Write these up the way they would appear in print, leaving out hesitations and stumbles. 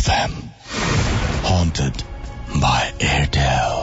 FM, haunted by Airtel.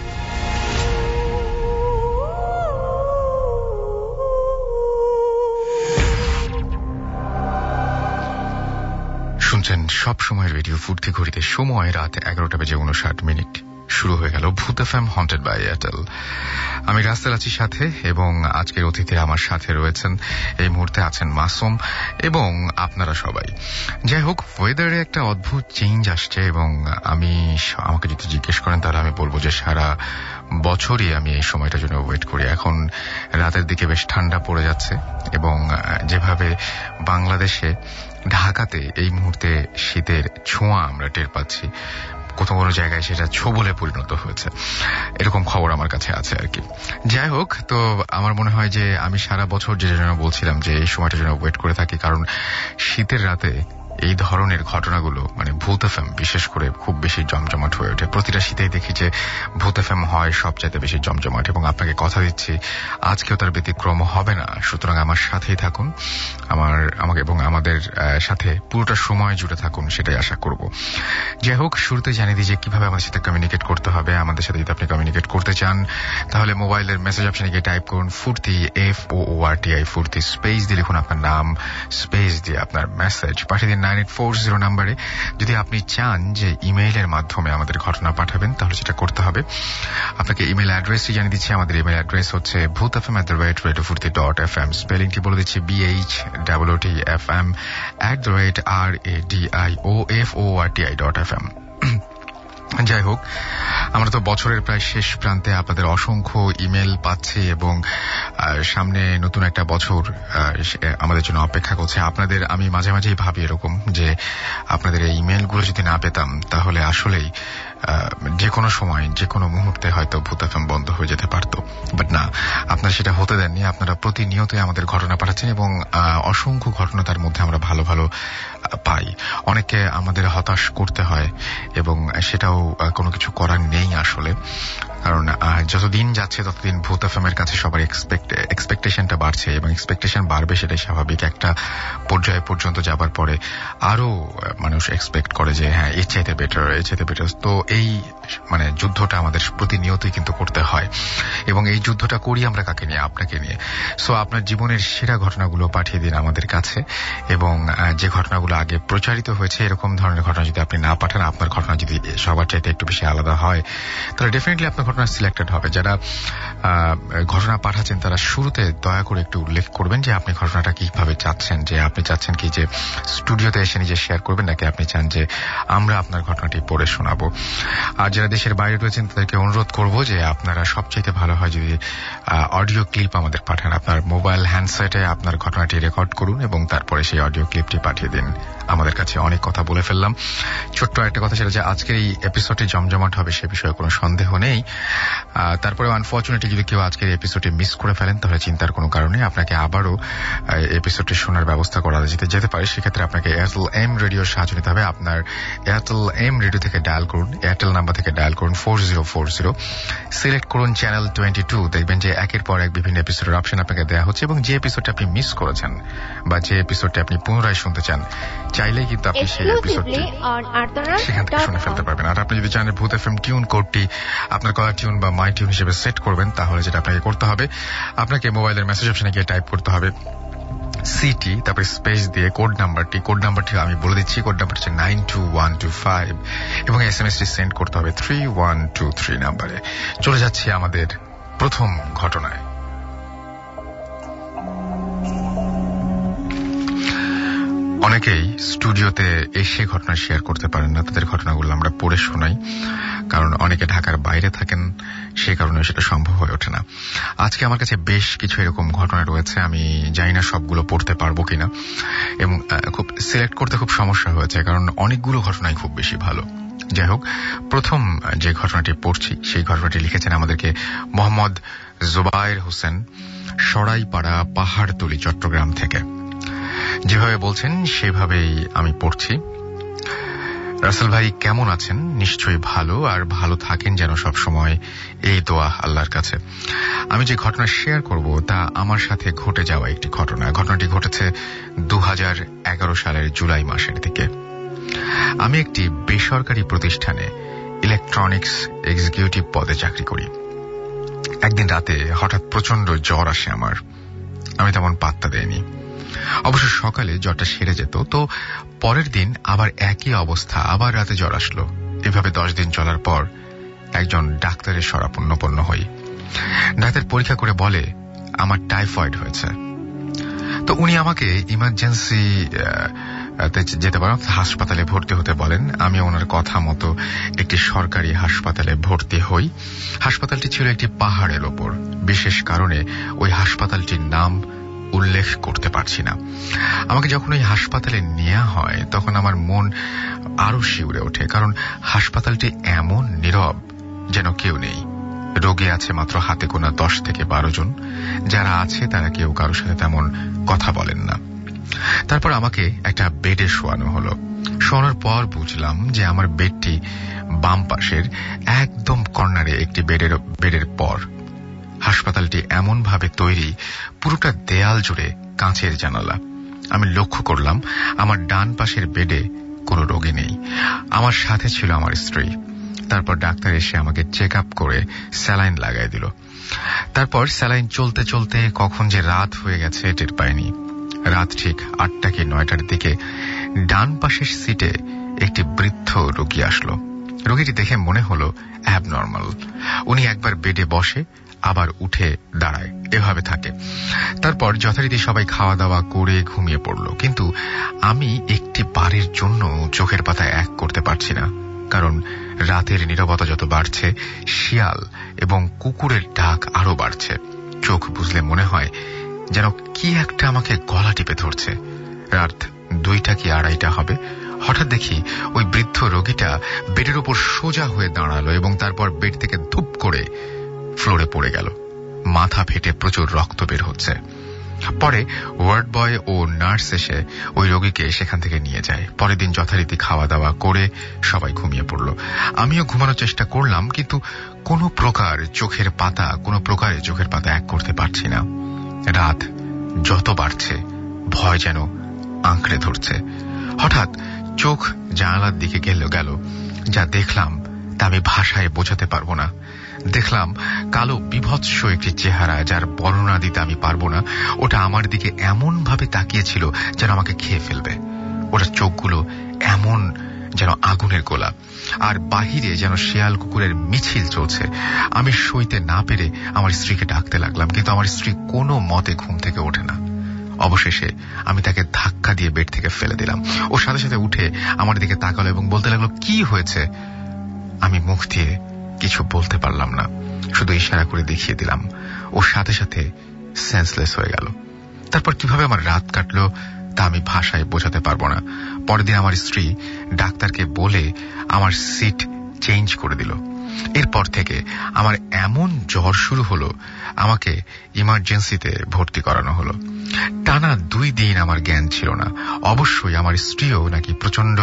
শুনছেন সব সময় রেডিও ফুর্তি ঘড়িতে সময় রাত 11:59 শুরু হয়ে গেল ভূত এফএম হন্টেড বাই এয়ারটেল। আমি রাস্তাল আছি সাথে, এবং আজকের অতিথি আমার সাথে রয়েছেন। এই মুহূর্তে আছেন মাসুম এবং আপনারা সবাই। যাই হোক, ওয়েদারে একটা অদ্ভুত চেঞ্জ আসছে, এবং আমাকে যদি জিজ্ঞেস করেন তাহলে আমি বলবো যে সারা বছরই আমি এই সময়টার জন্য ওয়েট করি। এখন রাতের দিকে বেশ ঠান্ডা পড়ে যাচ্ছে, এবং যেভাবে বাংলাদেশে ঢাকাতে এই মুহূর্তে শীতের ছোঁয়া আমরা টের পাচ্ছি, কোথাও কোনো জায়গায় সেটা ছোবলে পরিণত হয়েছে, এরকম খবর আমার কাছে আছে আর কি। যাই হোক, তো আমার মনে হয় যে আমি সারা বছর যে জন্য বলছিলাম যে এই সময়টার জন্য ওয়েট করে থাকি, কারণ শীতের রাতে এই ধরনের ঘটনাগুলো মানে ভূত এফএম বিশেষ করে খুব বেশি জমজমাট হয়ে ওঠে। প্রতিটা শীতেই দেখি যে ভূত এফএম হয় সবচাইতে বেশি জমজমাট, এবং আপনাকে কথা দিচ্ছি আজকেও তার ব্যতিক্রম হবে না। সুতরাং আমার সাথেই থাকুন, আমাকে এবং আমাদের সাথে পুরোটা সময় জুড়ে থাকুন, সেটাই আশা করব। যাই হোক, শুরুতে জানিয়ে দিই যে কিভাবে আমাদের সাথে কমিউনিকেট করতে হবে। আমাদের সাথে যদি আপনি কমিউনিকেট করতে চান তাহলে মোবাইলের মেসেজ অপশনে গিয়ে টাইপ করুন ফুর্তি, FOORTI ফুর্তি, স্পেস দিয়ে লিখুন আপনার নাম, স্পেস দিয়ে আপনার মেসেজ পাঠিয়ে দিন 9840 নাম্বারে। যদি আপনি চান যে ইমেইলের মাধ্যমে আমাদের ঘটনা পাঠাবেন তাহলে সেটা করতে হবে। আপনাকে ইমেইল অ্যাড্রেসটি জানিয়ে দিচ্ছি। আমাদের ইমেইল অ্যাড্রেস হচ্ছে bhootfm@radiofurti.fm, স্পেলিংটি বলে দিচ্ছি BHOOTFM@radiofurti.fm। যাই হোক, আমরা তো বছরের প্রায় শেষ প্রান্তে আপনাদের অসংখ্য ইমেল পাচ্ছি, এবং সামনে নতুন একটা বছর আমাদের জন্য অপেক্ষা করছে। আমি মাঝে মাঝেই ভাবি এরকম যে আপনাদের এই ইমেলগুলো যদি না পেতাম তাহলে আসলেই যে কোনো সময় যে কোনো মুহূর্তে হয়তো ভূত এফএম বন্ধ হয়ে যেতে পারতো। বাট না, আপনারা সেটা হতে দেননি। আপনারা প্রতিনিয়তই আমাদের ঘটনা পাঠাচ্ছেন, এবং অসংখ্য ঘটনা তার মধ্যে আমরা ভালো ভালো পাই। অনেকে আমাদের হতাশ করতে হয়, এবং সেটাও কোনো কিছু করার নেই আসলে, কারণ যতদিন যাচ্ছে ততদিন ভূত এফএম এর কাছে সবার এক্সপেকটেশনটা বাড়ছে, এবং এক্সপেকটেশন বাড়বে সেটাই স্বাভাবিক। একটা পর্যায় পর্যন্ত যাবার পরে আরো মানুষ এক্সপেক্ট করে যে হ্যাঁ এর চাইতে বেটার। তো এই মানে যুদ্ধটা আমাদের প্রতিনিয়তই কিন্তু করতে হয়, এবং এই যুদ্ধটা করি আমরা কাকে নিয়ে? আপনাকে নিয়ে। সো আপনার জীবনের সেরা ঘটনাগুলো পাঠিয়ে দিন আমাদের কাছে, এবং যে ঘটনাগুলো আগে প্রচারিত হয়েছে এরকম ধরনের ঘটনা যদি আপনি না পাঠান, আপনার ঘটনা যদি সবার চাইতে একটু বেশি আলাদা হয়, তাহলে ডেফিনেটলি আপনার ঘটনা সিলেক্টেড হবে। যারা ঘটনা পাঠাচ্ছেন তারা শুরুতে দয়া করে একটু উল্লেখ করবেন যে আপনি ঘটনাটা কিভাবে চাচ্ছেন, যে আপনি চাচ্ছেন কি যে স্টুডিওতে এসে নিজে শেয়ার করবেন, নাকি আপনি চান যে আমরা আপনার ঘটনাটি পড়ে শোনাবো। আর যারা দেশের বাইরে রয়েছেন তাদেরকে অনুরোধ করব যে আপনারা সবচাইতে ভালো হয় যদি অডিও ক্লিপ আমাদের পাঠান। আপনার মোবাইল হ্যান্ডসেটে আপনার ঘটনাটি রেকর্ড করুন, এবং তারপরে সেই অডিও ক্লিপটি পাঠিয়ে দিন আমাদের কাছে। অনেক কথা বলে ফেললাম, ছোট্ট একটা কথা সেটা যে আজকের এই এপিসোডটি জমজমাট হবে সে বিষয়ে কোনো সন্দেহ নেই। তারপরে আনফরচুনেটলি যদি কেউ আজকের এপিসোডটি মিস করে ফেলেন তাহলে চিন্তার কোনো কারণে, আপনাকে আবারও এপিসোডটি শোনার ব্যবস্থা করা যেতে পারে। সেক্ষেত্রে আপনাকে এয়ারটেল এম রেডিওর সাহায্য নিতে হবে। আপনার এয়ারটেল এম রেডিও থেকে ডায়াল করুন, এয়ারটেল নাম্বার থেকে ডায়াল করুন 4040, সিলেক্ট করুন চ্যানেল 22। দেখবেন যে একের পর এক বিভিন্ন এপিসোডের অপশন আপনাকে দেওয়া হচ্ছে, এবং যে এপিসোডটা আপনি মিস করেছেন বা যে এপিসোডটা আপনি পুনরায় শুনতে চান, চাইলেই কিন্তু আপনি সেই এপিসোডটি সেখান থেকে শুনে ফেলতে পারবেন। আর আপনি যদি চান ভূত এফএম টিউন কোডটি আপনার কলার টিউন বা মাই টিউন হিসেবে সেট করবেন, তাহলে যেটা আপনাকে করতে হবে, আপনাকে মোবাইলের মেসেজ অপশনে গিয়ে টাইপ করতে হবে সিটি, তারপরে স্পেস দিয়ে কোড নাম্বারটি আমি বলে দিচ্ছি। কোড নাম্বার হচ্ছে 92125, এবং এসএমএসটি সেন্ড করতে হবে 3123 নাম্বারে। চলে যাচ্ছি আমাদের প্রথম ঘটনায়। অনেকেই স্টুডিওতে এসে ঘটনা শেয়ার করতে পারেন না, তাদের ঘটনাগুলো আমরা পড়ে শোনাই, কারণ অনেকে ঢাকার বাইরে থাকেন, সে কারণে সেটা সম্ভব হয়ে ওঠে না। আজকে আমার কাছে বেশ কিছু এরকম ঘটনা রয়েছে, আমি জানি না সবগুলো পড়তে পারবো কিনা, এবং খুব সিলেক্ট করতে খুব সমস্যা হয়েছে, কারণ অনেকগুলো ঘটনাই খুব বেশি ভালো। যাই হোক, প্রথম যে ঘটনাটি পড়ছি সেই ঘটনাটি লিখেছেন আমাদেরকে মোহাম্মদ জুবায়ের হোসেন, সরাইপাড়া পাহাড়তলী, চট্টগ্রাম থেকে। যেভাবে বলছেন সেভাবেই আমি পড়ছি। রাসেল ভাই কেমন আছেন? নিশ্চয়ই ভালো, আর ভালো থাকেন যেন সব সময়, এই দোয়া আল্লাহর কাছে। আমি যে ঘটনা শেয়ার করব তা আমার সাথে ঘটে যাওয়া একটি ঘটনা। ঘটনাটি ঘটেছে 2011 সালের জুলাই মাসের দিকে। আমি একটি বেসরকারি প্রতিষ্ঠানে ইলেকট্রনিক্স এক্সিকিউটিভ পদে চাকরি করি। একদিন রাতে হঠাৎ প্রচন্ড জ্বর আসে আমার। আমি তেমন পাত্তা দেইনি। অবশ্য সকালে জ্বরটা সেরে যেত, তো পরের দিন আবার একই অবস্থা, আবার রাতে জ্বর আসলো। এভাবে 10 দিন চলার পর একজন ডাক্তারের শরণাপন্ন হই। ডাক্তার পরীক্ষা করে বলে আমার টাইফয়েড হয়েছে। তো উনি আমাকে ইমার্জেন্সি যেতে পারেন, হাসপাতালে ভর্তি হতে বলেন। আমি ওনার কথা মতো একটি সরকারি হাসপাতালে ভর্তি হই। হাসপাতালটি ছিল একটি পাহাড়ের ওপর। বিশেষ কারণে ওই হাসপাতালটির নাম উল্লেখ করতে পারছি না। আমাকে যখন ওই হাসপাতালে নেওয়া হয় তখন আমার মন আরো শিউরে ওঠে, কারণ হাসপাতালটি এমন নীরব যেন কেউ নেই। রোগী আছে মাত্র হাতে গোনা 10 থেকে 12 জন। যারা আছে তারা কেউ কারোর সাথে তেমন কথা বলেন না। তারপর আমাকে একটা বেডে শোয়ানো হলো। শোয়ানোর পর বুঝলাম যে আমার বেডটি বাম পাশের একদম কর্নারে একটি বেডের পর। হাসপাতালটি এমন ভাবে তৈরি, পুরোটা দেয়াল জুড়ে কাঁচের জানালা। আমি লক্ষ্য করলাম আমার ডান পাশের বেডে কোনো রোগী নেই। আমার সাথে ছিল আমার স্ত্রী। তারপর ডাক্তার এসে আমাকে চেক আপ করে স্যালাইন লাগাই দিল। তারপর স্যালাইন চলতে চলতে কখন যে রাত হয়ে গেছে টের পাইনি। রাত ঠিক 8টা কি 9টার দিকে ডান পাশের সিটে একটি বৃদ্ধ রোগী আসলো। রোগীটি দেখে মনে হলো অ্যাবনর্মাল। উনি একবার বেডে বসে, আবার উঠে দাঁড়ায়, এভাবে থাকে। তারপর যথারীতি সবাই খাওয়া দাওয়া করে ঘুমিয়ে পড়ল। কিন্তু আমি একটি বারের জন্য চোখের পাতা এক করতে পারছি না, কারণ রাতের নীরবতা যত বাড়ছে, শিয়াল এবং কুকুরের ডাক আরো বাড়ছে। চোখ বুঝলে মনে হয় যেন কি একটা আমাকে গলা টিপে ধরছে। রাত 2টা কি 2:30 হবে। হঠাৎ দেখি ওই বৃদ্ধ রোগীটা বেডের ওপর সোজা হয়ে দাঁড়ালো এবং তারপর বেড থেকে ধুপ করে ফ্লোরে পড়ে গেল। মাথা ফেটে প্রচুর রক্ত বের হচ্ছে। পরে ওয়ার্ড বয় ও নার্স এসে ওই রোগীকে সেখান থেকে নিয়ে যায়। পরের দিন যথারীতি খাওয়া দাওয়া করে সবাই ঘুমিয়ে পড়ল। আমিও ঘুমানোর চেষ্টা করলাম, কিন্তু কোনো প্রকারে চোখের পাতা এক করতে পারছি না। রাত যত বাড়ছে ভয় যেন আঁকড়ে ধরছে। হঠাৎ চোখ জানালার দিকে গেল। যা দেখলাম তা আমি ভাষায় বোঝাতে পারবো না। দেখলাম কালো বিভৎস একটি চেহারা, যার বর্ণনা দিতে আমি পারবো না। ওটা আমার দিকে এমন ভাবে তাকিয়েছিল যেন আমাকে খেয়ে ফেলবে। ওটার চোখগুলো এমন যেন আগুনের গোলা, আর বাহিরে যেন শিয়াল কুকুরের মিছিল চলছে। আমি সইতে না পেরে আমার স্ত্রীকে ডাকতে লাগলাম, কিন্তু আমার স্ত্রী কোনো মতে ঘুম থেকে ওঠে না। অবশেষে আমি তাকে ধাক্কা দিয়ে বেড থেকে ফেলে দিলাম। ও সাথে সাথে উঠে আমার দিকে তাকালো এবং বলতে লাগলো, কি হয়েছে? আমি মুখ দিয়ে কিছু বলতে পারলাম না, শুধু ইশারা করে দেখিয়ে দিলাম। ও সাথে সাথে সেন্সলেস হয়ে গেল। তারপর কিভাবে আমার রাত কাটলো তা আমি ভাষায় বোঝাতে পারবো না। পরের দিন আমার স্ত্রী ডাক্তারকে বলে আমার সিট চেঞ্জ করে দিল। এরপর থেকে আমার এমন জ্বর শুরু হলো, আমাকে ইমার্জেন্সিতে ভর্তি করানো হলো। টানা 2 দিন আমার জ্ঞান ছিল না। অবশ্যই আমার স্ত্রীও নাকি প্রচন্ড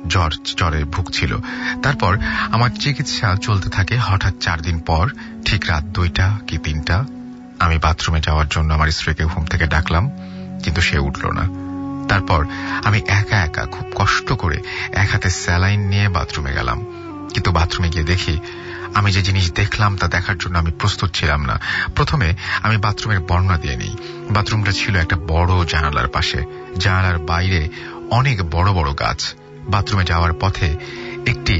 জ্বরে ভুগছিল। তারপর আমার চিকিৎসা চলতে থাকে। হঠাৎ 4 দিন পর ঠিক রাত 2টা কি 3টা আমি বাথরুমে যাওয়ার জন্য আমার স্ত্রীকে ঘুম থেকে ডাকলাম, কিন্তু সে উঠল না। তারপর আমি একা খুব কষ্ট করে এক হাতে স্যালাইন নিয়ে বাথরুমে গেলাম। কিন্তু বাথরুমে গিয়ে দেখি আমি যে জিনিস দেখলাম তা দেখার জন্য আমি প্রস্তুত ছিলাম না। প্রথমে আমি বাথরুমের বর্ণনা দিয়ে নিই। বাথরুমটা ছিল একটা বড় জানালার পাশে। জানালার বাইরে অনেক বড় বড় গাছ। বাথরুমে যাওয়ার পথে একটি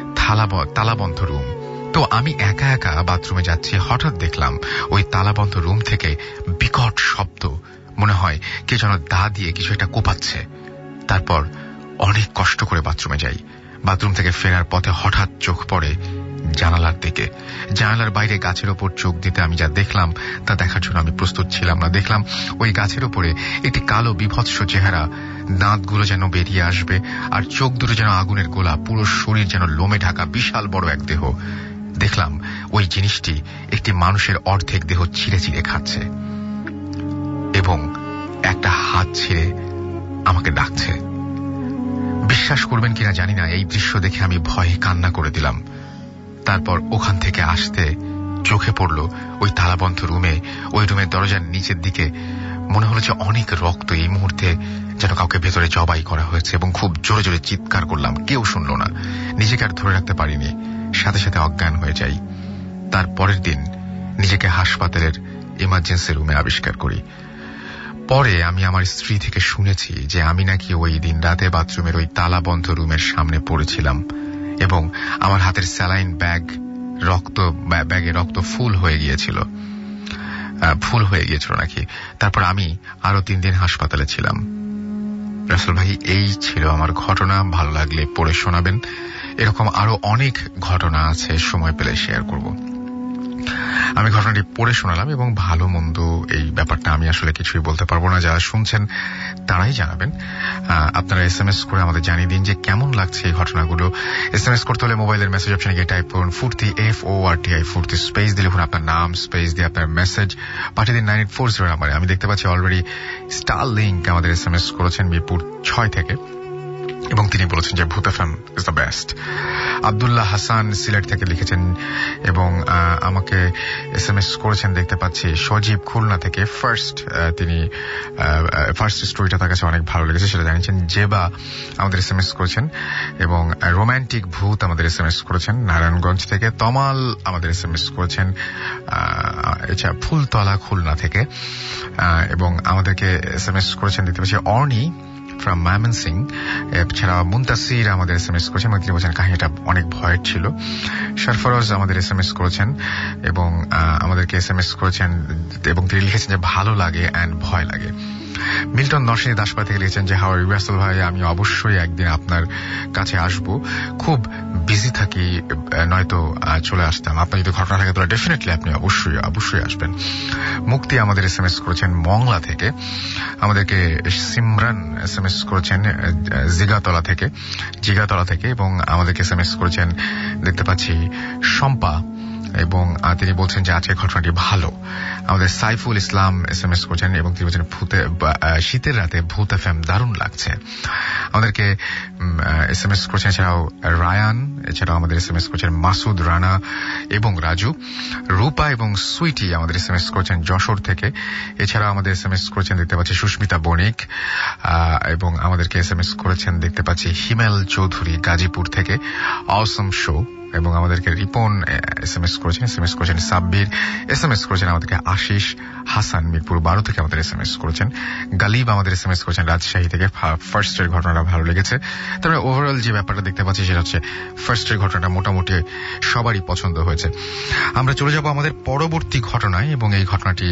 তালাবন্ধ রুম। তো আমি একা বাথরুমে যাচ্ছি। হঠাৎ দেখলাম ওই তালাবন্ধ রুম থেকে বিকট শব্দ, মনে হয় কে যেন দা দিয়ে কিছু একটা কোপাচ্ছে। তারপর অনেক কষ্ট করে বাথরুমে যাই। বাথরুম থেকে ফেরার পথে হঠাৎ চোখ পড়ে জানালার দিকে। জানালার বাইরে গাছের ওপর চোখ দিতে আমি যা দেখলাম তা দেখার জন্য আমি প্রস্তুত ছিলাম না। দেখলাম ওই গাছের ওপরে একটি কালো বিভৎস চেহারা, দাঁতগুলো যেন বেরিয়ে আসবে, আর চোখ দুটো যেন আগুনের গোলা, পুরো শরীর যেন লোমে ঢাকা, বিশাল বড় এক দেহ। দেখলাম ওই জিনিসটি একটি মানুষের অর্ধেক দেহ ছিঁড়ে ছিঁড়ে খাচ্ছে এবং একটা হাত ছিঁড়ে আমাকে ডাকছে। বিশ্বাস করবেন কিনা জানি না, এই দৃশ্য দেখে আমি ভয়ে কান্না করে দিলাম। তারপর ওখান থেকে আসতে চোখে পড়ল ওই তালাবন্ধ রুমে, ওই রুমের দরজার নিচের দিকে মনে হলো যে অনেক রক্ত, এই মুহূর্তে যেন কাউকে ভেতরে জবাই করা হয়েছে, এবং খুব জোরে জোরে চিৎকার করলাম, কেউ শুনল না, নিজেকে আর ধরে রাখতে পারিনি, সাথে সাথে অজ্ঞান হয়ে যাই। তার পরের দিন নিজেকে হাসপাতালের ইমার্জেন্সি রুমে আবিষ্কার করি। পরে আমি আমার স্ত্রী থেকে শুনেছি যে আমি নাকি ওই দিন রাতে বাথরুমের ওই তালা বন্ধ রুমের সামনে পড়েছিলাম, এবং আমার হাতের স্যালাইন ব্যাগে রক্ত ফুল হয়ে গিয়েছিল নাকি। তারপর আমি আরো 3 দিন হাসপাতালে ছিলাম। রাসেল ভাই, এই ছিল আমার ঘটনা। ভালো লাগলে পড়ে শোনাবেন। এরকম আরো অনেক ঘটনা আছে, সময় পেলে শেয়ার করব। আমি ঘটনাটি পড়ে শোনালাম, এবং ভালো মন্দ এই ব্যাপারটা আমি আসলে কিছুই বলতে পারবো না। যারা শুনছেন তারাই জানাবেন। আপনারা SMS করে আমাদের জানিয়ে দিন যে কেমন লাগছে এই ঘটনাগুলো। SMS করতে হলে মোবাইলের মেসেজ অপশনে গিয়ে টাইপ করুন ফুর্তি, FORTI ফুর্তি, স্পেস দিয়ে লিখুন আপনার নাম, স্পেস দিয়ে আপনার মেসেজ পাঠিয়ে দিন 9840 নাম্বারে। আমি দেখতে পাচ্ছি অলরেডি স্টার লিংক আমাদের SMS করেছেন মিরপুর 6 থেকে, এবং তিনি বলেছেন যে Bhoot FM is the best. Abdullah Hasan Sylhet থেকে লিখেছেন এবং আমাকে SMS করেছেন, দেখতে পাচ্ছি সজীব খুলনা থেকে। তিনি ফার্স্ট স্টোরিটা তার কাছে অনেক ভালো লেগেছে, সেটা জানিয়েছেন। জেবা আমাদের SMS করেছেন, এবং রোমান্টিক ভূত আমাদের SMS করেছেন নারায়ণগঞ্জ থেকে। তমাল আমাদের SMS করেছেন এছাড়া ফুলতলা খুলনা থেকে, এবং আমাদেরকে SMS করেছেন দেখতে পাচ্ছি অর্নি ফ্রম ময়মনসিং। এছাড়া মুন্তাসির আমাদের SMS করেছেন, এবং তিনি বলছেন কাহিনীটা অনেক ভয়ের ছিল। সরফরোজ আমাদের SMS করেছেন এবং আমাদেরকে SMS করেছেন, এবং তিনি লিখেছেন যে ভালো লাগে অ্যান্ড ভয় লাগে। মিল্টন নরসিংদী দাসপাড়া থেকে লিখেছেন যে হাওয়ার রাসেল ভাই, আমি অবশ্যই একদিন আপনার কাছে আসব, খুব বিজি থাকি, নয়তো চলে আসতাম। আপনার যদি ঘটনা থাকে তাহলে ডেফিনেটলি আপনি অবশ্যই আসবেন। মুক্তি আমাদের SMS করেছেন মংলা থেকে। আমাদেরকে সিমরান SMS করেছেন জিগাতলা থেকে, এবং আমাদেরকে SMS করেছেন দেখতে পাচ্ছি শম্পা, এবং তিনি বলছেন যে আজকের ঘটনাটি ভালো। আমাদের সাইফুল ইসলাম SMS করছেন, এবং তিনি বলছেন শীতের রাতে ভূত FM দারুণ লাগছে। আমাদেরকে SMS করছেন এছাড়াও রায়ান, এছাড়াও আমাদের SMS করছেন মাসুদ রানা এবং রাজু। রূপা এবং সুইটি আমাদের SMS করছেন যশোর থেকে। এছাড়াও আমাদের SMS করেছেন দেখতে পাচ্ছি সুস্মিতা বণিক, এবং আমাদেরকে SMS করেছেন দেখতে পাচ্ছি হিমেল চৌধুরী গাজীপুর থেকে। অসম শো, এবং আমাদেরকে রিপন SMS করেছেন সাব্বির, SMS করেছেন আমাদেরকে আশিস হাসান মিরপুর 12 থেকে আমাদের SMS করেছেন। গালিব আমাদের SMS করেছেন রাজশাহী থেকে। ফার্স্টের ঘটনাটা ভালো লেগেছে। তবে ওভারঅল যে ব্যাপারটা দেখতে পাচ্ছি সেটা হচ্ছে ফার্স্টের ঘটনাটা মোটামুটি সবারই পছন্দ হয়েছে। আমরা চলে যাব আমাদের পরবর্তী ঘটনায়, এবং এই ঘটনাটি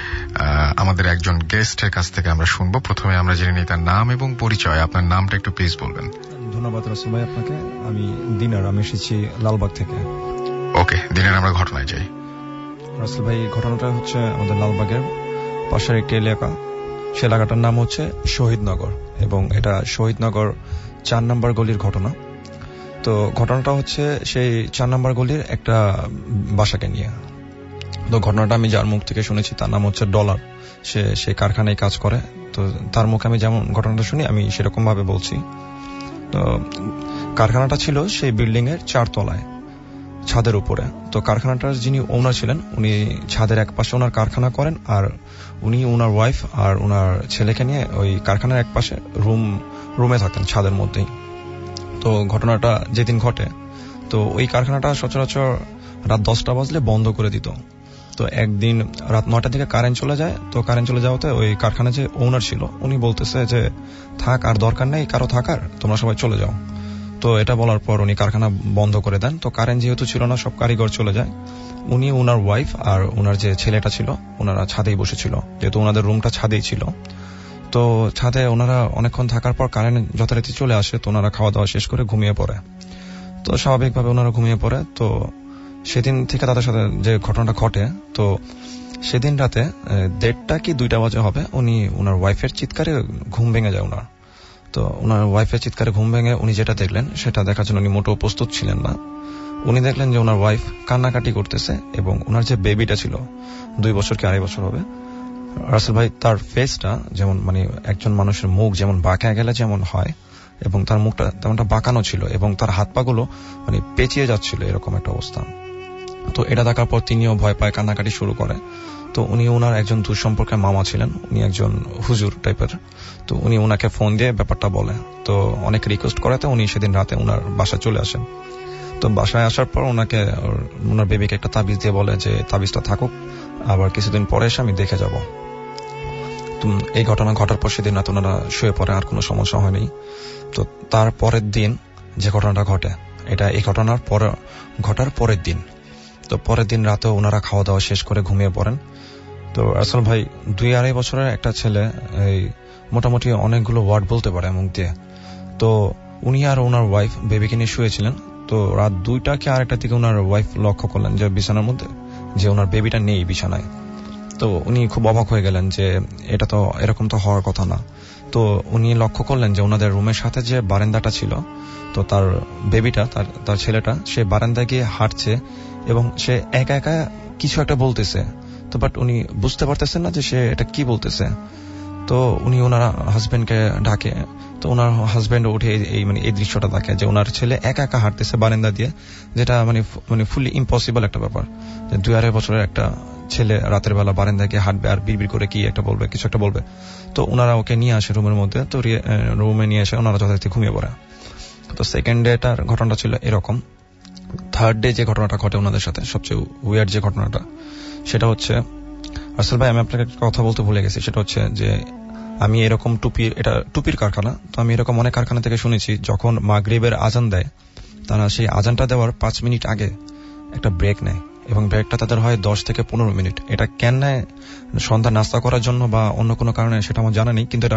আমাদের একজন গেস্টের কাছ থেকে আমরা শুনবো। প্রথমে আমরা জেনে নিই তার নাম এবং পরিচয়। আপনার নামটা একটু প্লিজ বলবেন। ধন্যবাদ রাসেল ভাই আপনাকে। আমি দিনার, আমি এসেছি লালবাগ থেকে। ওকে দিনার, আমরা ঘটনায় যাই। রাসেল ভাই, ঘটনাটা হচ্ছে আমাদের লালবাগের পাশের একটি এলাকা। সে এলাকাটার নাম হচ্ছে শহীদনগর, এবং এটা শহীদনগর 4 নম্বর গলির ঘটনা। তো ঘটনাটা হচ্ছে সেই 4 নম্বর গলির একটা বাসাকে নিয়ে। তো ঘটনাটা আমি যার মুখ থেকে শুনেছি তার নাম হচ্ছে ডলার। সে কারখানায় কাজ করে। তো তার মুখে আমি যেমন ঘটনাটা শুনি আমি সেরকম ভাবে বলছি। তো কারখানাটা ছিল সেই বিল্ডিং এর 4 তলায় ছাদের উপরে। তো কারখানাটার যিনি ওনার ছিলেন উনি ছাদের এক পাশে ওনার কারখানা করেন, আর উনি ওনার ওয়াইফ আর ওনার ছেলেকে নিয়ে ওই কারখানার এক পাশে রুমে থাকতেন ছাদের মধ্যেই। তো ঘটনাটা যেদিন ঘটে, তো ওই কারখানাটা সচরাচর রাত 10টা বাজলে বন্ধ করে দিত। তো একদিন রাত 9টার দিকে কারেন্ট চলে যায়। তো কারেন্ট চলে যাওয়াতে ওই কারখানা যে ওনার ছিল উনি বলতেছে যে থাক, আর দরকার নেই কারো থাকার, তোমরা সবাই চলে যাও। তো এটা বলার পর উনি কারখানা বন্ধ করে দেন। তো কারেন্ট যেহেতু ছিল না, সব কারিগর চলে যায়। উনি ওনার ওয়াইফ আর ওনার যে ছেলেটা ছিল ওনারা ছাদেই বসেছিল, যেহেতু ওনাদের রুমটা ছাদেই ছিল। তো ছাদে ওনারা অনেকক্ষণ থাকার পর কারেন্ট যথারীতি চলে আসে। তো ওনারা খাওয়া দাওয়া শেষ করে ঘুমিয়ে পড়ে। তো স্বাভাবিকভাবে ওনারা ঘুমিয়ে পড়ে। তো সেদিন থেকে তাদের সাথে যে ঘটনাটা ঘটে, তো সেদিন রাতে 1:30 কি 2টা বাজে হবে, উনি ওনার ওয়াইফের চিৎকারে ঘুম ভেঙে যায় ওনার। তো ওনার ওয়াইফের চিৎকারে ঘুম ভেঙে উনি যেটা দেখলেন সেটা দেখার জন্য উনি মোটেও প্রস্তুত ছিলেন না। উনি দেখলেন যে ওনার ওয়াইফ কান্নাকাটি করতেছে, এবং ওনার যে বেবিটা ছিল 2 বছর কি 2.5 বছর হবে, রাসেল ভাই তার ফেসটা যেমন মানে একজন মানুষের মুখ যেমন বাঁকা গেলে যেমন হয়, এবং তার মুখটা তেমনটা বাঁকানো ছিল, এবং তার হাত পা গুলো মানে পেঁচিয়ে যাচ্ছিল, এরকম একটা অবস্থা। তো এটা দেখার পর তিনিও ভয় পায়, কান্নাকাটি শুরু করে। তো উনি ওনার একজন দুঃসম্পর্কের মামা ছিলেন, উনি একজন হুজুর টাইপের। তো উনি ওনাকে ফোন দিয়ে ব্যাপারটা বলে, তো অনেক রিকোয়েস্ট করাতে উনি সেদিন রাতে ওনার বাসায় চলে আসেন। তো বাসায় আসার পর ওনাকে ওনার বেবিকে একটা তাবিজ দিয়ে বলে যে তাবিজটা থাকুক, আবার কিছুদিন পরে এসে আমি দেখে যাব। তো এই ঘটনা ঘটার পর সেদিন রাতে ওনারা শুয়ে পড়ে, আর কোনো সমস্যা হয়নি। তো তার পরের দিন যে ঘটনাটা ঘটে, এটা এই ঘটনার ঘটার পরের দিন। তো পরের দিন রাতে ওনারা খাওয়া দাওয়া শেষ করে ঘুমিয়ে পড়েন। তো আসল ভাই 2-2.5 বছরের একটা ছেলে এই মোটামুটি অনেকগুলো ওয়ার্ড বলতে পারে মুখ দিয়ে। তো উনি আর ওনার ওয়াইফ বেবিকে নিয়ে শুয়েছিলেন। তো রাত 2টা কি 2:30টার দিকে ওনার ওয়াইফ লক্ষ্য করলেন যে বিছানার মধ্যে যে ওনার বেবিটা নেই বিছানায়। তো উনি খুব অবাক হয়ে গেলেন যে এটা তো এরকম তো হওয়ার কথা না। তো উনি লক্ষ্য করলেন যে ওনাদের রুমের সাথে যে বারান্দাটা ছিল, তো তার বেবিটা তার ছেলেটা সে বারান্দায় গিয়ে হাঁটছে এবং সে একা একা কিছু একটা বলতেছে। তো বাট উনি বুঝতে পারতেছেন না যে সে এটা কি বলতেছে। তো উনি ওনার হাজবেন্ডকে ডাকে। তো ওনার হাজবেন্ড উঠে এই দৃশ্যটা দেখে যে ওনার ছেলে একা একা হাঁটতেছে বারান্দা দিয়ে, যেটা মানে ফুলি ইম্পসিবল একটা ব্যাপার যে 2-2.5 বছরের একটা ছেলে রাতের বেলা বারান্দায় গিয়ে হাঁটবে আর বিড়বিড় করে কি একটা বলবে, কিছু একটা বলবে। তো ওনারা ওকে নিয়ে আসে রুমের মধ্যে। তো রুমে নিয়ে এসে ওনারা যথারীতি ঘুমিয়ে পড়ে। তো সেকেন্ড ডেটার ঘটনাটা ছিল এরকম। থার্ড ডে যে ঘটনাটা ঘটে ওনাদের সাথে, সবচেয়ে উইয়ার্ড যে ঘটনাটা, সেটা হচ্ছে আসল ভাই আমি আপনাকে কথা বলতে ভুলে গেছি। সেটা হচ্ছে যে আমি এরকম এটা টুপির কারখানা। তো আমি এরকম অনেক কারখানা থেকে শুনেছি যখন মাগরিবের আজান দেয়, তারা সেই আজানটা দেওয়ার 5 মিনিট আগে একটা ব্রেক নেয় এবং ব্রেকটা তাদের হয় 10 থেকে 15 মিনিট। এটা কেন নেয়, সন্ধ্যা নাস্তা করার জন্য বা অন্য কোনো কারণে, সেটা আমার জানা নেই, কিন্তু এটা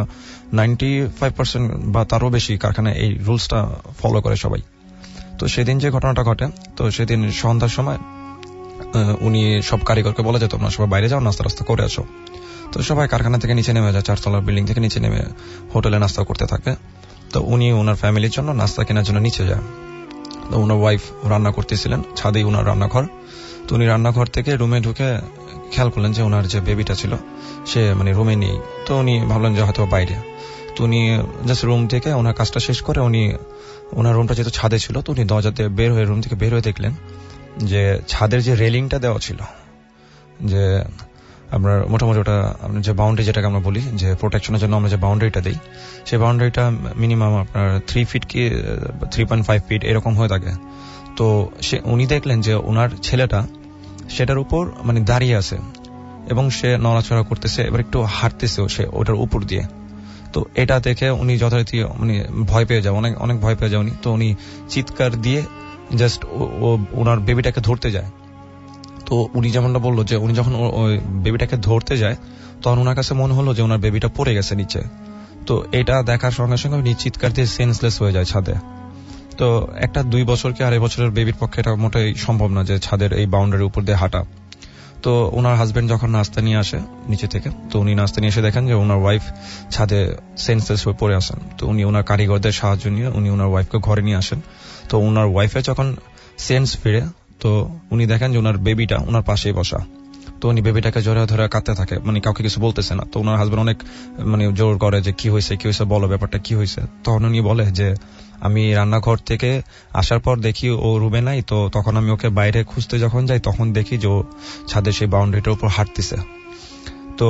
95% বা তারও বেশি কারখানায় এই রুলসটা ফলো করে সবাই। তো সেদিন যে ঘটনাটা ঘটে, তো সেদিন সন্ধ্যার সময় উনি সব কারিগরকে বলে যে তোমরা সবাই বাইরে যাও, নাস্তা করে আসো। তো সবাই কারখানা থেকে নিচে নেমে যায়, 4তলার বিল্ডিং থেকে নিচে নেমে হোটেলে নাস্তা করতে থাকে। তো উনি ওনার ফ্যামিলির জন্য নাস্তা কেনার জন্য নিচে যায়। তো ওনার ওয়াইফ রান্না করতেছিলেন, ছাদেই ওনার রান্নাঘর। তো উনি রান্নাঘর থেকে রুমে ঢুকে খেয়াল করলেন যে ওনার যে বেবিটা ছিল সে রুমে নেই। তো উনি ভাবলেন যে হয়তো বাইরে। তো উনি জাস্ট রুম থেকে ওনার কাজটা শেষ করে উনি ওনার রুমটা যেহেতু ছাদে ছিল, তো উনি দরজাতে রুম থেকে বের হয়ে দেখলেন যে ছাদের যে রেলিংটা দেওয়া ছিল, যে আপনার মোটামুটি ওটা যে বাউন্ডারি যেটাকে আমরা বলি যে প্রোটেকশনের জন্য আমরা যে বাউন্ডারিটা দিই, সেই বাউন্ডারিটা মিনিমাম আপনার 3 ফিট কি 3.5 ফিট এরকম হয়ে থাকে। তো উনি দেখলেন যে ওনার ছেলেটা সেটার উপর দাঁড়িয়ে আছে এবং সে নড়াচড়া করতেছে, এবার একটু হাঁটতেছেও সে ওটার উপর দিয়ে। তো এটা দেখে উনি যথারীতি ভয় পেয়ে যায়, অনেক ভয় পেয়ে যায় উনি। তো উনি চিৎকার দিয়ে জাস্ট ওনার বেবিটাকে ধরতে যায়। তো উনি যেমনটা বললো যে উনি যখন ওই বেবিটাকে ধরতে যায় তখন ওনার কাছে মনে হলো যে ওনার বেবিটা পড়ে গেছে নিচে। তো এটা দেখার সঙ্গে সঙ্গে উনি চিৎকার দিয়ে সেন্সলেস হয়ে যায় ছাদে। তো একটা 2 বছর কি 2.5 বছরের বেবির পক্ষে এটা মোটেই সম্ভব না যে ছাদের এই বাউন্ডারির উপর দিয়ে হাঁটা। তো ওনার হাজবেন্ড যখন নাস্তা নিয়ে আসে নিচে থেকে, তো উনি নাস্তা নিয়ে এসে দেখেন যে ওনার ওয়াইফ ছাদে সেন্সলেস হয়ে পড়ে আসেন। তো উনি ওনার কারিগরদের সাহায্য নিয়ে উনি ওনার ওয়াইফকে ঘরে নিয়ে আসেন। তো ওনার ওয়াইফে যখন সেন্স ফিরে, তো উনি দেখেন যে ওনার বেবিটা ওনার পাশেই বসা। তো উনি বেবিটাকে জোরে ধরে কাঁদতে থাকে, কাউকে কিছু বলতেছে না। তো ওনার হাজবেন্ড অনেক জোর করে যে কি হয়েছে বলো, ব্যাপারটা কি হয়েছে। তখন উনি বলে যে আমি রান্নাঘর থেকে আসার পর দেখি ও রুমে নাই। তো তখন আমি ওকে বাইরে খুঁজতে যখন যাই তখন দেখি যে ও ছাদে সেই বাউন্ডারিটার উপর হাঁটতেছে। তো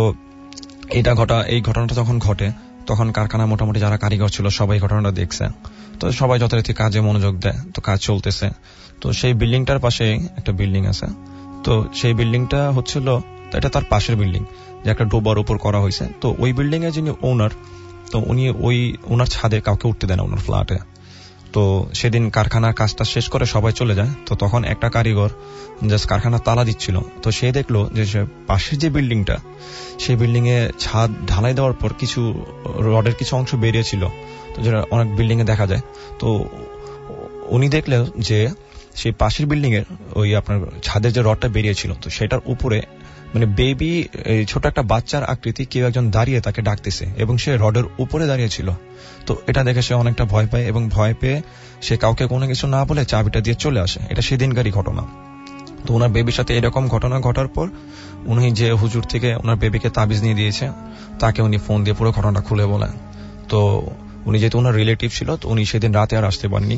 এই ঘটনাটা যখন ঘটে তখন কারখানা মোটামুটি যারা কারিগর ছিল সবাই ঘটনাটা দেখছে। তো সবাই যথারীতি কাজে মনোযোগ দেয়, তো কাজ চলতেছে। তো সেই বিল্ডিংটার পাশে একটা বিল্ডিং আছে। তো সেই বিল্ডিংটা হচ্ছিল, এটা তার পাশের বিল্ডিং যে একটা ডোবার উপর করা হয়েছে। তো ওই বিল্ডিং এর যিনি ওনার, তো উনি ওনার ছাদে কাউকে উঠতে দেন না, ওনার ফ্ল্যাটে। তো সেদিন কারখানার কাজটা শেষ করে সবাই চলে যায়। তো তখন একটা কারিগর জাস্ট কারখানা তালা দিচ্ছিল। তো সে দেখলো যে পাশের যে বিল্ডিংটা, সেই বিল্ডিং এ ছাদ ঢালাই দেওয়ার পর কিছু রডের কিছু অংশ বেরিয়েছিল, তো যেটা অনেক বিল্ডিং এ দেখা যায়। তো উনি দেখলেন যে সেই পাশের বিল্ডিং এর ওই আপনার ছাদের যে রডটা বেরিয়েছিল, তো সেটার উপরে বেবি ছোট একটা বাচ্চার আকৃতি কেউ একজন দাঁড়িয়ে তাকে ডাকতেছে এবং সে রডের উপরে দাঁড়িয়েছিল। তো এটা দেখে সে অনেকটা ভয় পায় এবং ভয় পেয়ে সে কাউকে কোনো কিছু না বলে চাবিটা দিয়ে চলে আসে। এটা সেদিনকারই ঘটনা। তো ওনার বেবির সাথে এরকম ঘটনা ঘটার পর উনি যে হুজুর থেকে ওনার বেবিকে তাবিজ নিয়ে দিয়েছে তাকে উনি ফোন দিয়ে পুরো ঘটনাটা খুলে বলেন। তো উনি যেহেতু ওনার রিলেটিভ ছিল, তো উনি সেদিন রাতে আর আসতে পারেননি।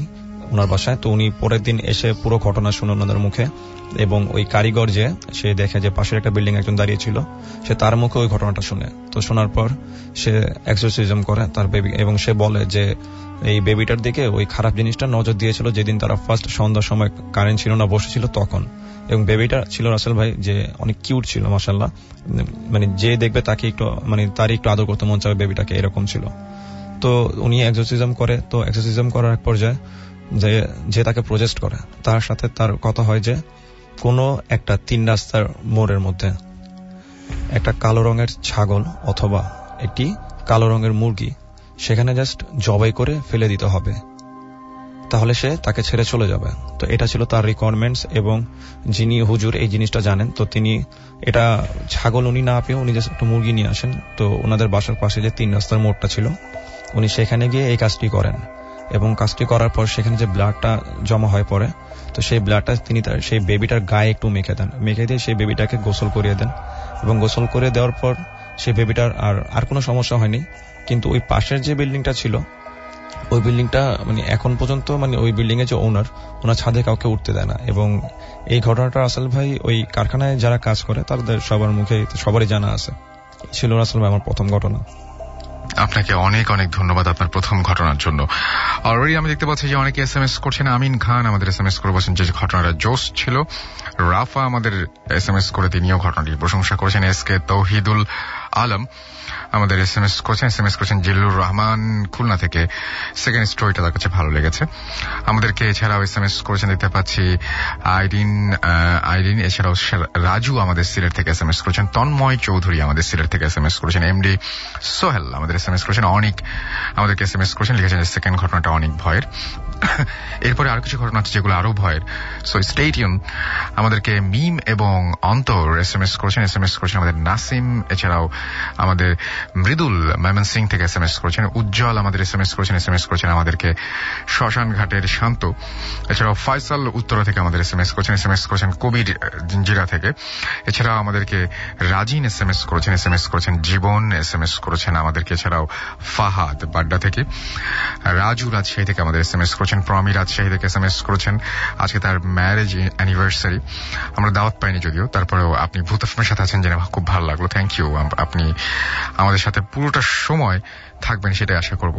ওনার বাসায়। তো উনি পরের দিন এসে পুরো ঘটনা শুনে ওনাদের মুখে, এবং ওই কারিগর যে সে দেখে যে পাশের একটা বিল্ডিং একজন দাঁড়িয়ে ছিল, সে তার মুখে ওই ঘটনাটা শুনে। তো শোনার পর সে এক্সোরসিজম করে তার বেবি, এবং সে বলে যে এই বেবিটার দিকে ওই খারাপ জিনিসটা নজর দিয়েছিল যেদিন তারা ফার্স্ট সন্ধ্যার সময় কারেন্ট ছিল না বসেছিল তখন। এবং বেবিটা ছিল রাসেল ভাই যে অনেক কিউট ছিল মাশাআল্লাহ, মানে যে দেখবে তাকে একটু মানে তারই একটু আদর করতে মন চাবে বেবিটাকে, এরকম ছিল। তো উনি এক্সোরসিজম করে, তো এক্সোরসিজম করার এক পর্যায়ে যে তাকে প্রজেস্ট করে তার সাথে তার কথা হয় যে কোনো একটা 3 রাস্তার মোড়ের মধ্যে একটা কালো রঙের ছাগল অথবা একটি কালো রঙের মুরগি সেখানে জাস্ট জবাই করে ফেলে দিতে হবে, তাহলে সে তাকে ছেড়ে চলে যাবে। তো এটা ছিল তার রিকোয়ারমেন্টস, এবং যিনি হুজুর এই জিনিসটা জানেন, তো তিনি এটা ছাগল উনি না পেয়ে উনি জাস্ট একটা মুরগি নিয়ে আসেন। তো ওনাদের বাসার পাশে যে 3 রাস্তার মোড়টা ছিল উনি সেখানে গিয়ে এই কাজটি করেন, এবং কাজটি করার পর সেখানে যে ব্লাডটা জমা হয় পরে, তো সেই ব্লাডটা তিনি তার সেই বেবিটার গায়ে একটু মেখে দেন, মেখে দিয়ে সেই বেবিটাকে গোসল করিয়ে দেন, এবং গোসল করে দেওয়ার পর সেই বেবিটার আর কোনো সমস্যা হয়নি। কিন্তু ওই পাশের যে বিল্ডিংটা ছিল ওই বিল্ডিংটা মানে এখন পর্যন্ত মানে ওই বিল্ডিং এর যে ওনার ছাদে কাউকে উঠতে দেয় না। এবং এই ঘটনাটা রাসেল ভাই ওই কারখানায় যারা কাজ করে তাদের সবার মুখে সবারই জানা আছে। ছিল রাসেল ভাই আমার প্রথম ঘটনা। আপনাকে অনেক অনেক ধন্যবাদ আপনার প্রথম ঘটনার জন্য। অলরেডি আমি দেখতে পাচ্ছি যে অনেকে SMS করছেন। আমিন খান আমাদের SMS করে বলছেন যে ঘটনাটা জোস ছিল। রাফা আমাদের SMS করে তিনিও ঘটনাটির প্রশংসা করেছেন। SK তৌহিদুল আলম আমাদের SMS করেছেন জিল্লুর রহমান খুলনা থেকে, সেকেন্ড স্টোরিটা তার কাছে ভালো লেগেছে। আমাদেরকে এছাড়াও SMS করেছেন দেখতে পাচ্ছি আইরিন, এছাড়াও রাজু আমাদের সিলেট থেকে SMS করেছেন, তন্ময় চৌধুরী আমাদের সিলেট থেকে SMS করেছেন, MD সোহেল আমাদের SMS করেছেন, অনেক আমাদেরকে SMS করেছেন, লিখেছেন যে সেকেন্ড ঘটনাটা অনেক ভয়ের। এরপরে আরো কিছু ঘটনা আছে যেগুলো আরো ভয়ের, সো স্টে টিউন। আমাদেরকে মিম এবং অন্তর SMS করেছেন আমাদের নাসিম, এছাড়াও আমাদের মৃদুল ময়মনসিং থেকে SMS করেছেন, উজ্জ্বল আমাদের SMS করেছেন আমাদেরকে শ্মশান ঘাটের শান্ত, এছাড়াও ফয়সাল উত্তরা থেকে আমাদের SMS করেছেন কবির জিঞ্জিরা থেকে, এছাড়াও আমাদেরকে রাজিন SMS করেছেন জীবন SMS করেছেন আমাদেরকে, এছাড়াও ফাহাদ বাড্ডা থেকে, রাজু রাজশাহী থেকে আমাদের SMS করেছেন, প্রমি রাজশাহী থেকে SMS করেছেন। আজকে তার ম্যারেজ অ্যানিভার্সারি, আমরা দাওয়াত পাইনি যদিও, তারপরেও আপনি ভূত এফএমের সাথে আছেন জেনে খুব ভালো লাগলো, থ্যাংক ইউ। আপনি আমাদের সাথে পুরোটা সময় থাকবেন সেটাই আশা করব।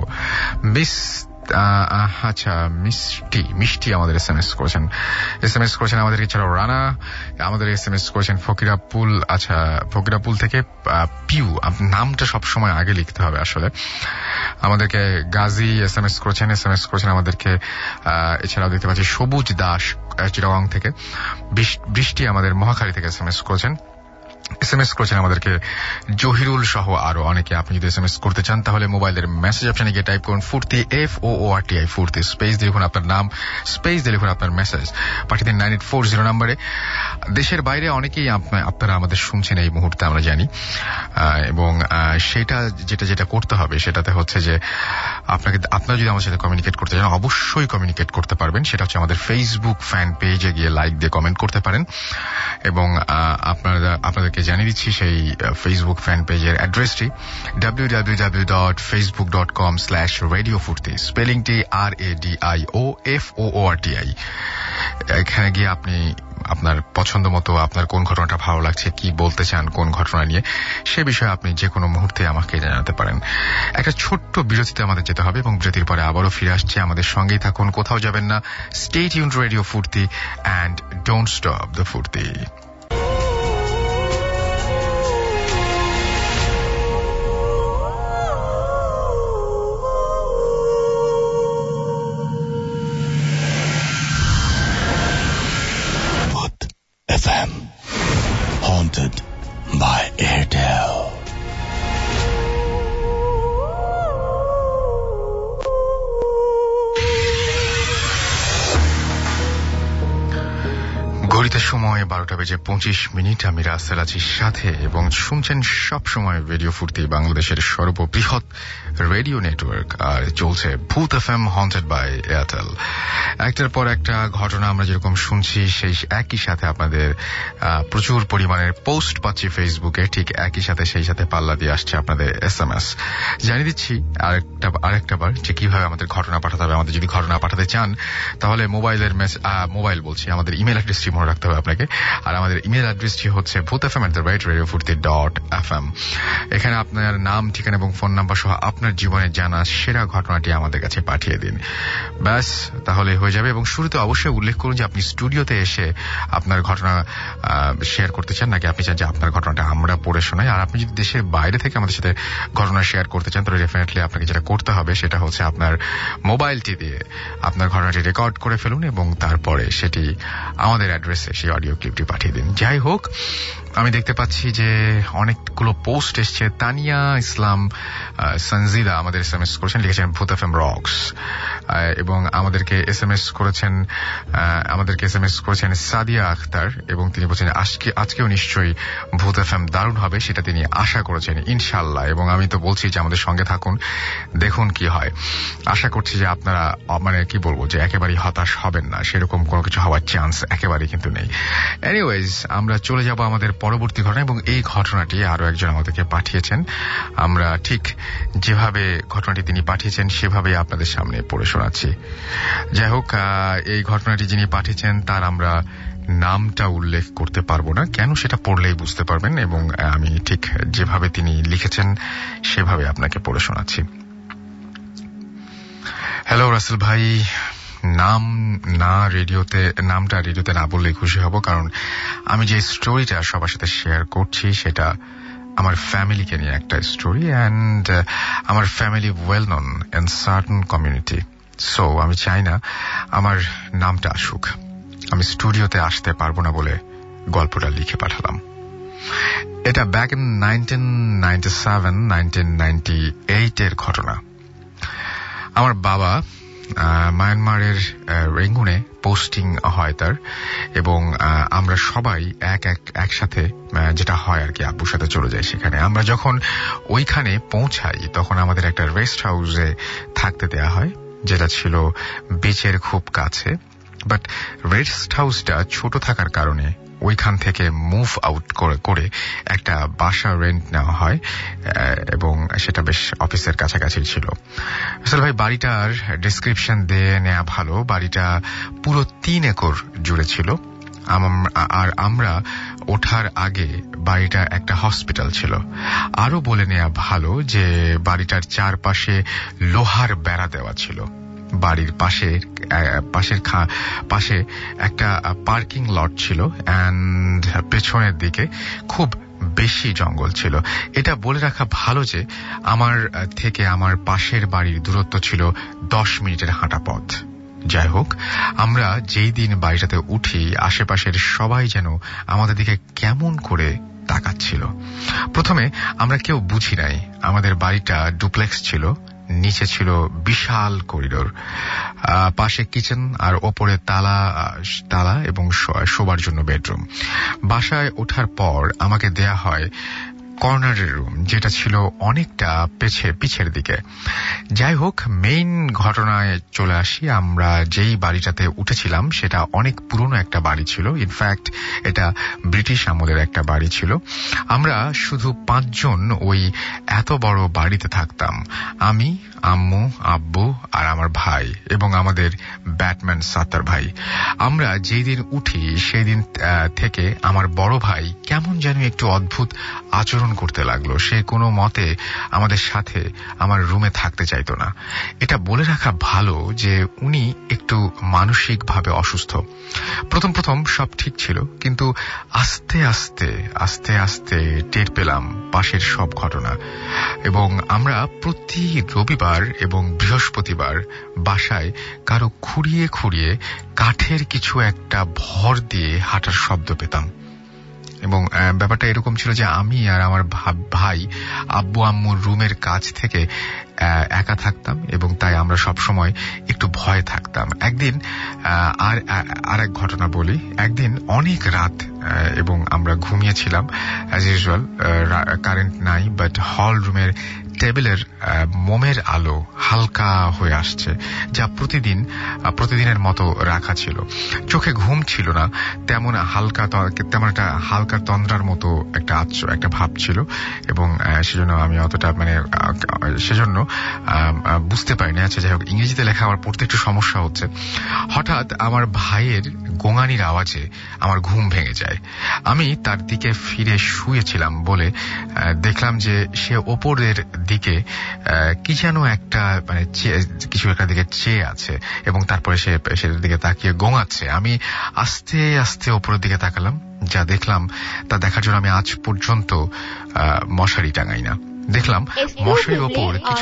মিষ্টি আমাদের SMS করেছেন আমাদের, এছাড়াও রানা আমাদের SMS করেছেন, ফকিরাপুল থেকে পিউ, নামটা সবসময় আগে লিখতে হবে আসলে। আমাদেরকে গাজী SMS করেছেন আমাদেরকে, এছাড়াও দেখতে পাচ্ছি সবুজ দাস চিটাগাং থেকে, বৃষ্টি আমাদের মহাখালী থেকে SMS করেছেন আমাদেরকে জহিরুল সহ আরো অনেকে। আপনি যদি SMS করতে চান তাহলে মোবাইলের মেসেজ অপশনে গিয়ে টাইপ করুন ফুর্তি, FOORTI ফুর্তি, স্পেস দিয়ে লিখুন আপনার নাম, স্পেস দিয়ে লিখুন আপনার মেসেজ, পাঠিয়ে দিন 9840 নাম্বারে। দেশের বাইরে অনেকেই আপনারা আমাদের শুনছেন এই মুহূর্তে আমরা জানি, এবং সেটা যেটা করতে হবে সেটাতে হচ্ছে যে আপনারা যদি আমার সাথে কমিউনিকেট করতে চান অবশ্যই কমিউনিকেট করতে পারবেন। সেটা হচ্ছে আমাদের ফেসবুক ফ্যান পেজে গিয়ে লাইক দিয়ে কমেন্ট করতে পারেন, এবং আপনাদেরকে জানিয়ে দিচ্ছি সেই ফেসবুক ফ্যান পেজের অ্যাড্রেসটি www.facebook.com/radiofurti, স্পেলিংটি RADIOFOORTI। এখানে গিয়ে আপনি আপনার পছন্দ মতো আপনার কোন ঘটনাটা ভালো লাগছে, কি বলতে চান কোন ঘটনা নিয়ে, সে বিষয়ে আপনি যে কোনো মুহূর্তে আমাকে জানাতে পারেন। একটা ছোট্ট বিরতিতে আমাদের যেতে হবে এবং বিরতির পরে আবারও ফিরে আসছে। আমাদের সঙ্গেই থাকুন, কোথাও যাবেন না। Stay tuned radio Foorti and don't stop the Foorti. FM, haunted by Airtel. ঘড়িতে সময় 12:25। আমি রাসেল আছি সাথে, এবং শুনছেন সব সময় রেডিও ফুর্তি, বাংলাদেশের সর্ববৃহৎ রেডিও নেটওয়ার্ক, আর চলছে ভূত FM হন্টেড বাই এয়ারটেল। একটার পর একটা ঘটনা আমরা যেরকম শুনছি, সেই একই সাথে আপনাদের প্রচুর পরিমাণের পোস্ট পাচ্ছি ফেসবুকে, ঠিক একই সাথে সেই সাথে পাল্লা দিয়ে আসছে আপনাদের SMS। জানিয়ে দিচ্ছি আরেকটা বার যে কিভাবে আমাদের ঘটনা পাঠাতে হবে। আমাদের যদি ঘটনা পাঠাতে চান তাহলে মোবাইল বলছি, আমাদের ইমেল অ্যাড্রেসটি মনে রাখতে হবে আপনাকে। আর আমাদের ইমেল অ্যাড্রেসটি হচ্ছে bhutfm@radiofurti.fm। এখানে আপনার নাম, ঠিকানা এবং ফোন নাম্বার সহ আপনার জীবনে জানা সেরা ঘটনাটি আমাদের কাছে পাঠিয়ে দিন, ব্যাস তাহলে হয়ে যাবে। এবং শুরুতে অবশ্যই উল্লেখ করুন যে আপনি স্টুডিওতে এসে আপনার ঘটনা শেয়ার করতে চান, নাকি আপনি চান যে আপনার ঘটনাটা আমরা পড়ে শোনাই। আর আপনি যদি দেশের বাইরে থেকে আমাদের সাথে ঘটনা শেয়ার করতে চান তাহলে ডেফিনেটলি আপনাকে যেটা করতে হবে সেটা হচ্ছে আপনার মোবাইলটি দিয়ে আপনার ঘটনাটি রেকর্ড করে ফেলুন এবং তারপরে সেটি আমাদের অ্যাড্রেসে সেই অডিও ক্লিপটি পাঠিয়ে দিন। যাই হোক, আমি দেখতে পাচ্ছি যে অনেকগুলো পোস্ট এসছে। তানিয়া ইসলাম সঞ্জিদা আমাদের SMS করেছেন, লিখেছেন ভূত FM রক্স, এবং আমাদেরকে SMS করেছেন সাদিয়া আখতার, এবং তিনি বলছেন আজকেও নিশ্চয়ই ভূত FM দারুণ হবে, সেটা তিনি আশা করেছেন ইনশাআল্লাহ। এবং আমি তো বলছি যে আমাদের সঙ্গে থাকুন, দেখুন কি হয়। আশা করছি যে আপনারা কি বলবো, যে একেবারেই হতাশ হবেন না, সেরকম কোনো কিছু হওয়ার চান্স একেবারেই কিন্তু নেই। এনিওয়েজ, আমরা চলে যাব আমাদের পরবর্তী ঘটনা, এবং এই ঘটনাটি আরো একজন আমাদেরকে পাঠিয়েছেন। আমরা ঠিক যেভাবে ঘটনাটি তিনি পাঠিয়েছেন সেভাবেই আপনাদের সামনে পড়ে শোনাচ্ছি। যাই হোক, এই ঘটনাটি যিনি পাঠিয়েছেন তার আমরা নামটা উল্লেখ করতে পারবো না, কেন সেটা পড়লেই বুঝতে পারবেন, এবং আমি ঠিক যেভাবে তিনি লিখেছেন সেভাবে আপনাকে পড়ে শোনাচ্ছি। হ্যালো রাসেল ভাই, নামটা রেডিওতে না বললেই খুশি হব, কারণ আমি যে স্টোরিটা সবার সাথে শেয়ার করছি সেটা আমার ফ্যামিলিকে নিয়ে একটা স্টোরি, অ্যান্ড আমার family well known in certain community. So আমি চাই না আমার নামটা আসুক। আমি স্টুডিওতে আসতে পারবো না বলে গল্পটা লিখে পাঠালাম। এটা ব্যাক ইন 1997-1998 এর ঘটনা। আমার বাবা মায়ানমারের রেঙ্গুনে পোস্টিং হয় তার, এবং আমরা সবাই একসাথে, যেটা হয় আর কি, আব্বুর সাথে চলে যাই সেখানে। আমরা যখন ওইখানে পৌঁছাই তখন আমাদের একটা রেস্ট হাউসে থাকতে দেয়া হয়, যেটা ছিল বিচের খুব কাছে। বাট রেস্ট হাউসটা ছোট থাকার কারণে ওইখান থেকে মুভ আউট করে একটা বাসা রেন্ট নেওয়া হয়, এবং সেটা বেশ অফিসের কাছাকাছি ছিল। আসলে ভাই, বাড়িটার ডেসক্রিপশন দিয়ে নেওয়া ভালো। বাড়িটা পুরো 3 একর জুড়ে ছিল, আর আমরা ওঠার আগে বাড়িটা একটা হসপিটাল ছিল। আরো বলে নেওয়া ভালো যে বাড়িটার চারপাশে লোহার বেড়া দেওয়া ছিল। বাড়ির পাশে একটা পার্কিং লট ছিল, এন্ড পেছনের দিকে খুব বেশি জঙ্গল ছিল। এটা বলে রাখা ভালো যে আমার থেকে আমার পাশের বাড়ির দূরত্ব ছিল 10 মিনিটের হাঁটা পথ। যাই হোক, আমরা যেই দিন বাড়িটাতে উঠি আশেপাশের সবাই যেন আমাদের দিকে কেমন করে তাকাচ্ছিল। প্রথমে আমরা কেউ বুঝি নাই। আমাদের বাড়িটা ডুপ্লেক্স ছিল, নিচে ছিল বিশাল করিডোর, পাশে কিচেন, আর ওপরে তালা এবং শোবার জন্য বেডরুম। বাসায় ওঠার পর আমাকে দেয়া হয় কর্নারের রুম, যেটা ছিল অনেকটা পিছের দিকে। যাই হোক, মেইন ঘটনায় চলে আসি। আমরা যেই বাড়িটাতে উঠেছিলাম সেটা অনেক পুরনো একটা বাড়ি ছিল। ইনফ্যাক্ট এটা ব্রিটিশ আমলের একটা বাড়ি ছিল। আমরা শুধু 5 জন ওই এত বড় বাড়িতে থাকতাম। আমি, আম্মু, আব্বু আর আমার ভাই, এবং আমাদের ব্যাটম্যান সাত্তার ভাই। আমরা যেই দিন উঠি সেই দিন থেকে আমার বড় ভাই কেমন যেন একটু অদ্ভুত আচরণ করতে লাগলো। সে কোনো মতে আমাদের সাথে আমার রুমে থাকতে চাইতো না। এটা বলে রাখা ভালো যে উনি একটু মানসিকভাবে অসুস্থ। প্রথম সব ঠিক ছিল, কিন্তু আস্তে আস্তে টের পেলাম পাশের সব ঘটনা। এবং আমরা প্রতি রবিবার এবং বৃহস্পতিবার বাসায় কারো খুঁড়িয়ে কাঠের কিছু একটা ভর দিয়ে হাঁটার শব্দ পেতাম। এবং ব্যাপারটা এরকম ছিল যে আমি আর আমার ভাই আব্বু আম্মুর রুমের কাছ থেকে একা থাকতাম, এবং তাই আমরা সব সময় একটু ভয় থাকতাম। একদিন আর এক ঘটনা বলি। একদিন অনেক রাত, এবং আমরা ঘুমিয়েছিলাম অ্যাজ ইউজুয়াল। কারেন্ট নাই, বাট হল রুমের টেবিলের মোমের আলো হালকা হয়ে আসছে, যা প্রতিদিনের মতো রাখা ছিল। চোখে ঘুম ছিল না, তেমন একটা হালকা তন্দ্রার মতো একটা ভাব ছিল, এবং সেজন্য আমি অতটা সেজন্য বুঝতে পারিনি। আচ্ছা, যাই হোক, ইংরেজিতে লেখা আমার পড়তে একটু সমস্যা হচ্ছে। হঠাৎ আমার ভাইয়ের গোঙানির আওয়াজে আমার ঘুম ভেঙে যায়। আমি তার দিকে ফিরে শুয়েছিলাম বলে দেখলাম যে সে ওপরের দিকে কি যেন কিছু একটা দিকে চেয়ে আছে, এবং তারপরে সে সেটার দিকে তাকিয়ে গোঙাচ্ছে। আমি আস্তে আস্তে ওপরের দিকে তাকালাম। যা দেখলাম তা দেখার জন্য আমি আজ পর্যন্ত মশারি টাঙাই না। দেখলাম মশারির ওপর কিছু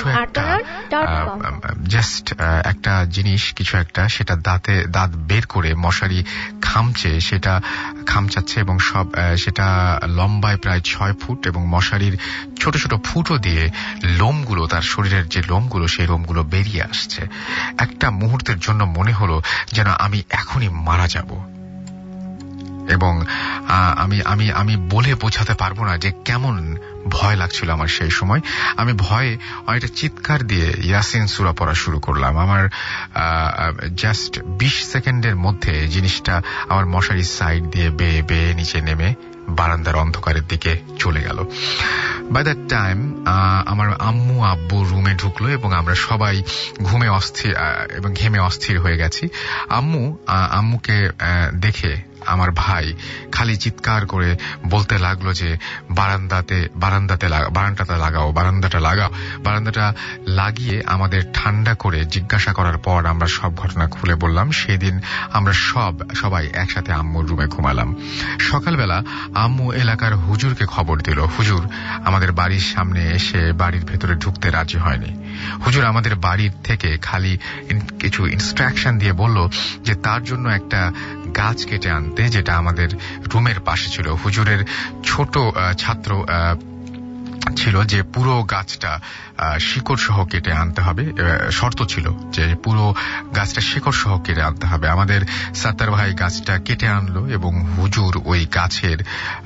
একটা জিনিস, কিছু একটা, সেটা দাঁত বের করে মশারি খামচাচ্ছে, এবং সেটা লম্বায় প্রায় 6 ফুট, এবং মশারির ছোট ছোট ফুটো দিয়ে লোমগুলো, তার শরীরের যে লোমগুলো, সেই লোমগুলো বেরিয়ে আসছে। একটা মুহূর্তের জন্য মনে হলো যেন আমি এখনই মারা যাব, এবং আমি বলে বোঝাতে পারবো না যে কেমন ভয় লাগছিল আমার সেই সময়। আমি ভয়ে অনেকটা চিৎকার দিয়ে ইয়াসিন সূরা পড়া শুরু করলাম। আমার জাস্ট 20 সেকেন্ডের মধ্যে জিনিসটা আমার মশারির সাইড দিয়ে বেয়ে বেয়ে নিচে নেমে বারান্দার অন্ধকারের দিকে চলে গেল। বাই দ্যাট টাইম আমার আম্মু আব্বু রুমে ঢুকলো, এবং আমরা সবাই ঘেমে অস্থির হয়ে গেছি। আম্মুকে দেখে আমার ভাই খালি চিৎকার করে বলতে লাগলো যে বারান্দাটা লাগাও। আমাদের ঠান্ডা করে জিজ্ঞাসা করার পর আমরা সব ঘটনা খুলে বললাম। সেদিন আমরা সবাই একসাথে আম্মুর রুমে ঘুমালাম। সকালবেলা আম্মু এলাকার হুজুরকে খবর দিল। হুজুর আমাদের বাড়ির সামনে এসে বাড়ির ভেতরে ঢুকতে রাজি হয়নি। হুজুর আমাদের বাড়ির থেকে খালি কিছু ইনস্ট্রাকশন দিয়ে বলল যে তার জন্য একটা গাছ কেটে আনতে, যেটা আমাদের রুমের পাশে ছিল। হুজুরের ছোট ছাত্র ছিল যে পুরো গাছটা শিকড় সহ কেটে আনতে হবে। শর্ত ছিল যে পুরো গাছটা শিকড় সহ কেটে আনতে হবে। আমাদের সাত্তার ভাই গাছটা কেটে আনলো, এবং হুজুর ওই গাছের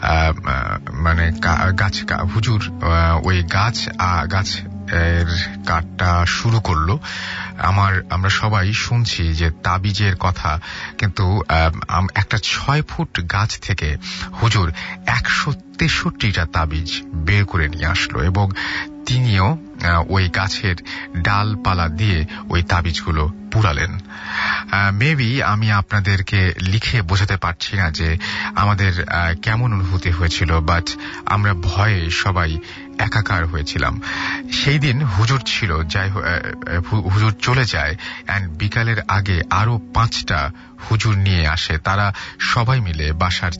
গাছ কাটটা শুরু করলো। আমরা সবাই শুনছি যে তাবিজের কথা, কিন্তু একটা 6 ফুট গাছ থেকে হুজুর 163টা তাবিজ বের করে নিয়ে আসলো, এবং তিনিও ওই গাছের ডালপালা দিয়ে ওই তাবিজগুলো পুরালেন। মেবি আমি আপনাদেরকে লিখে বোঝাতে পারছি না যে আমাদের কেমন অনুভূতি হয়েছিল, বাট আমরা ভয়ে সবাই একাকার হয়েছিলাম। সেই দিন হুজুর ছিল, হুজুর চলে যায়, এন্ড বিকালের আগে আরো 5টা হুজুর নিয়ে আসে। তারা সবাই মিলে বাসার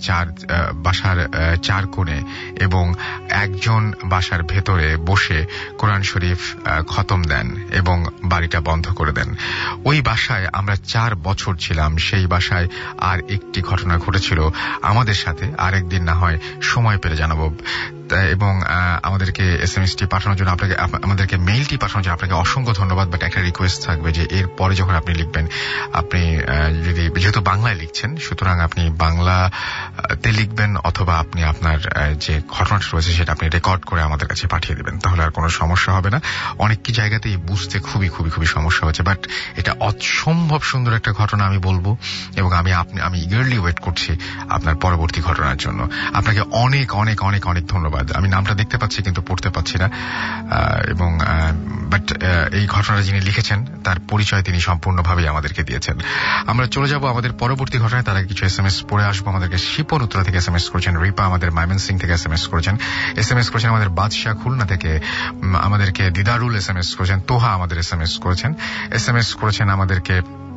4 কোণে এবং একজন বাসার ভেতরে বসে কোরআন শরীফ খতম দেন এবং বাড়িটা বন্ধ করে দেন। ওই বাসায় আমরা 4 বছর ছিলাম। সেই বাসায় আর একটি ঘটনা ঘটেছিল আমাদের সাথে, আরেকদিন না হয় সময় পেলে জানাবো। এবং আমাদেরকে এসএমএসটি পাঠানোর জন্য, আমাদেরকে মেইলটি পাঠানোর জন্য আপনাকে অসংখ্য ধন্যবাদ। বাট একটা রিকোয়েস্ট থাকবে যে এর পরে যখন আপনি লিখবেন, আপনি যেহেতু বাংলায় লিখছেন, সুতরাং আপনি বাংলাতে লিখবেন, অথবা আপনি আপনার যে ঘটনাটা রয়েছে সেটা আপনি রেকর্ড করে আমাদের কাছে পাঠিয়ে দেবেন। তাহলে আর কোনো সমস্যা হবে না। অনেক কি জায়গাতেই বুঝতে খুবই খুবই খুবই সমস্যা হচ্ছে, বাট এটা অসম্ভব সুন্দর একটা ঘটনা আমি বলবো, এবং আমি ইগারলি ওয়েট করছি আপনার পরবর্তী ঘটনার জন্য। আপনাকে অনেক অনেক অনেক অনেক ধন্যবাদ। আমি নামটা দেখতে পাচ্ছি কিন্তু পড়তে পাচ্ছি না, এবং বাট এই ঘটনাটা যিনি লিখেছেন তার পরিচয় তিনি সম্পূর্ণভাবেই আমাদেরকে দিয়েছেন। আমরা চলে যাব আমাদের পরবর্তী ঘটনায়। তার আগে কিছু এসএমএস পড়ে আসবো। আমাদেরকে শিপন উত্তরা থেকে এসএমএস করেছেন, রিপা আমাদের ময়মনসিং থেকে এসএমএস করেছেন আমাদের বাদশাহ খুলনা থেকে, আমাদেরকে দিদারুল এসএমএস করেছেন, তোহা আমাদের এসএমএস করেছেন আমাদেরকে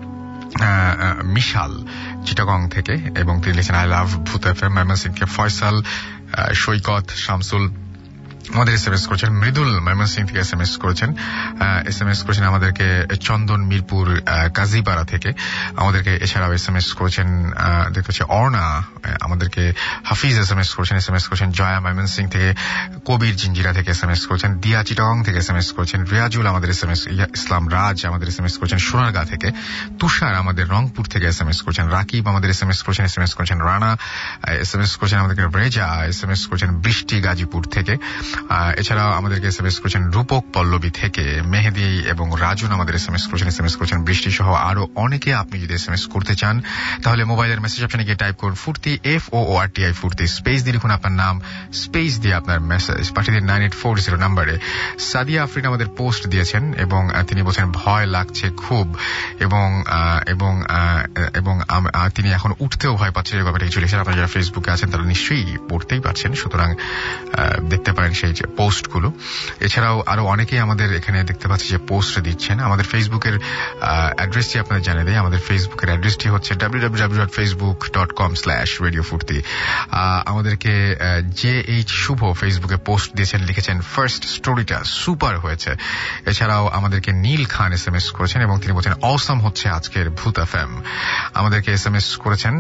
মিশাল চিটাগং থেকে, এবং তিনি লিখেছেন আই লাভ ভূত এফএম। ময়মনসিংকে ফয়সাল, সৈকত, শামসুল আমাদের এসএমএস করেছেন। মৃদুল ময়মনসিং থেকে এসএমএস করেছেন আমাদেরকে চন্দন মিরপুর কাজীপাড়া থেকে আমাদেরকে। এছাড়াও এসএমএস করেছেন দেখতে হচ্ছে অর্ণা, আমাদেরকে হাফিজ এসএমএস করেছেন জয়া ময়মনসিং থেকে, কবির জিঞ্জিরা থেকে এসএমএস করেছেন, দিয়া চিটাগং থেকে এসএমএস করেছেন, রিয়াজুল আমাদের এসএমএস, ইসলাম রাজ আমাদের এসএমএস করেছেন সোনারগাঁ থেকে, তুষার আমাদের রংপুর থেকে এসএমএস করেছেন, রাকিব আমাদের এসএমএস করেছেন রানা এসএমএস করেছেন আমাদেরকে, রেজা এসএমএস করেছেন বৃষ্টি গাজীপুর থেকে, এছাড়াও আমাদেরকে এসএমএস করেছেন রূপক পল্লবী থেকে, মেহেদি এবং রাজুন আমাদের এসএমএস করেছেন বৃষ্টি সহ আরো অনেকে। আপনি যদি এসএমএস করতে চান তাহলে মোবাইলের মেসেজ অপশনে গিয়ে টাইপ করুন ফুর্তি, FOORTI ফুর্তি, স্পেস দিয়ে লিখুন আপনার নাম, স্পেস দিয়ে আপনার মেসেজ পাঠিয়ে দিন 9840 নাম্বারে। সাদিয়া আফরিন আমাদের পোস্ট দিয়েছেন এবং তিনি বলছেন ভয় লাগছে খুব, এবং তিনি এখন উঠতেও ভয় পাচ্ছেন, এরকম একটা কিছু লিখেছেন। আপনারা যারা ফেসবুকে আছেন তারা নিশ্চয়ই পড়তেই পারছেন, সুতরাং দেখতে পারেন সেই যে পোস্টগুলো। এছাড়াও আরো অনেকেই আমাদের এখানে দেখতে পাচ্ছি যে পোস্ট দিচ্ছেন। আমাদের ফেসবুকের অ্যাড্রেসটি আপনাদের জানিয়ে দেয়। আমাদের ফেসবুকের অ্যাড্রেসটি হচ্ছে www.facebook.com/radiofurti। আমাদেরকে JH শুভ ফেসবুকে পোস্ট দিয়েছেন, লিখেছেন ফার্স্ট স্টোরিটা সুপার হয়েছে। এছাড়াও আমাদেরকে নীল খান এসএমএস করেছেন এবং তিনি বলছেন অসম হচ্ছে আজকের ভূত এফএম। আমাদেরকে এসএমএস করেছেন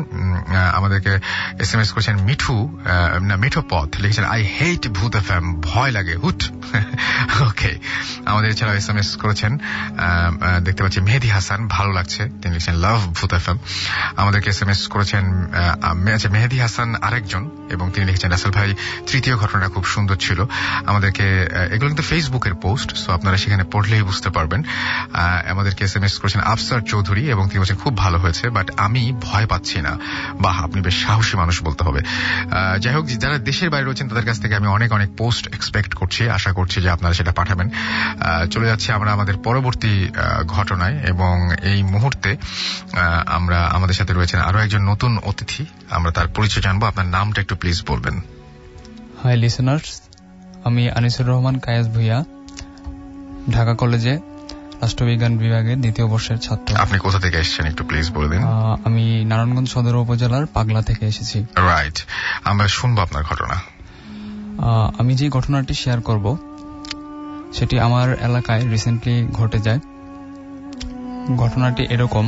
মিঠু পথ, লিখেছেন আই হেট ভূত এফএম, ভয় লাগে হুট। ওকে, আমাদের এছাড়াও এসএমএস করেছেন দেখতে পাচ্ছি মেহেদি হাসান, ভালো লাগছে, তিনি লিখেছেন লাভ ভূত এফএম। আমাদেরকে এসএমএস করেছেন মেহেদি হাসান আরেকজন এবং তিনি লিখেছেন রাসেল ভাই তৃতীয় ঘটনাটা খুব সুন্দর ছিল। আমাদেরকে এগুলো কিন্তু ফেসবুকের পোস্ট, সো আপনারা সেখানে পড়লেই বুঝতে পারবেন। আমাদেরকে এসএমএস করেছেন আফসার চৌধুরী এবং তিনি বলছেন খুব ভালো হয়েছে, বাট আমি ভয় পাচ্ছি না। বাহ, আপনি বেশ সাহসী মানুষ বলতে হবে। যাই হোক, যারা দেশের বাইরে রয়েছেন তাদের কাছ থেকে আমি অনেক অনেক পোস্ট এক্সপেক্ট করছি, আশা করছি যে আপনারা সেটা পাঠাবেন। চলে যাচ্ছি আমরা আমাদের পরবর্তী ঘটনায়, এবং এই মুহূর্তে আমাদের সাথে রয়েছেন আরো একজন নতুন অতিথি। আমরা তার পরিচয় জানবো। আপনার নামটা একটু প্লিজ বলবেন। হাই লিসেনার্স, আমি আনিসুর রহমান কায়েস ভুইয়া, ঢাকা কলেজে রাষ্ট্রবিজ্ঞান বিভাগের দ্বিতীয় বর্ষের ছাত্র। আপনি কোথা থেকে এসেছেন একটু প্লিজ বলবেন। আমি নারায়ণগঞ্জ সদর উপজেলার পাগলা থেকে এসেছি। রাইট, আমরা শুনবো আপনার ঘটনা। আমি যে ঘটনাটি শেয়ার করব সেটি আমার এলাকায় রিসেন্টলি ঘটে যায়। ঘটনাটি এরকম,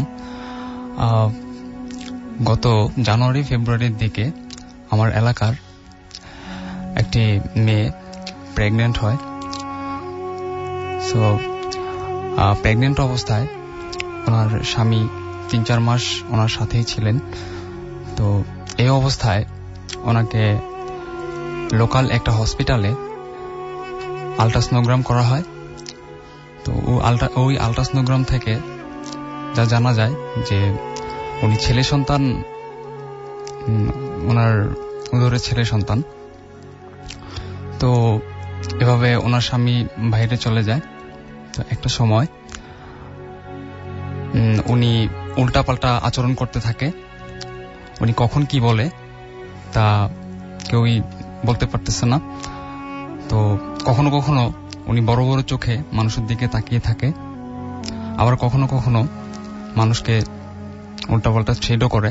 গত জানুয়ারি ফেব্রুয়ারির দিকে আমার এলাকার একটি মেয়ে প্রেগনেন্ট হয়। সো প্রেগনেন্ট অবস্থায় ওনার স্বামী 3-4 মাস ওনার সাথেই ছিলেন। তো এই অবস্থায় ওনাকে লোকাল একটা হসপিটালে আল্ট্রাসোনোগ্রাম করা হয়। তো ওই আল্ট্রাসোনোগ্রাম থেকে যা জানা যায় যে উনি ছেলে সন্তান, ওনার উদরে ছেলে সন্তান। তো এভাবে ওনার স্বামী বাইরে চলে যায়। তো একটা সময় উনি উল্টাপাল্টা আচরণ করতে থাকে। উনি কখন কি বলে তা কেউই বলতে পারতেছে না। তো কখনো কখনো উনি বড় বড় চোখে মানুষের দিকে তাকিয়ে থাকে, আবার কখনো কখনো মানুষকে উল্টাপাল্টা ছেদও করে।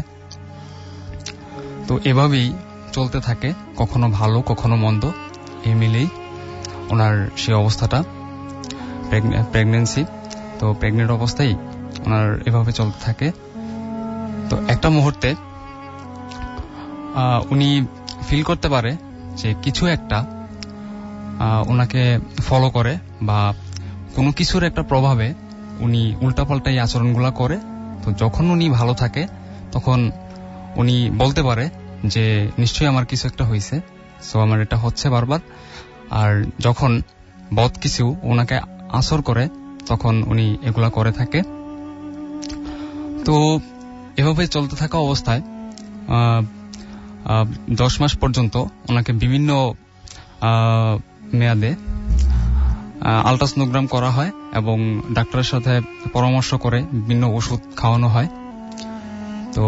তো এভাবেই চলতে থাকে, কখনো ভালো কখনো মন্দ, এই মিলেই ওনার সেই অবস্থাটা প্রেগনেন্সি। তো প্রেগনেন্ট অবস্থায় ওনার এভাবে চলতে থাকে। তো একটা মুহূর্তে উনি ফিল করতে পারে যে কিছু একটা ওনাকে ফলো করে, বা কোনো কিছুর একটা প্রভাবে উনি উল্টাপাল্টা এই আচরণগুলা করে। তো যখন উনি ভালো থাকে তখন উনি বলতে পারে যে নিশ্চয়ই আমার কিছু একটা হয়েছে, সো আমার এটা হচ্ছে বারবার। আর যখন বদ কিছু ওনাকে আসর করে তখন উনি এগুলা করে থাকে। তো এভাবে চলতে থাকা অবস্থায় 10 মাস পর্যন্ত ওনাকে বিভিন্ন মেয়াদে আল্ট্রাসোনোগ্রাম করা হয় এবং ডাক্তারের সাথে পরামর্শ করে বিভিন্ন ওষুধ খাওয়ানো হয়। তো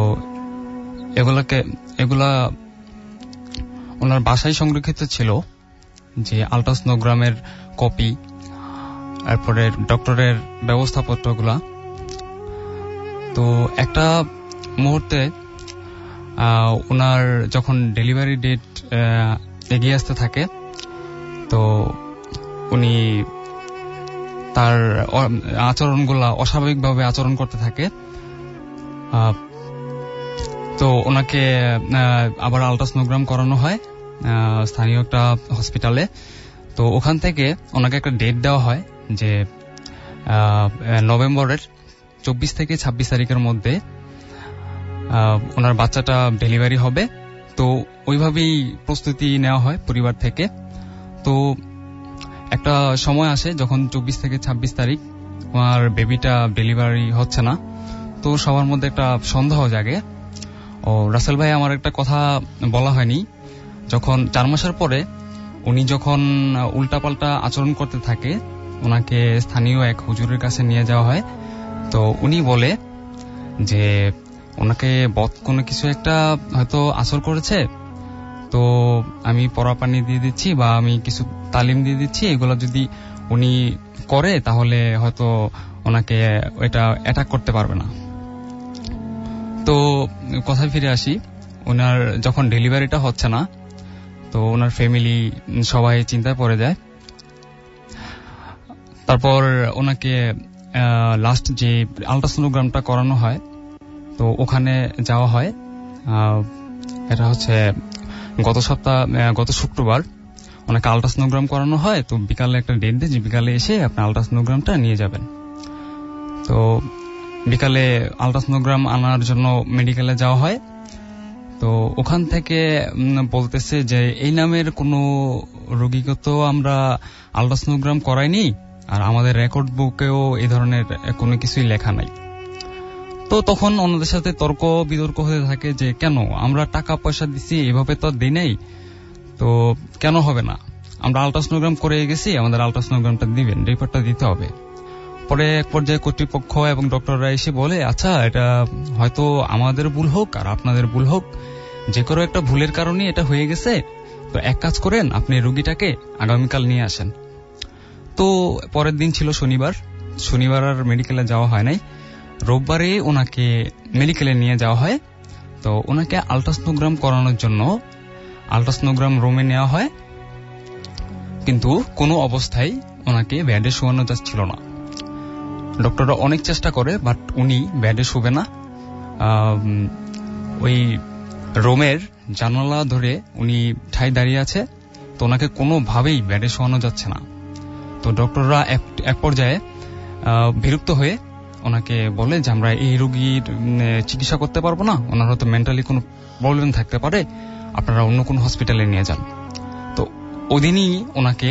এগুলা ওনার বাসায় সংরক্ষিত ছিল, যে আল্ট্রাসোনোগ্রামের কপি, তারপরে ডক্টরের ব্যবস্থাপত্রগুলা। তো একটা মুহূর্তে ওনার যখন ডেলিভারি ডেট এগিয়ে আসতে থাকে, তো উনি তার আচরণগুলা অস্বাভাবিকভাবে আচরণ করতে থাকে। তো ওনাকে আবার আল্ট্রাসোনোগ্রাম করানো হয় স্থানীয় একটা হসপিটালে। তো ওখান থেকে ওনাকে একটা ডেট দেওয়া হয় যে নভেম্বরের 24 থেকে 26 তারিখের মধ্যে ওনার বাচ্চাটা ডেলিভারি হবে। তো ওইভাবেই প্রস্তুতি নেওয়া হয় পরিবার থেকে। তো একটা সময় আসে যখন 24 থেকে 26 তারিখ আমার বেবিটা ডেলিভারি হচ্ছে না, তো সবার মধ্যে একটা সন্দেহ জাগে। ও রাসেল ভাই আমার একটা কথা বলা হয়নি, যখন 4 মাসের পরে উনি যখন উল্টাপাল্টা আচরণ করতে থাকে, ওনাকে স্থানীয় এক হুজুরের কাছে নিয়ে যাওয়া হয়। তো উনি বলে যে ওনাকে বদ কোনো কিছু একটা হয়তো আসর করেছে, তো আমি পরা পানি দিয়ে দিচ্ছি বা আমি কিছু তালিম দিয়ে দিচ্ছি, এগুলো যদি উনি করে তাহলে হয়তো ওনাকে এটা অ্যাটাক করতে পারবে না। তো কথায় ফিরে আসি, ওনার যখন ডেলিভারিটা হচ্ছে না, তো ওনার ফ্যামিলি সবাই চিন্তায় পড়ে যায়। তারপর ওনাকে লাস্ট যে আল্ট্রাসোনোগ্রামটা করানো হয়, তো ওখানে যাওয়া হয়। এটা হচ্ছে গত শুক্রবার ওনাকে আল্ট্রাসোনোগ্রাম করানো হয়। তো বিকালে একটা ডেট দিয়ে যে বিকালে এসে আপনি আল্ট্রাসোনোগ্রামটা নিয়ে যাবেন। তো বিকালে আল্ট্রাসোনোগ্রাম আনার জন্য মেডিকেলে যাওয়া হয়। তো ওখান থেকে বলতেছে যে এই নামের কোনো রোগীকে তো আমরা আল্ট্রাসোনোগ্রাম করাইনি, আর আমাদের রেকর্ড বুকেও এই ধরনের কোনো কিছুই লেখা নাই। তো তখন ওনাদের সাথে তর্ক বিতর্ক হতে থাকে যে কেন আমরা টাকা পয়সা দিচ্ছি, এভাবে তো দিই নাই, তো কেন হবে না, আমরা আল্ট্রাসোনোগ্রাম করে গেছি, আমাদের আল্ট্রাসোনোগ্রামটা দিবেন, রিপোর্টটা দিতে হবে। পরে এক পর্যায়ে কর্তৃপক্ষ এবং ডক্টররা এসে বলে, আচ্ছা এটা হয়তো আমাদের ভুল হোক আর আপনাদের ভুল হোক, যে কোনো একটা ভুলের কারণে এটা হয়ে গেছে, তো এক কাজ করেন, আপনি রোগীটাকে আগামীকাল নিয়ে আসেন। তো পরের দিন ছিল শনিবার আর মেডিকেলে যাওয়া হয় নাই। রোববারে ওনাকে মেডিকেলে নিয়ে যাওয়া হয়। তো ওনাকে আল্ট্রাসোনোগ্রাম করানোর জন্য আল্ট্রাসোনোগ্রাম রুমে নেওয়া হয়, কিন্তু কোনো অবস্থায় ওনাকে বেডে শোয়ানো যাচ্ছিল না। ডক্টররা অনেক চেষ্টা করে, বাট উনি বেডে শুবে না। ওই রুমের জানালা ধরে উনি ঠাই দাঁড়িয়ে আছে, তো ওনাকে কোনোভাবেই বেডে শোয়ানো যাচ্ছে না। তো ডক্টররা এক পর্যায়ে বিরক্ত হয়ে ওনাকে বলে যে আমরা এই রোগীর চিকিৎসা করতে পারবো না, ওনার হয়তো মেন্টালি কোনো প্রবলেম থাকতে পারে, আপনারা অন্য কোনো হসপিটালে নিয়ে যান। তো ওদিনই ওনাকে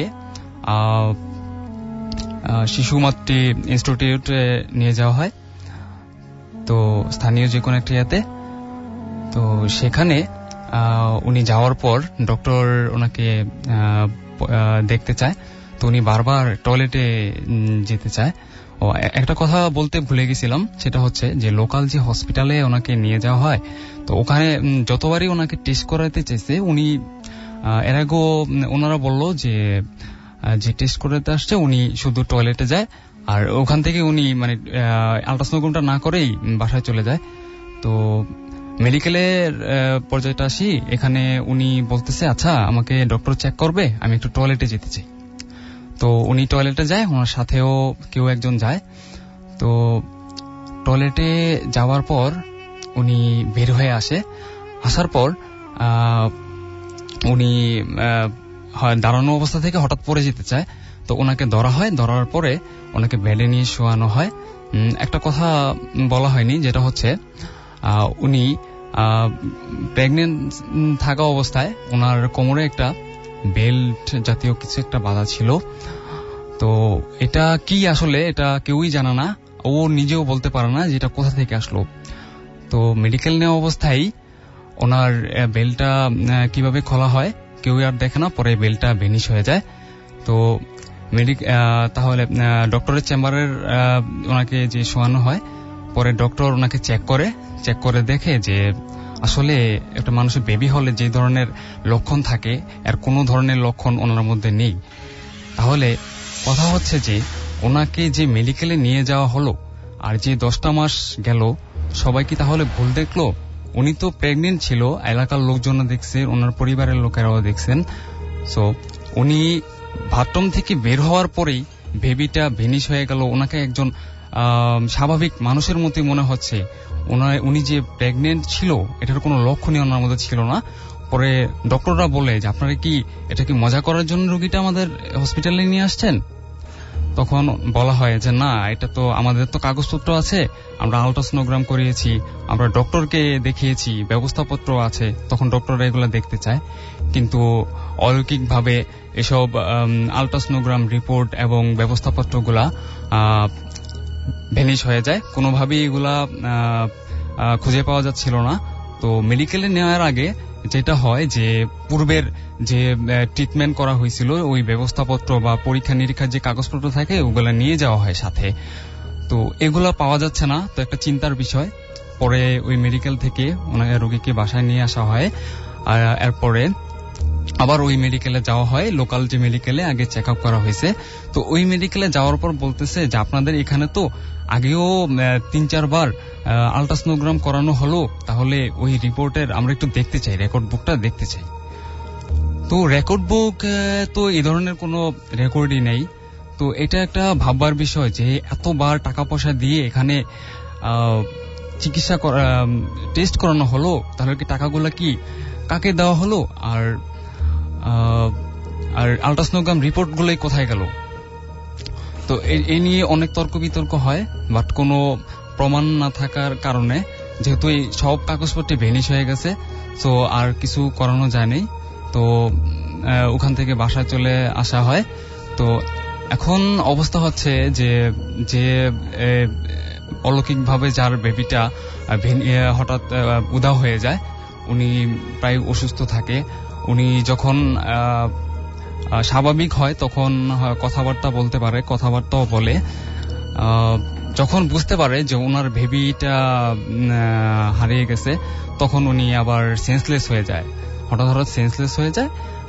শিশু মাতৃ ইনস্টিটিউটে নিয়ে যাওয়া হয়, তো স্থানীয় যে কোনো একটা ইয়াতে। তো সেখানে উনি যাওয়ার পর ডক্টর ওনাকে দেখতে চায়, তো উনি বারবার টয়লেটে যেতে চায়। ও একটা কথা বলতে ভুলে গেছিলাম, সেটা হচ্ছে যে লোকাল যে হসপিটালে ওনাকে নিয়ে যাওয়া হয়, তো ওখানে যতবারই ওনাকে টেস্ট করাতে চেয়েছে উনি, এর আগেও ওনারা বললো যে টেস্ট করাতে আসছে উনি শুধু টয়লেটে যায়, আর ওখান থেকে উনি মানে আল্ট্রাসোনোগ্রামটা না করেই বাসায় চলে যায়। তো মেডিকেলের পর্যায়টা আসি, এখানে উনি বলতেছে আচ্ছা আমাকে ডক্টর চেক করবে, আমি একটু টয়লেটে যেতে চাই। তো উনি টয়লেটে যায়, ওনার সাথেও কেউ একজন যায়। তো টয়লেটে যাওয়ার পর উনি বের হয়ে আসার পর উনি দাঁড়ানো অবস্থা থেকে হঠাৎ পড়ে যেতে চায়। তো ওনাকে ধরা হয়, ধরার পরে ওনাকে বেডে নিয়ে শোয়ানো হয়। একটা কথা বলা হয়নি, যেটা হচ্ছে উনি প্রেগনেন্ট থাকা অবস্থায় ওনার কোমরে একটা বেল্ট জাতীয় কিছু একটা বাঁধা ছিল। তো এটা কি আসলে এটা কেউই জানে না, ও নিজেও বলতে পারে না যে এটা কোথা থেকে আসলো। তো মেডিকেল নেওয়া অবস্থায় ওনার বেল্টটা কিভাবে খোলা হয় কেউ আর দেখে না, পরে বেল্টটা ভেনিশ হয়ে যায়। তো তাহলে ডক্টরের চেম্বারের ওনাকে যে শোয়ানো হয়, পরে ডক্টর ওনাকে চেক করে দেখে যে আসলে একটা মানুষের বেবি হলে যে ধরনের লক্ষণ থাকে আর কোনো ধরনের লক্ষণ ওনার মধ্যে নেই। তাহলে কথা হচ্ছে যে ওনাকে যে মেডিকেলে নিয়ে যাওয়া হলো আর যে 10টা মাস গেল, সবাই কি তাহলে ভুল দেখলো? উনি তো প্রেগনেন্ট ছিল, এলাকার লোকজন দেখছে, ওনার পরিবারের লোকেরাও দেখছেন। সো উনি বাথরুম থেকে বের হওয়ার পরেই বেবিটা ভেনিশ হয়ে গেল। ওনাকে একজন স্বাভাবিক মানুষের মতোই মনে হচ্ছে। উনি যে প্রেগনেন্ট ছিল এটার কোনো লক্ষণই ওনার মধ্যে ছিল না। পরে ডক্টররা বলে যে আপনারা কি এটা কি মজা করার জন্য রোগীটা আমাদের হসপিটালে নিয়ে আসছেন? তখন বলা হয় যে না, এটা তো আমাদের তো কাগজপত্র আছে, আমরা আল্ট্রাসোনোগ্রাম করিয়েছি, আমরা ডক্টরকে দেখিয়েছি, ব্যবস্থাপত্র আছে, তখন ডক্টররা এগুলো দেখতে চায়। কিন্তু অলৌকিকভাবে এসব আল্ট্রাসোনোগ্রাম রিপোর্ট এবং ব্যবস্থাপত্রগুলা ভ্যানিশ হয়ে যায়, কোনোভাবেই এগুলা খুঁজে পাওয়া যাচ্ছিল না। তো মেডিকেলে নেওয়ার আগে যেটা হয় যে পূর্বের যে ট্রিটমেন্ট করা হয়েছিল ওই ব্যবস্থাপত্র বা পরীক্ষা নিরীক্ষার যে কাগজপত্র থাকে ওগুলা নিয়ে যাওয়া হয় সাথে। তো এগুলা পাওয়া যাচ্ছে না, তো একটা চিন্তার বিষয়। পরে ওই মেডিকেল থেকে ওনাকে রোগীকে বাসায় নিয়ে আসা হয়, আর এরপরে আবার ওই মেডিকেলে যাওয়া হয়, লোকাল যে মেডিকেলে আগে চেক আপ করা হয়েছে। তো ওই মেডিকেলে যাওয়ার পর বলতেছে যে আপনাদের এখানে তো আগেও 3-4 বার আল্ট্রাসোনোগ্রাম করানো হলো, তাহলে ওই রিপোর্টের আমরা একটু দেখতে চাই, রেকর্ড বুকটা দেখতে চাই। তো রেকর্ড বুক তো এই ধরনের কোনো রেকর্ডই নেই। তো এটা একটা ভাববার বিষয় যে এতবার টাকা পয়সা দিয়ে এখানে চিকিৎসা টেস্ট করানো হলো, তাহলে কি টাকাগুলো কি কাকে দেওয়া হলো, আর আল্ট্রাসোনোগ্রাম রিপোর্টগুলোই কোথায় গেল? তো এই নিয়ে অনেক তর্ক বিতর্ক হয়, বাট কোনো প্রমাণ না থাকার কারণে যেহেতু এই সব কাগজপত্র ভ্যানিশ হয়ে গেছে, তো আর কিছু করানো যায়নি। তো ওখান থেকে বাসায় চলে আসা হয়। তো এখন অবস্থা হচ্ছে যে অলৌকিকভাবে যার বেবিটা হঠাৎ উধাও হয়ে যায়, উনি প্রায় অসুস্থ থাকে। উনি যখন স্বাভাবিক হয় তখন কথাবার্তা বলতে পারে, কথাবার্তাও বলে। যখন বুঝতে পারে যে ওনার বেবিটা হারিয়ে গেছে, তখন উনি আবার সেন্সলেস হয়ে যায়, হঠাৎ সেন্সলেস হয়ে যায়।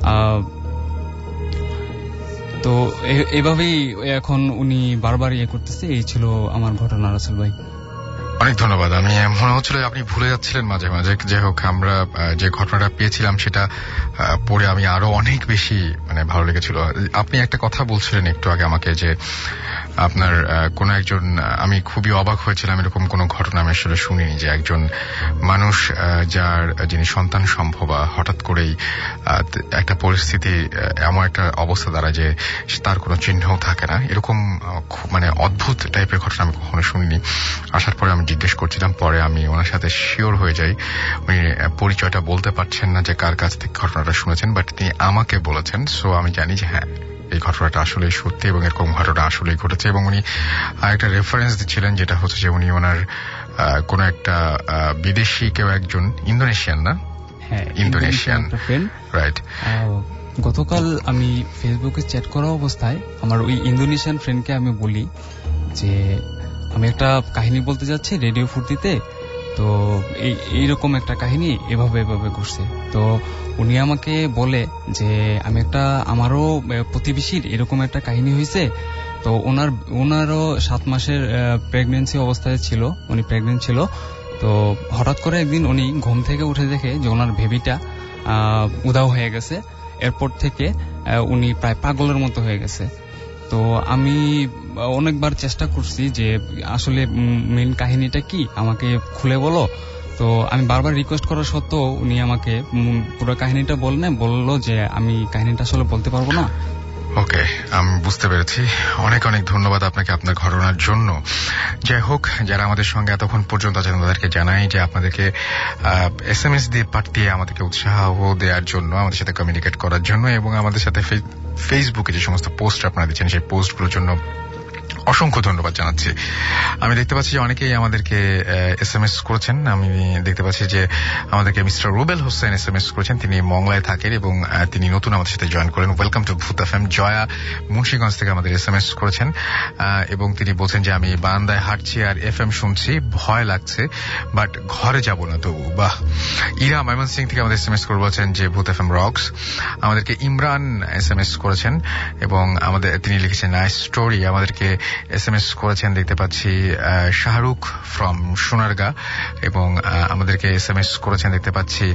তো এভাবেই এখন উনি বারবার করতেছে। এই ছিল আমার ঘটনা, রাসেল ভাই। অনেক ধন্যবাদ। আমি মনে হচ্ছিল আপনি ভুলে যাচ্ছিলেন মাঝে মাঝে। যাই হোক, আমরা যে ঘটনাটা পেয়েছিলাম সেটা পড়ে আমি আরো অনেক বেশি ভালো লেগেছিল। আপনি একটা কথা বলছিলেন একটু আগে আমাকে, যে আপনার কোন একজন, আমি খুবই অবাক হয়েছিলাম, এরকম কোন ঘটনা আমি আসলে শুনিনি, যে একজন মানুষ যিনি সন্তান সম্ভবা হঠাৎ করেই একটা পরিস্থিতি, এমন একটা অবস্থা দাঁড়ায় যে তার কোনো চিহ্নও থাকে না। এরকম অদ্ভুত টাইপের ঘটনা আমি কখনো শুনিনি। আসার পরে আমি জিজ্ঞেস করছিলাম, পরে আমি ওনার সাথে শিওর হয়ে যাই। উনি পরিচয়টা বলতে পারছেন না যে কার কাছ থেকে ঘটনাটা শুনেছেন, বাট তিনি আমাকে বলেছেন। সো আমি জানি যে হ্যাঁ, এই ঘটনাটা আসলেই সত্যি এবং এরকম ঘটনা আসলেই ঘটেছে। এবং উনি আরেকটা রেফারেন্স দিচ্ছিলেন, যেটা হচ্ছে যে উনি ওনার কোন একটা বিদেশি কেউ একজন, ইন্দোনেশিয়ান না? হ্যাঁ, ইন্দোনেশিয়ান, রাইট। গতকাল আমি ফেসবুকে চ্যাট করা অবস্থায় আমার ওই ইন্দোনেশিয়ান ফ্রেন্ডকে আমি বলি যে আমি একটা কাহিনী বলতে যাচ্ছি রেডিও ফুর্তিতে, তো এইরকম একটা কাহিনী এভাবে ঘটছে। তো উনি আমাকে বলে যে আমারও প্রতিবেশীর এরকম একটা কাহিনী হয়েছে। তো ওনারও 7 মাসের প্রেগনেন্সি অবস্থায় ছিল, উনি প্রেগনেন্ট ছিল। তো হঠাৎ করে একদিন উনি ঘুম থেকে উঠে দেখে যে ওনার বেবিটা উধাও হয়ে গেছে। এরপর থেকে উনি প্রায় পাগলের মতো হয়ে গেছে। তো আমি অনেকবার চেষ্টা করছি যে আসলে মেইন কাহিনীটা কি, আমাকে খুলে বলো। তো আমি বারবার রিকোয়েস্ট করা সত্ত্বেও উনি আমাকে পুরো কাহিনীটা বললো যে আমি কাহিনীটা আসলে বলতে পারবো না। ওকে, আমি বুঝতে পেরেছি। অনেক অনেক ধন্যবাদ আপনাকে আপনার ঘটনার জন্য। যাই হোক, যারা আমাদের সঙ্গে এতক্ষণ পর্যন্ত আছেন তাদেরকে জানাই যে আপনাদেরকে SMS দিয়ে পাঠিয়ে আমাদেরকে উৎসাহ দেওয়ার জন্য, আমাদের সাথে কমিউনিকেট করার জন্য, এবং আমাদের সাথে ফেসবুকে যে সমস্ত পোস্ট আপনারা দিচ্ছেন সেই পোস্টগুলোর জন্য অসংখ্য ধন্যবাদ জানাচ্ছি। আমি দেখতে পাচ্ছি যে অনেকেই আমাদেরকে SMS করেছেন। আমি দেখতে পাচ্ছি যে আমাদেরকে মিস্টার রুবেল হোসেন SMS করেছেন। তিনি মংলায় থাকেন এবং তিনি নতুন আমাদের সাথে জয়েন করেন। Welcome to Bhoot FM. Joya Munshiganj থেকে আমাদের SMS করেছেন এবং তিনি বলছেন যে আমি বারান্দায় হাঁটছি আর FM শুনছি, ভয় লাগছে, বাট ঘরে যাব না তবু। বাহ। ইরা ময়মনসিং থেকে আমাদের SMS করে বলছেন যে ভূত এফএম রক্স। আমাদেরকে ইমরান SMS করেছেন এবং তিনি লিখেছেন নাইস স্টোরি। আমাদেরকে SMS করেছেন দেখতে পাচ্ছি শাহরুখ ফ্রম সোনারগা এবং আমাদেরকে SMS করেছেন দেখতে পাচ্ছি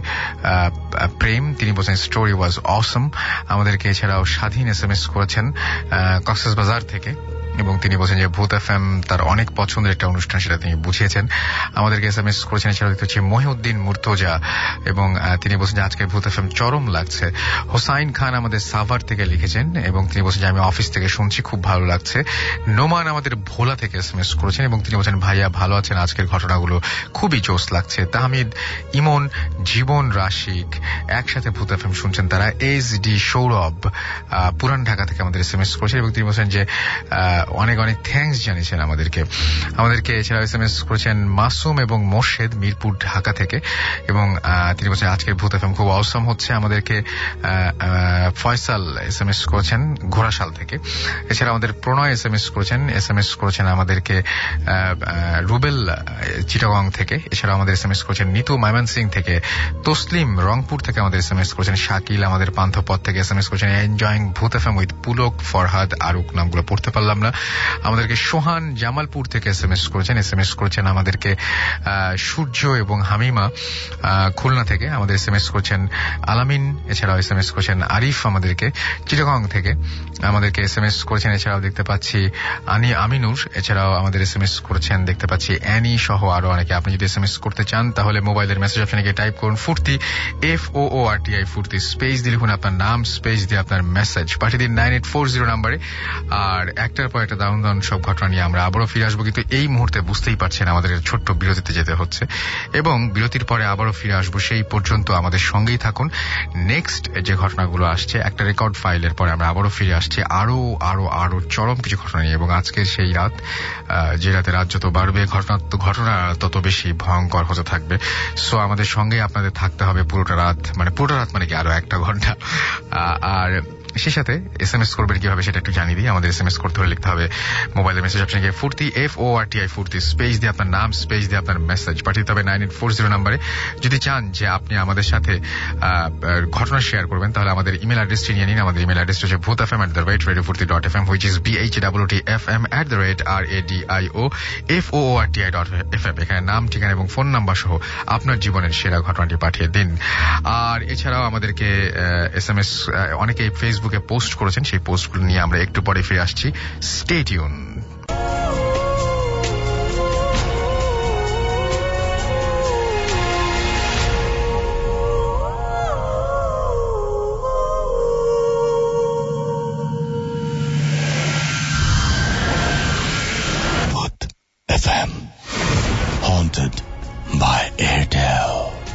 প্রেম। তিনি বলছেন স্টোরি ওয়াজ অসম। আমাদেরকে এছাড়াও স্বাধীন SMS করেছেন কক্সবাজার থেকে এবং তিনি বলছেন যে ভূত এফএম তার অনেক পছন্দের একটা অনুষ্ঠান, সেটা তিনি বুঝিয়েছেন। আমাদেরকে SMS করেছেন। এছাড়াও দেখতে হচ্ছে মহিউদ্দিন মুর্তজা, এবং তিনি বলছেন যে আজকে ভূত এফএম চরম লাগছে। হোসাইন খান আমাদের সাভার থেকে লিখেছেন এবং তিনি বলছেন যে আমি অফিস থেকে শুনছি, খুব ভালো লাগছে। নোমান আমাদের ভোলা থেকে SMS করেছেন এবং তিনি বলছেন ভাইয়া ভালো আছেন, আজকের ঘটনাগুলো খুবই জোশ লাগছে। তাহমিদ, ইমন, জীবন, রাশিক একসাথে ভূত এফএম শুনছেন তারা। SD সৌরভ পুরান ঢাকা থেকে আমাদের SMS করেছেন এবং তিনি বলছেন যে অনেক অনেক থ্যাঙ্কস জানিয়েছেন আমাদেরকে। এছাড়াও SMS করেছেন মাসুম এবং মোর্শেদ মিরপুর ঢাকা থেকে এবং তিনি বলছেন আজকের ভূত এফএম খুব অসম হচ্ছে। আমাদেরকে ফয়সাল SMS করেছেন ঘোড়াশাল থেকে। এছাড়া আমাদের প্রণয় SMS করেছেন আমাদেরকে রুবেল চিটাগং থেকে। এছাড়া আমাদের SMS করেছেন নিতু ময়মনসিং থেকে। তসলিম রংপুর থেকে আমাদের SMS করেছেন। শাকিল আমাদের পান্থপথ থেকে SMS করেছেন enjoying Bhoot FM with Pulak, Farhad, Aruk, নামগুলো পড়তে পারলাম না। আমাদেরকে সোহান জামালপুর থেকে SMS করেছেন আমাদেরকে সূর্য এবং হামিমা খুলনা থেকে আমাদের SMS করেছেন আলামিন। এছাড়াও SMS করেছেন আরিফ আমাদেরকে চিটাগং থেকে আমাদেরকে SMS করেছেন। এছাড়াও দেখতে পাচ্ছি আমিনুর। এছাড়াও আমাদের SMS করেছেন দেখতে পাচ্ছি অ্যানি সহ আরো অনেকে। আপনি যদি SMS করতে চান তাহলে মোবাইলের মেসেজ অপশনে গিয়ে টাইপ করুন ফুর্তি, FOORTI ফুর্তি, স্পেস দিয়ে লিখুন আপনার নাম, স্পেস দিয়ে আপনার মেসেজ পাঠিয়ে দিন 9840 নাম্বারে। আর একটার পর একটা দারুণ সব ঘটনা নিয়ে আমরা আবারও ফিরে আসবো, কিন্তু এই মুহূর্তে বুঝতেই পারছেন আমাদের ছোট্ট বিরতিতে যেতে হচ্ছে এবং বিরতির পরে আবারও ফিরে আসবো। সেই পর্যন্ত আমাদের সঙ্গেই থাকুন। নেক্সট যে ঘটনাগুলো আসছে একটা রেকর্ড ফাইলের পরে আমরা আবারও ফিরে আসছি আরো আরো আরো চরম কিছু ঘটনা নিয়ে। এবং আজকের সেই রাত, যে রাতে রাত যত বাড়বে ঘটনা তত বেশি ভয়ঙ্কর হতে থাকবে। সো আমাদের সঙ্গে আপনাদের থাকতে হবে পুরোটা রাত মানে কি আরো একটা ঘন্টা। আর সেই সাথে SMS করবেন কিভাবে সেটা একটু জানিয়ে দিই। আমাদের SMS করতে হলে লিখতে হবে মোবাইলের মেসেজ অপশনে গিয়ে ফুর্তি, FORTI ফুর্তি, স্পেস দিয়ে আপনার নাম, স্পেস দিয়ে আপনার মেসেজ পাঠিয়ে দিতে হবে 9840 নাম্বারে। যদি চান যে আপনি আমাদের সাথে ঘটনা শেয়ার করবেন তাহলে আমাদের ইমেল অ্যাড্রেসটি নিয়ে নিন। আমাদের ইমেল অ্যাড্রেস হচ্ছে bhutfm@radiofurti.fm, which is bhutfm@radiofurti.fm। এখানে নাম, ঠিকানা এবং ফোন নাম্বার সহ আপনার জীবনের সেরা ঘটনাটি পাঠিয়ে দিন। আর এছাড়াও আমাদেরকে SMS অনেকে ফেসবুকে পোস্ট করেছেন, সেই পোস্টগুলো নিয়ে আমরা একটু পরে ফিরে আসছি। Stay tune. FM, haunted by Airtel.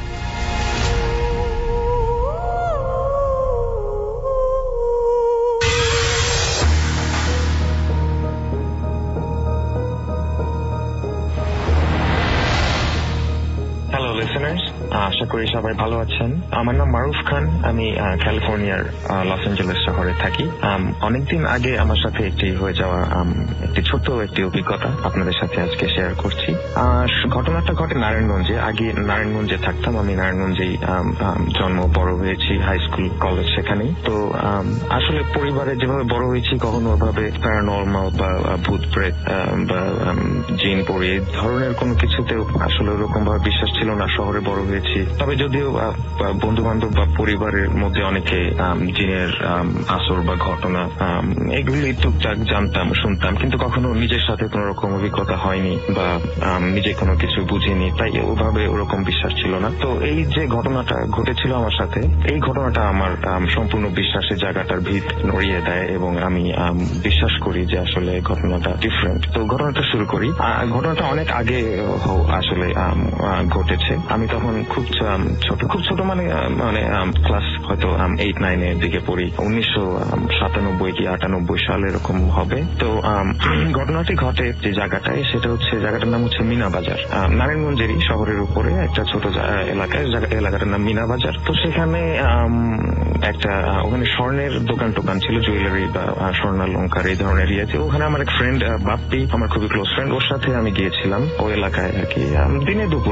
আশা করি সবাই ভালো আছেন। আমার নাম মারুফ খান, আমি ক্যালিফোর্নিয়ার লস অ্যাঞ্জেলেস শহরে থাকি। অনেকদিন আগে আমার সাথে হয়ে যাওয়া একটি ছোট্ট অভিজ্ঞতা আপনাদের সাথে আজকে শেয়ার করছি। ঘটনাটা ঘটে নারায়ণগঞ্জে। আগে নারায়ণগঞ্জে থাকতাম, আমি নারায়ণগঞ্জেই জন্ম, বড় হয়েছি, হাই স্কুল, কলেজ সেখানেই। তো আসলে পরিবারে যেভাবে বড় হয়েছি কখনো ওভাবে প্যারানর্মাল বা ভূত প্রেত বা জিন পড়ি এই ধরনের কোনো কিছুতেও আসলে ওরকম ভাবে বিশ্বাস ছিল না। শহরে বড় হয়েছি, তবে যদিও বন্ধু বান্ধব বা পরিবারের মধ্যে অনেকে জিনের আসর বা ঘটনা এগুলি টুকটাক জানতাম, শুনতাম, কিন্তু কখনো নিজের সাথে কোন রকম অভিজ্ঞতা হয়নি বা নিজে কোনো কিছু বুঝিনি, তাই ওভাবে ওরকম বিশ্বাস ছিল না। তো এই যে ঘটনাটা ঘটেছিল আমার সাথে, এই ঘটনাটা আমার সম্পূর্ণ বিশ্বাসের জায়গাটার ভিত নড়িয়ে দেয় এবং আমি বিশ্বাস করি যে আসলে ঘটনাটা ডিফারেন্ট। তো ঘটনাটা শুরু করি। ঘটনাটা অনেক আগে আসলে ঘটেছে। আমি তখন খুব ছোট মানে ক্লাস হয়তো 8-9 এর দিকে পড়ি। 1997 কি 98 সাল এরকম হবে। তো ঘটনাটি ঘটে যে জায়গাটায়, সেটা হচ্ছে জায়গাটার নাম হচ্ছে মিনা বাজার। নারায়ণগঞ্জেরই শহরের উপরে একটা ছোট এলাকায়, এলাকাটার নাম মিনা বাজার। তো সেখানে ওখানে স্বর্ণের দোকান ছিল, জুয়েলারি বা স্বর্ণালঙ্কার এই ধরনের ইয়েছে। ওখানে আমার এক ফ্রেন্ড বাপ্পি, আমার খুবই ক্লোজ ফ্রেন্ড, ওর সাথে আমি গিয়েছিলাম ওই এলাকায় আর কি। দিনে দুপুরের ঘটনা।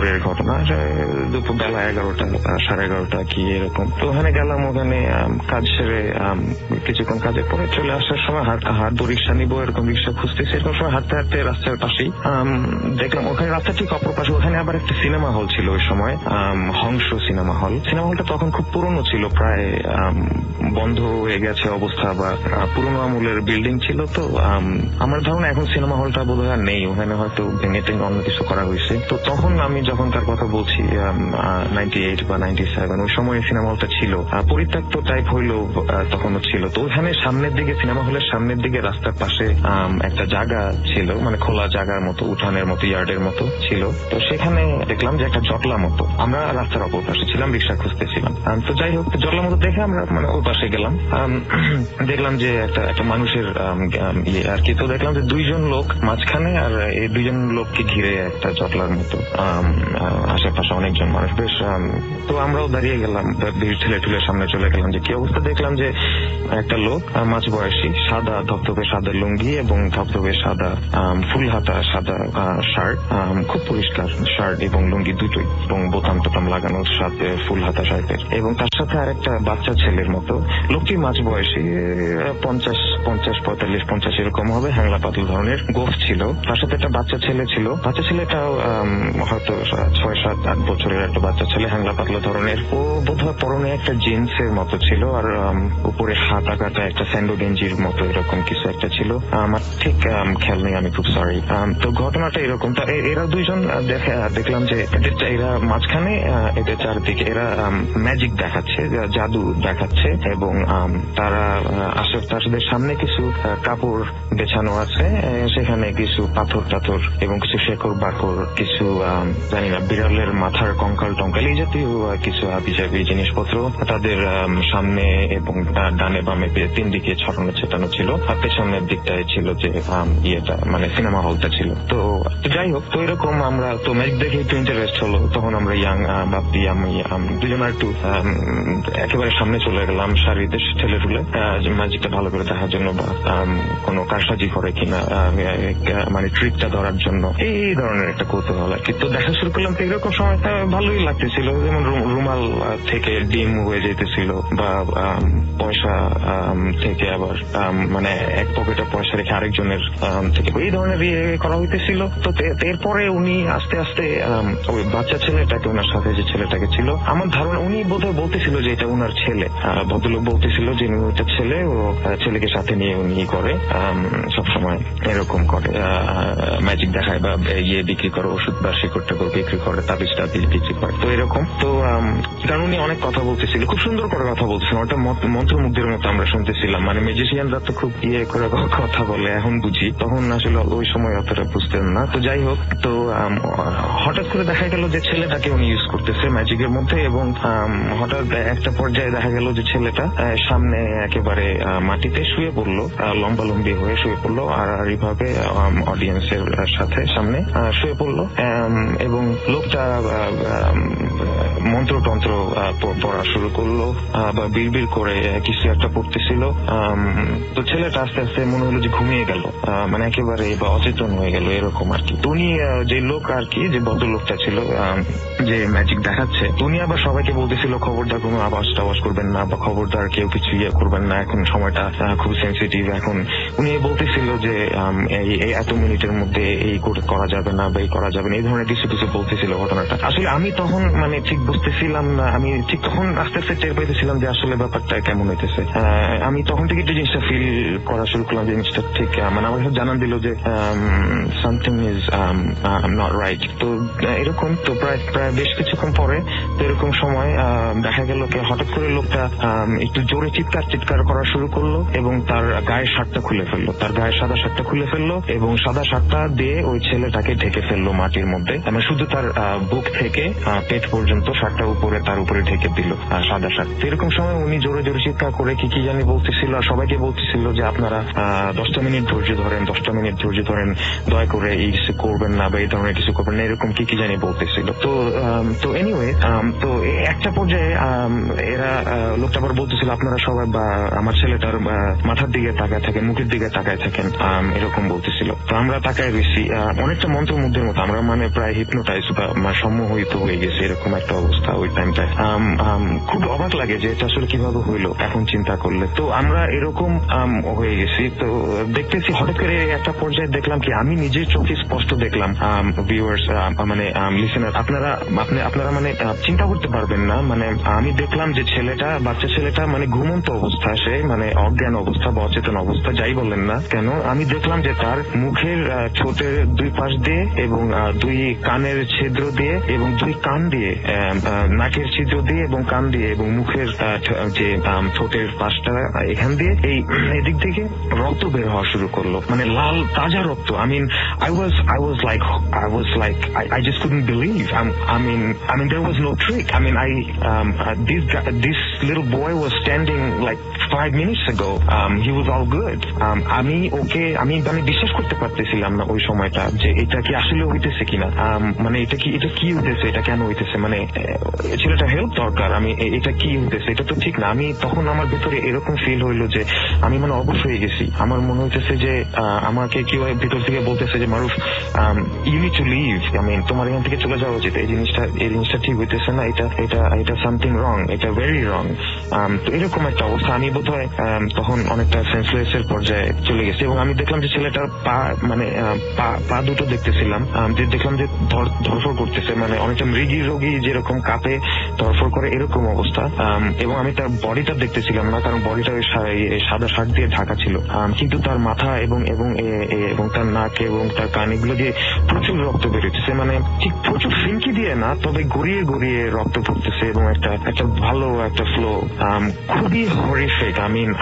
না, দুপুর বেলা 11টা 11:30 কি এরকম। তো ওখানে গেলাম, ওখানে কাজ সেরে কিছুক্ষণ কাজের পরে চলে আসার সময় হাঁটবো, রিক্সা নিবো, এরকম রিক্সা খুঁজতেছি। এরকম সময় হাঁটতে হাঁটতে রাস্তার পাশেই দেখলাম, ওখানে রাস্তা ঠিক অপর পাশে ওখানে আবার একটা সিনেমা হল ছিল ওই সময়, হংস সিনেমা হল। সিনেমা হলটা তখন খুব পুরনো ছিল, প্রায় বন্ধ হয়ে গেছে অবস্থা, বা পুরনো আমলের বিল্ডিং ছিল। তো আমার ধারণা এখন সিনেমা হলটা বোধহয় আর নেই, ওখানে হয়তো ভেঙে টেঙে অন্য কিছু করা হয়েছে। তো তখন আমি যখন তার কথা বলছি 98 বা 97, ওই সময় সিনেমা হলটা ছিল পরিত্যক্ত টাইপ হইলেও তখনও ছিল। তো ওখানে সামনের দিকে, সিনেমা হলের সামনের দিকে রাস্তার পাশে একটা জায়গা ছিল, মানে খোলা জায়গার মতো, উঠানের মতো, ইয়ার্ডের মতো ছিল। তো সেখানে দেখলাম যে একটা জটলা মতো, আমরা রাস্তার অপর পাশে ছিলাম, রিক্সা খুঁজতেছিলাম। তো যাই হোক, জটলা মতো দেখে আমরা মানে ওই পাশে গেলাম, দেখলাম যে একটা মানুষের ইয়ে আর কি। তো দেখলাম যে 2জন লোক মাঝখানে, আর এই 2জন লোককে ঘিরে একটা জটলার মতো আশেপাশে অনেকজন মানুষ। বেশ, তো আমরাও দাঁড়িয়ে গেলাম, ঠেলে ঠেলে সামনে চলে গেলাম যে কি অবস্থা। দেখলাম যে একটা লোক মাঝ বয়সী, সাদা ধপধপে সাদা লুঙ্গি এবং ধপধপে সাদা ফুল হাতা সাদা শার্ট, খুব পরিষ্কার শার্ট এবং লুঙ্গি দুটোই, এবং বোতাম টোতাম লাগানোর সাথে ফুল হাতা শার্টের, এবং তার সাথে আরেকটা বাচ্চা ছেলের মতো। লোকটি মাঝ বয়সী, 50, 45, 50 এরকম হবে, হ্যাংলা পাতলা ধরনের গোফ ছিল। তার সাথে একটা বাচ্চা ছেলে ছিল, বাচ্চা ছেলেটাও হয়তো 6-7-8 বছরের একটা বাচ্চা ছেলে, হ্যাংলা পাতলা ধরনের। ও বোধহয় পরনে একটা জিন্সের মতো ছিল, আর উপরে হাতা কাটা একটা স্যান্ডো গেঞ্জির মতো এরকম কিছু একটা ছিল, আমার ঠিক খেয়াল নেই, আমি খুব সরি। তো ঘটনাটা এরকম। এরা 2জন দেখলাম যে এরা মাঝখানে, এদের চারদিকে এরা ম্যাজিক দেখাচ্ছে, জাদু দেখাচ্ছে, এবং তারা তাদের সামনে কিছু কাপড় বেছানো আছে, সেখানে কিছু পাথর টাথর এবং কিছু শেকড় বাকড়, কিছু জানি না বিড়ালের মাথার কঙ্কাল টঙ্কাল, এই জাতীয় কিছু হাবিজাবি জিনিসপত্র তাদের সামনে এবং ডানে বামে 3 দিকে ছড়ানো ছেটানো ছিল। আর পেছনের দিকটায় ছিল যে ইয়েটা, মানে সিনেমা হলটা ছিল। তো যাই হোক, তো এরকম আমরা তো ম্যাজিক দেখে একটু ইন্টারেস্ট হলো। তখন আমরা ইয়াং বাপ্পি, আমি 2জন একটু একেবারে সামনে চলে গেলাম, সারিতে ঠেলে ঠুলে ম্যাজিকটা ভালো করে দেখার জন্য, বা কোনো কারসাজি করে কিনা, মানে ট্রিকটা ধরার জন্য, এই ধরনের একটা কৌতূহল আর কি। তো দেখা শুরু করলাম। তো এরকম সময় ভালোই লাগতেছিল, যেমন রুমাল থেকে ডিম হয়ে যেতেছিল, বা পয়সা থেকে আবার মানে এক পকেটে পয়সা রেখে আরেকজনের থেকে, এই ধরনের ইয়ে করা হইতেছিল। তো এরপরে উনি আস্তে আস্তে ওই বাচ্চা ছেলেটাকে, ওনার সাথে যে ছেলেটাকে ছিল, আমার ধারণা উনি বোধহয় বলতেছিল যে এটা উনার ছেলে, ভদ্রলোক বলতেছিল যে উনি ওইটা ছেলে, ও ছেলেকে সাথে নিয়ে উনি করে সবসময় এরকম করে, ম্যাজিক দেখায় বা ইয়ে বিক্রি করে, ওষুধ বা শিকড় টিকড় বিক্রি করে, তাবিজ টাবিজ বিক্রি করে। তো এরকম। তো কারণ উনি অনেক কথা বলতেছিল, খুব সুন্দর করে কথা বলতেছিল, ওটা মন্ত্রমুগ্ধের মতো আমরা শুনতেছিলাম। মানে ম্যাজিশিয়ানরা তো খুব ইয়ে করে কথা বলে, এখন বুঝি, তখন আসলে ওই সময় অতটা বুঝতেন না। তো যাই হোক, তো হঠাৎ করে দেখা গেল যে ছেলেটাকে উনি ইউজ করতেছে ম্যাজিকের মধ্যে, এবং হঠাৎ একটা পর্যায়ে দেখা গেল যে ছেলেটা সামনে একেবারে মাটিতে শুয়ে পড়লো, লম্বালম্বি হয়ে শুয়ে পড়লো, আর এইভাবে অডিয়েন্সের সাথে সামনে শুয়ে পড়লো, এবং লোকটা মন্ত্রতন্ত্র পড়া শুরু করলো, বা বিড়বিড় করে কিছু একটা পড়তেছিল। তো ছেলেটা আস্তে আস্তে মনে হলো যে ঘুমিয়ে গেল, মানে একেবারে বা অচেতন হয়ে গেল এরকম আর কি। তো উনি যে লোক আর কি, যে ভদ্রলোকটা ছিল যে ম্যাজিক দেখাচ্ছে, উনি আবার সবাইকে বলতেছিল খবরদার কোনো আওয়াজ টাওয়াজ করবেন না, বা খবরদার কেউ কিছু ইয়ে করবেন না, এখন সময়টা খুব সেন্সিটিভ। এখন উনি বলতেছিল যে এই এত মিনিটের মধ্যে এই করা যাবে না, বা এই করা যাবে না, এই ধরনের কিছু কিছু বলতেছিল ঘটনাটা। আসলে আমি তখন মানে ঠিক বুঝতেছিলাম না, আমি ঠিক তখন আস্তে আস্তে টের পাইতেছিলাম যে আসলে ব্যাপারটা কেমন হইতেছে। আমি তখন থেকে একটু জিনিসটা ফিল করা শুরু করলাম, জিনিসটা ঠিক মানে আমার কাছে জানান দিল যে সামথিং ইজ নট রাইট। তো এরকম তো প্রায় বেশ কিছুক্ষণ পরে, তো এরকম সময় দেখা গেল হঠাৎ করে লোকটা একটু জোরে চিৎকার করা শুরু করলো, এবং তার গায়ের শার্টটা খুলে ফেললো, তার গায়ের সাদা শার্টটা খুলে ফেললো, এবং সাদা শার্টটা দিয়ে ওই ছেলেটাকে ঢেকে ফেললো মাটির মধ্যে, মানে শুধু তার বুক থেকে পেট পর্যন্ত শার্টটা উপরে, তার উপরে ঢেকে দিল সাদা শার্ট। তো এরকম সময় উনি জোরে জোরে চিৎকার করে কি জানি বলতেছিল, আর সবাইকে বলতেছিল যে আপনারা 10টা মিনিট ধৈর্য ধরেন, 10টা মিনিট ধৈর্য ধরেন, দয়া করে এই কিছু করবেন না, বা এই ধরনের কিছু করবেন না, এরকম কি জানি বলতেছিল। তো এনিওয়ে তো একটা পর্যায়ে এরা লোকটা আবার বলতেছিল আপনারা সবাই বা আমার ছেলেটার মাথার দিকে তাকায় থাকেন, মুখের দিকে তাকায় থাকেন, এরকম বলতেছিল। তো আমরা তাকায় বেশি অনেকটা মন্ত্রমুগ্ধের মতো, আমরা মানে প্রায় হিপনোটাইজ বা সম্মোহিত হয়ে গেছি, এরকম একটা অবস্থা ওই টাইমটায়। খুব অবাক লাগে যে এটা আসলে কিভাবে হইলো এখন চিন্তা করলে। তো আমরা এরকম হয়ে গেছি। তো দেখতেছি হঠাৎ করে একটা পর্যায়ে দেখলাম কি আমি নিজের চোখে স্পষ্ট দেখলাম, ভিউয়ার্স মানে লিসেনার, আপনারা মানে চিন্তা করতে পারবেন না, মানে আমি দেখলাম যে বাচ্চা ছেলেটা মানে ঘুমন্ত অবস্থা, সে মানে অজ্ঞান অবস্থা বা অচেতন অবস্থা যাই বললেন না কেন, আমি দেখলাম যে তার মুখের ঠোঁটের দুই পাশ দিয়ে এবং দুই কানের ছিদ্র দিয়ে এবং দুই কান দিয়ে, নাকের ছিদ্র দিয়ে এবং কান দিয়ে এবং মুখের যে ঠোঁটের পাশটা এখান দিয়ে এদিক থেকে রক্ত বের হওয়া শুরু করলো, মানে লাল তাজা রক্ত। I was like I just couldn't believe. I mean there was no trick. This little boy was standing like 5 minutes ago. He was all good. আমি বিশ্বাস করতে পারতেছিলাম না ওই সময়টা যে এটা কি আসলে হইতেছে কিনা, মানে এটা কি হইতেছে, এটা কেন হইতেছে, মানে ছেলেটা হেল্প দরকার, এটা কি হইতেছে, এটা তো ঠিক না। তখন আমার ভিতরে এরকম ফিল হইলো যে আমি মানে অবশ হয়ে গেছি। আমার মনে হইতেছে যে আমাকে কেউ ভিতর থেকে বলতেছে যে Maruf you need to leave, তোমার এখান থেকে চলে যাওয়া উচিত, এই জিনিসটা ঠিক হইতেছে না, এটা সামথিং রং, এটা ভেরি রং। তো এরকম একটা অবস্থা। আমি বোধহয় তখন অনেকটা সেন্সলেস এর পর্যায়ে চলে গেছি এবং আমি দেখলাম যে ছেলেটার পা দুটো দেখতেছিলাম, যে দেখলাম যে ধরফর করতেছে, মানে অনেকটা মৃগী রোগী যেরকম কাঁপে ধরফর করে এরকম অবস্থা। এবং আমি তার বডিটা দেখতেছিলাম না, কারণ বডিটা সাদা শার্ট দিয়ে ঢাকা ছিল, কিন্তু তার মাথা এবং তার নাক এবং তার কান এগুলো দিয়ে প্রচুর রক্ত বেরোতেছে, মানে ঠিক প্রচুর ফিনকি দিয়ে না, তবে গড়িয়ে গড়িয়ে রক্ত পড়তেছে এবং একটা ভালো একটা ফ্লো, খুবই horrific.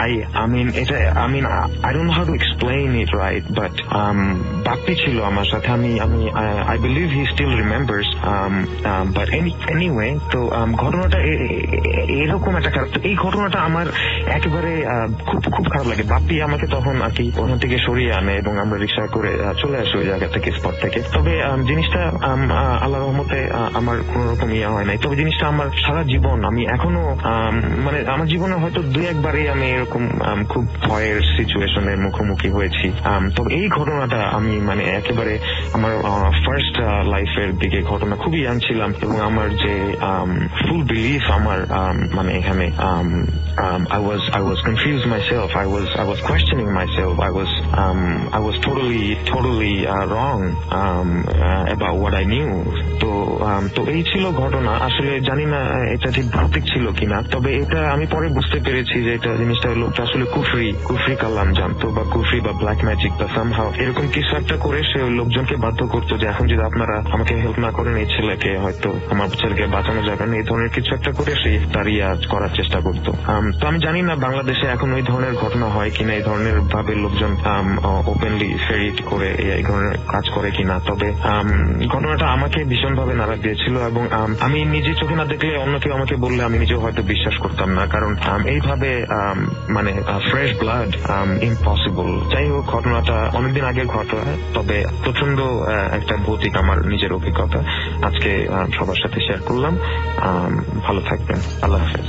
I don't know how to explain it right, but Bappi ছিল আমার সাথে, I believe he still remembers, but anyway, তো ঘটনাটা এরকম একটা খারাপ। এই ঘটনাটা আমার একেবারে খুব খারাপ লাগে। বাপ্পি আমাকে তখন আর কি ওখান থেকে সরিয়ে আনে এবং আমরা রিক্সা করে চলে আসি ওই জায়গা থেকে, স্পট থেকে। তবে জিনিসটা আল্লাহ রহমতে আমার কোন রকম হয় নাই। তবে জিনিসটা আমার সারা জীবন, আমি এখনো মানে আমার জীবনে হয়তো 2-1 বারই আমি এরকম খুব ভয়ের সিচুয়েশনের মুখোমুখি হয়েছি। তবে এই ঘটনাটা আমি মানে একেবারে আমার ফার্স্ট লাইফের দিকে ঘটনা, খুবই ইয়াং ছিলাম এবং আমার যে ফুল বিলিফ আমার মানে এখানে I was confused myself. I was questioning myself. I was totally wrong about what I knew. তো এই ছিল ঘটনা। আসলে জানি না এটা ঠিক ভৌতিক ছিল কিনা, তবে এটা আমি পরে বুঝতে পেরেছি যে এটা জিনিসটা লোকটা আসলে কুফরি কালাম জানতো, বা কুফরি বা ব্ল্যাক ম্যাজিক বা সামহাউ এরকম কিছু একটা করে সে লোকজনকে বাধ্য করতো যে এখন যদি আপনারা আমাকে হেল্প না করেন এই ছেলেকে হয়তো আমার ছেলেকে বাঁচানো যাবে না, এই ধরনের কিছু একটা করে সে তার করার চেষ্টা করতো। তো আমি জানি না বাংলাদেশে এখন ওই ধরনের ঘটনা হয় কিনা, এই ধরনের ভাবে লোকজন ওপেনলি ফেরিট করে এই ধরনের কাজ করে কিনা। তবে ঘটনাটা আমাকে ভীষণভাবে নাড়া দিয়েছিল এবং আমি নিজে চোখে না দেখলে অন্য কেউ আমাকে বললে আমি নিজেও হয়তো বিশ্বাস করতাম না, কারণ এইভাবে মানে ফ্রেশ ব্লাড ইম্পসিবল। যাই হোক, ঘটনাটা অনেকদিন আগের ঘটনা, তবে প্রচন্ড একটা ভৌতিক আমার নিজের অভিজ্ঞতা আজকে সবার সাথে শেয়ার করলাম। ভালো থাকবেন, আল্লাহ হাফেজ।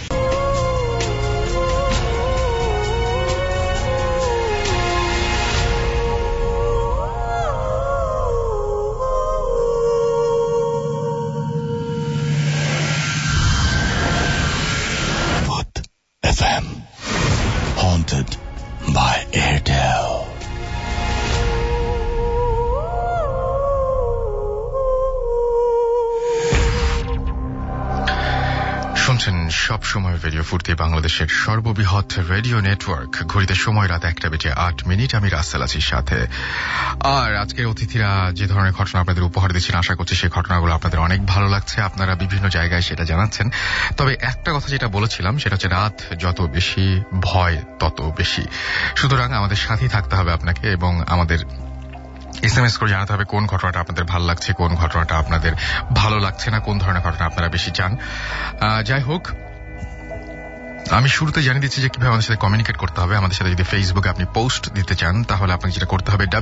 FM, haunted by Airtel. শুনছেন সব সময় রেডিও ফুর্তি, বাংলাদেশের সর্ববৃহৎ রেডিও নেটওয়ার্ক। ঘড়িতে সময় রাত 1:08। আমি রাসেল আছি সাথে। আর আজকের অতিথিরা যে ধরনের ঘটনা আপনাদের উপহার দিচ্ছেন, আশা করছি সেই ঘটনাগুলো আপনাদের অনেক ভালো লাগছে, আপনারা বিভিন্ন জায়গায় সেটা জানাচ্ছেন। তবে একটা কথা যেটা বলেছিলাম সেটা হচ্ছে রাত যত বেশি ভয় তত বেশি। সুতরাং আমাদের সাথেই থাকতে হবে আপনাকে এবং আমাদের SMS করে জানাতে হবে কোন ঘটনাটা আপনাদের ভালো লাগছে, কোন ঘটনাটা আপনাদের ভালো লাগছে না, কোন ধরনের ঘটনা আপনারা বেশি চান। যাই হোক, আমি শুরুতে জানিয়ে দিচ্ছি যে কিভাবে আমাদের সাথে কমিউনিকেট করতে হবে। আমাদের সাথে যদি ফেসবুকে আপনি পোস্ট দিতে চান তাহলে আপনাকে যেটা করতে হবে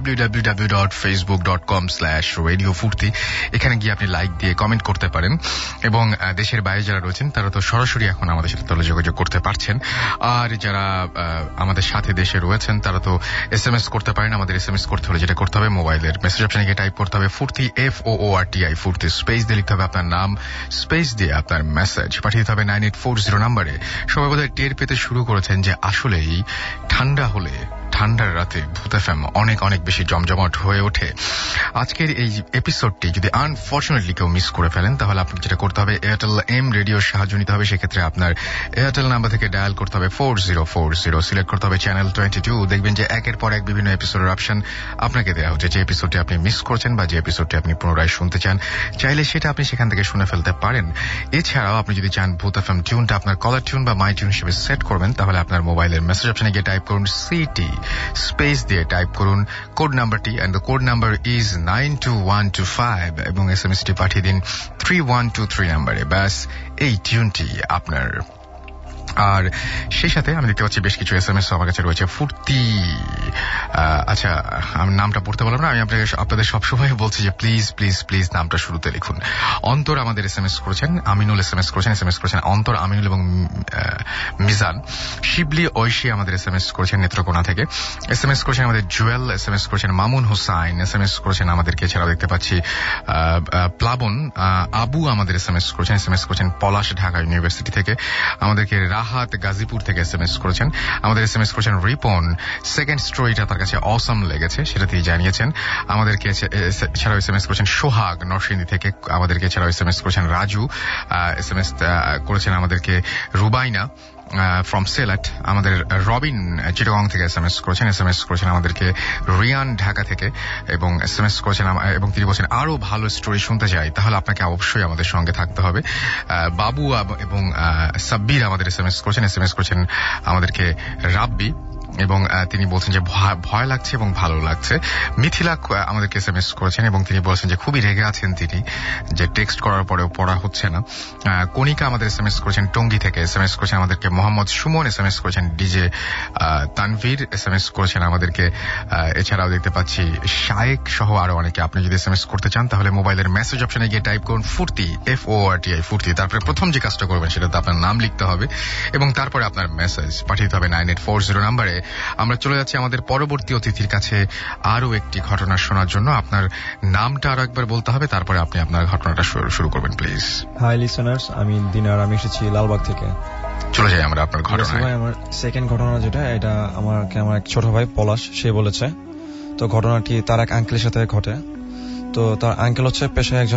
www.facebook.com/radiofurti, এখানে গিয়ে আপনি লাইক দিয়ে কমেন্ট করতে পারেন। এবং দেশের বাইরে যারা রয়েছেন তারা তো সরাসরি এখন আমাদের সাথে তাহলে যোগাযোগ করতে পারছেন। আর যারা আমাদের সাথে দেশে রয়েছেন তারা তো SMS করতে পারেন। আমাদের SMS করতে হলে যেটা করতে হবে, মোবাইলের মেসেজ অপশনে গিয়ে টাইপ করতে হবে ফুর্তি, FOORTI, ফুর্তি, স্পেস দিয়ে লিখতে হবে আপনার নাম, স্পেস দিয়ে আপনার মেসেজ পাঠিয়ে দিতে হবে 9840 নম্বরে। সবাই বোধহয় টের পেতে শুরু করেছেন যে আসলেই ঠান্ডা হলে, ঠান্ডার রাতে ভূত এফএম অনেক অনেক বেশি জমজমাট হয়ে ওঠে। আজকের এই এপিসোডটি যদি আনফর্চুনেটলি কেউ মিস করে ফেলেন তাহলে আপনাকে যেটা করতে হবে, এয়ারটেল এম রেডিওর সাহায্য নিতে হবে। সেক্ষেত্রে আপনার এয়ারটেল নাম্বার থেকে ডায়াল করতে হবে 4040, সিলেক্ট করতে হবে চ্যানেল 22। দেখবেন যে একের পর এক বিভিন্ন এপিসোডের অপশন আপনাকে দেওয়া হচ্ছে। যে এপিসোডটি আপনি মিস করছেন বা যে এপিসোডটি আপনি পুনরায় শুনতে চান, চাইলে সেটা আপনি সেখান থেকে শুনে ফেলতে পারেন। এছাড়াও আপনি যদি চান ভূত এফএম টিউনটা আপনার কলার টিউন বা মাই টিউন হিসেবে সেট করবেন, তাহলে আপনার মোবাইলের মেসেজ অপশনে গিয়ে টাইপ করুন CT, স্পেস দিয়ে টাইপ করুন কোড নাম্বারটি, and the code number is 92125, এবং SMS-টি পাঠিয়ে দিন 3123 নম্বরে। ব্যাস, এই টিউনটি আপনার। আর সেই সাথে আমি দেখতে পাচ্ছি বেশ কিছু SMS আমার কাছে রয়েছে। ফুর্তি, আচ্ছা আমি নামটা পড়তে পারলাম না, আমি আপনাদের সবসময় বলছি যে প্লিজ প্লিজ প্লিজ নামটা শুরুতে লিখুন। অন্তর আমাদের SMS করেছেন, আমিনুল SMS করেছেন অন্তর, আমিনুল এবং মিজান। শিবলি ঐশী আমাদের SMS করেছেন নেত্রকোনা থেকে। SMS করেছেন আমাদের জুয়েল, SMS করেছেন মামুন হুসাইন, SMS করেছেন আমাদেরকে। এছাড়াও দেখতে পাচ্ছি প্লাবন, আবু আমাদের SMS করেছেন পলাশ ঢাকা ইউনিভার্সিটি থেকে। আমাদেরকে রাহাত গাজীপুর থেকে SMS করেছেন। আমাদের SMS করেছেন রিপন, সেকেন্ড স্টোরিটা তার কাছে অসম লেগেছে, সেটা তিনি জানিয়েছেন আমাদেরকে। এছাড়াও SMS করেছেন সোহাগ নরসিংদী থেকে আমাদেরকে। এছাড়াও SMS করেছেন রাজু, SMS করেছেন আমাদেরকে রুবাইনা ফ্রম সিলেট। আমাদের রবিন চিটাগং থেকে SMS করেছেন আমাদেরকে রিয়ান ঢাকা থেকে, এবং SMS করেছেন এবং তিনি বলছেন আরো ভালো স্টোরি শুনতে চাই, তাহলে আপনাকে অবশ্যই আমাদের সঙ্গে থাকতে হবে। বাবু এবং সাব্বির আমাদের SMS করেছেন আমাদেরকে রাব্বি, এবং তিনি বলছেন যে ভয় লাগছে এবং ভালো লাগছে। মিথিলা আমাদেরকে SMS করেছেন এবং তিনি বলছেন যে খুবই রেগে আছেন তিনি, যে টেক্সট করার পরেও পড়া হচ্ছে না। কণিকা আমাদের SMS করেছেন টঙ্গী থেকে। SMS করেছেন আমাদেরকে মোহাম্মদ সুমন, SMS করেছেন ডিজে তানভীর, SMS করেছেন আমাদেরকে। এছাড়াও দেখতে পাচ্ছি শায়েক সহ আরো অনেকে। আপনি যদি SMS করতে চান তাহলে মোবাইলের মেসেজ অপশনে গিয়ে টাইপ করুন ফুর্তি, FORTI, ফুর্তি। তারপরে প্রথম যে কাজটা করবেন সেটাতে আপনার নাম লিখতে হবে এবং তারপরে আপনার মেসেজ পাঠিয়ে দিতে হবে 9840 নম্বরে। আমরা চলে যাচ্ছি আমাদের পরবর্তী অতিথির কাছে আরো একটি ঘটনা শোনার জন্য। আপনার নামটা আরো একবার বলতে হবে, তারপরে আপনি আপনার ঘটনাটা শুরু করবেন প্লিজ। হাই লিসেনার্স, আমি দিনার, আমি এসেছি লালবাগ থেকে। চলে যাই আমরা আপনার ঘটনায়। আমার সেকেন্ড ঘটনা যেটা, এটা আমার এক ছোট ভাই পলাশ সে বলেছে। তো ঘটনাটি তার এক আঙ্কেলের সাথে ঘটে। তো তার আঙ্কেল হচ্ছে পেশায় একজন